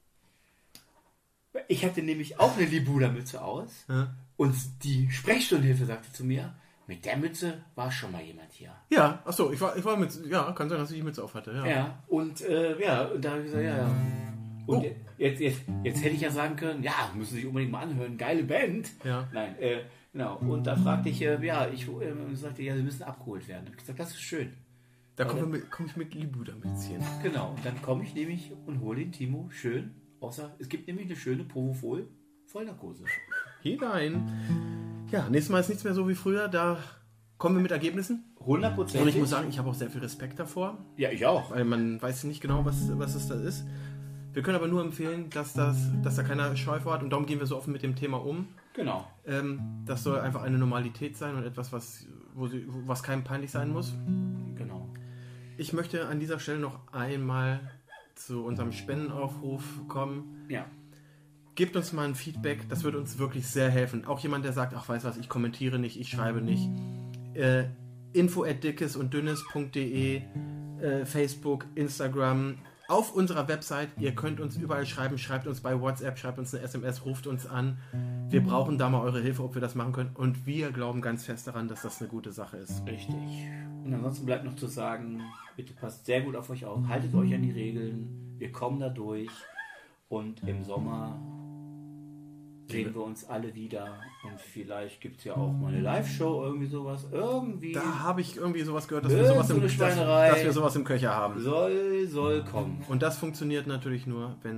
Ich hatte nämlich auch eine Libuda-Mütze aus Ja, und die Sprechstundenhilfe sagte zu mir, mit der Mütze war schon mal jemand hier. ja, achso, ich war, ich war mit, ja, kann sein, dass ich die Mütze auf hatte. Ja. Ja, und äh, ja, und da habe ich gesagt, ja, ja. Und Oh. jetzt, jetzt, jetzt hätte ich ja sagen können, ja, müssen Sie sich unbedingt mal anhören, geile Band. Ja. Nein, äh, genau. Und da fragte ich, äh, ja, ich äh, sagte, ja, Sie müssen abgeholt werden. Ich habe gesagt, das ist schön. Da komme mit, komm ich mit Libuda-Mützchen. Genau, und dann komme ich nämlich und hole den Timo schön, außer, es gibt nämlich eine schöne Propofol Vollnarkose. Hinein. Ja, nächstes Mal ist nichts mehr so wie früher. Da kommen wir mit Ergebnissen. hundert Prozent. Und ich muss sagen, ich habe auch sehr viel Respekt davor, ja, ich auch. weil man weiß nicht genau, was, was es da ist. Wir können aber nur empfehlen, dass, das, dass da keiner Scheu vor hat und darum gehen wir so offen mit dem Thema um. Genau. Ähm, das soll einfach eine Normalität sein und etwas, was, wo sie, was keinem peinlich sein muss. Genau. Ich möchte an dieser Stelle noch einmal zu unserem Spendenaufruf kommen. Ja. Gebt uns mal ein Feedback, das würde uns wirklich sehr helfen. Auch jemand, der sagt, ach, weiß was, ich kommentiere nicht, ich schreibe nicht. Äh, info at dickes und dünnes punkt de, äh, Facebook, Instagram, auf unserer Website. Ihr könnt uns überall schreiben, schreibt uns bei WhatsApp, schreibt uns eine S M S, ruft uns an. Wir brauchen da mal eure Hilfe, ob wir das machen können. Und wir glauben ganz fest daran, dass das eine gute Sache ist. Richtig. Und ansonsten bleibt noch zu sagen, bitte passt sehr gut auf euch auf, haltet euch an die Regeln, wir kommen da durch und im Sommer sehen wir uns alle wieder und vielleicht gibt es ja auch mal eine Live-Show, irgendwie sowas, irgendwie Da habe ich irgendwie sowas gehört, dass wir Irgend sowas, so im, eine dass, Schweinerei. dass wir sowas im Köcher haben. soll, soll kommen. Und das funktioniert natürlich nur, wenn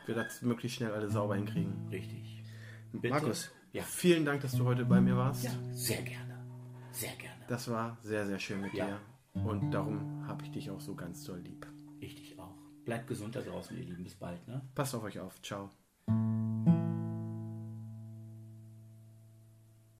wir das möglichst schnell alle sauber hinkriegen. Richtig. Bitte? Markus, Ja. vielen Dank, dass du heute bei mir warst. Ja, sehr gerne. Sehr gerne. Das war sehr, sehr schön mit Ja. dir. Und darum habe ich dich auch so ganz doll lieb. Ich dich auch. Bleibt gesund da draußen, ihr Lieben. Bis bald, ne? Passt auf euch auf. Ciao.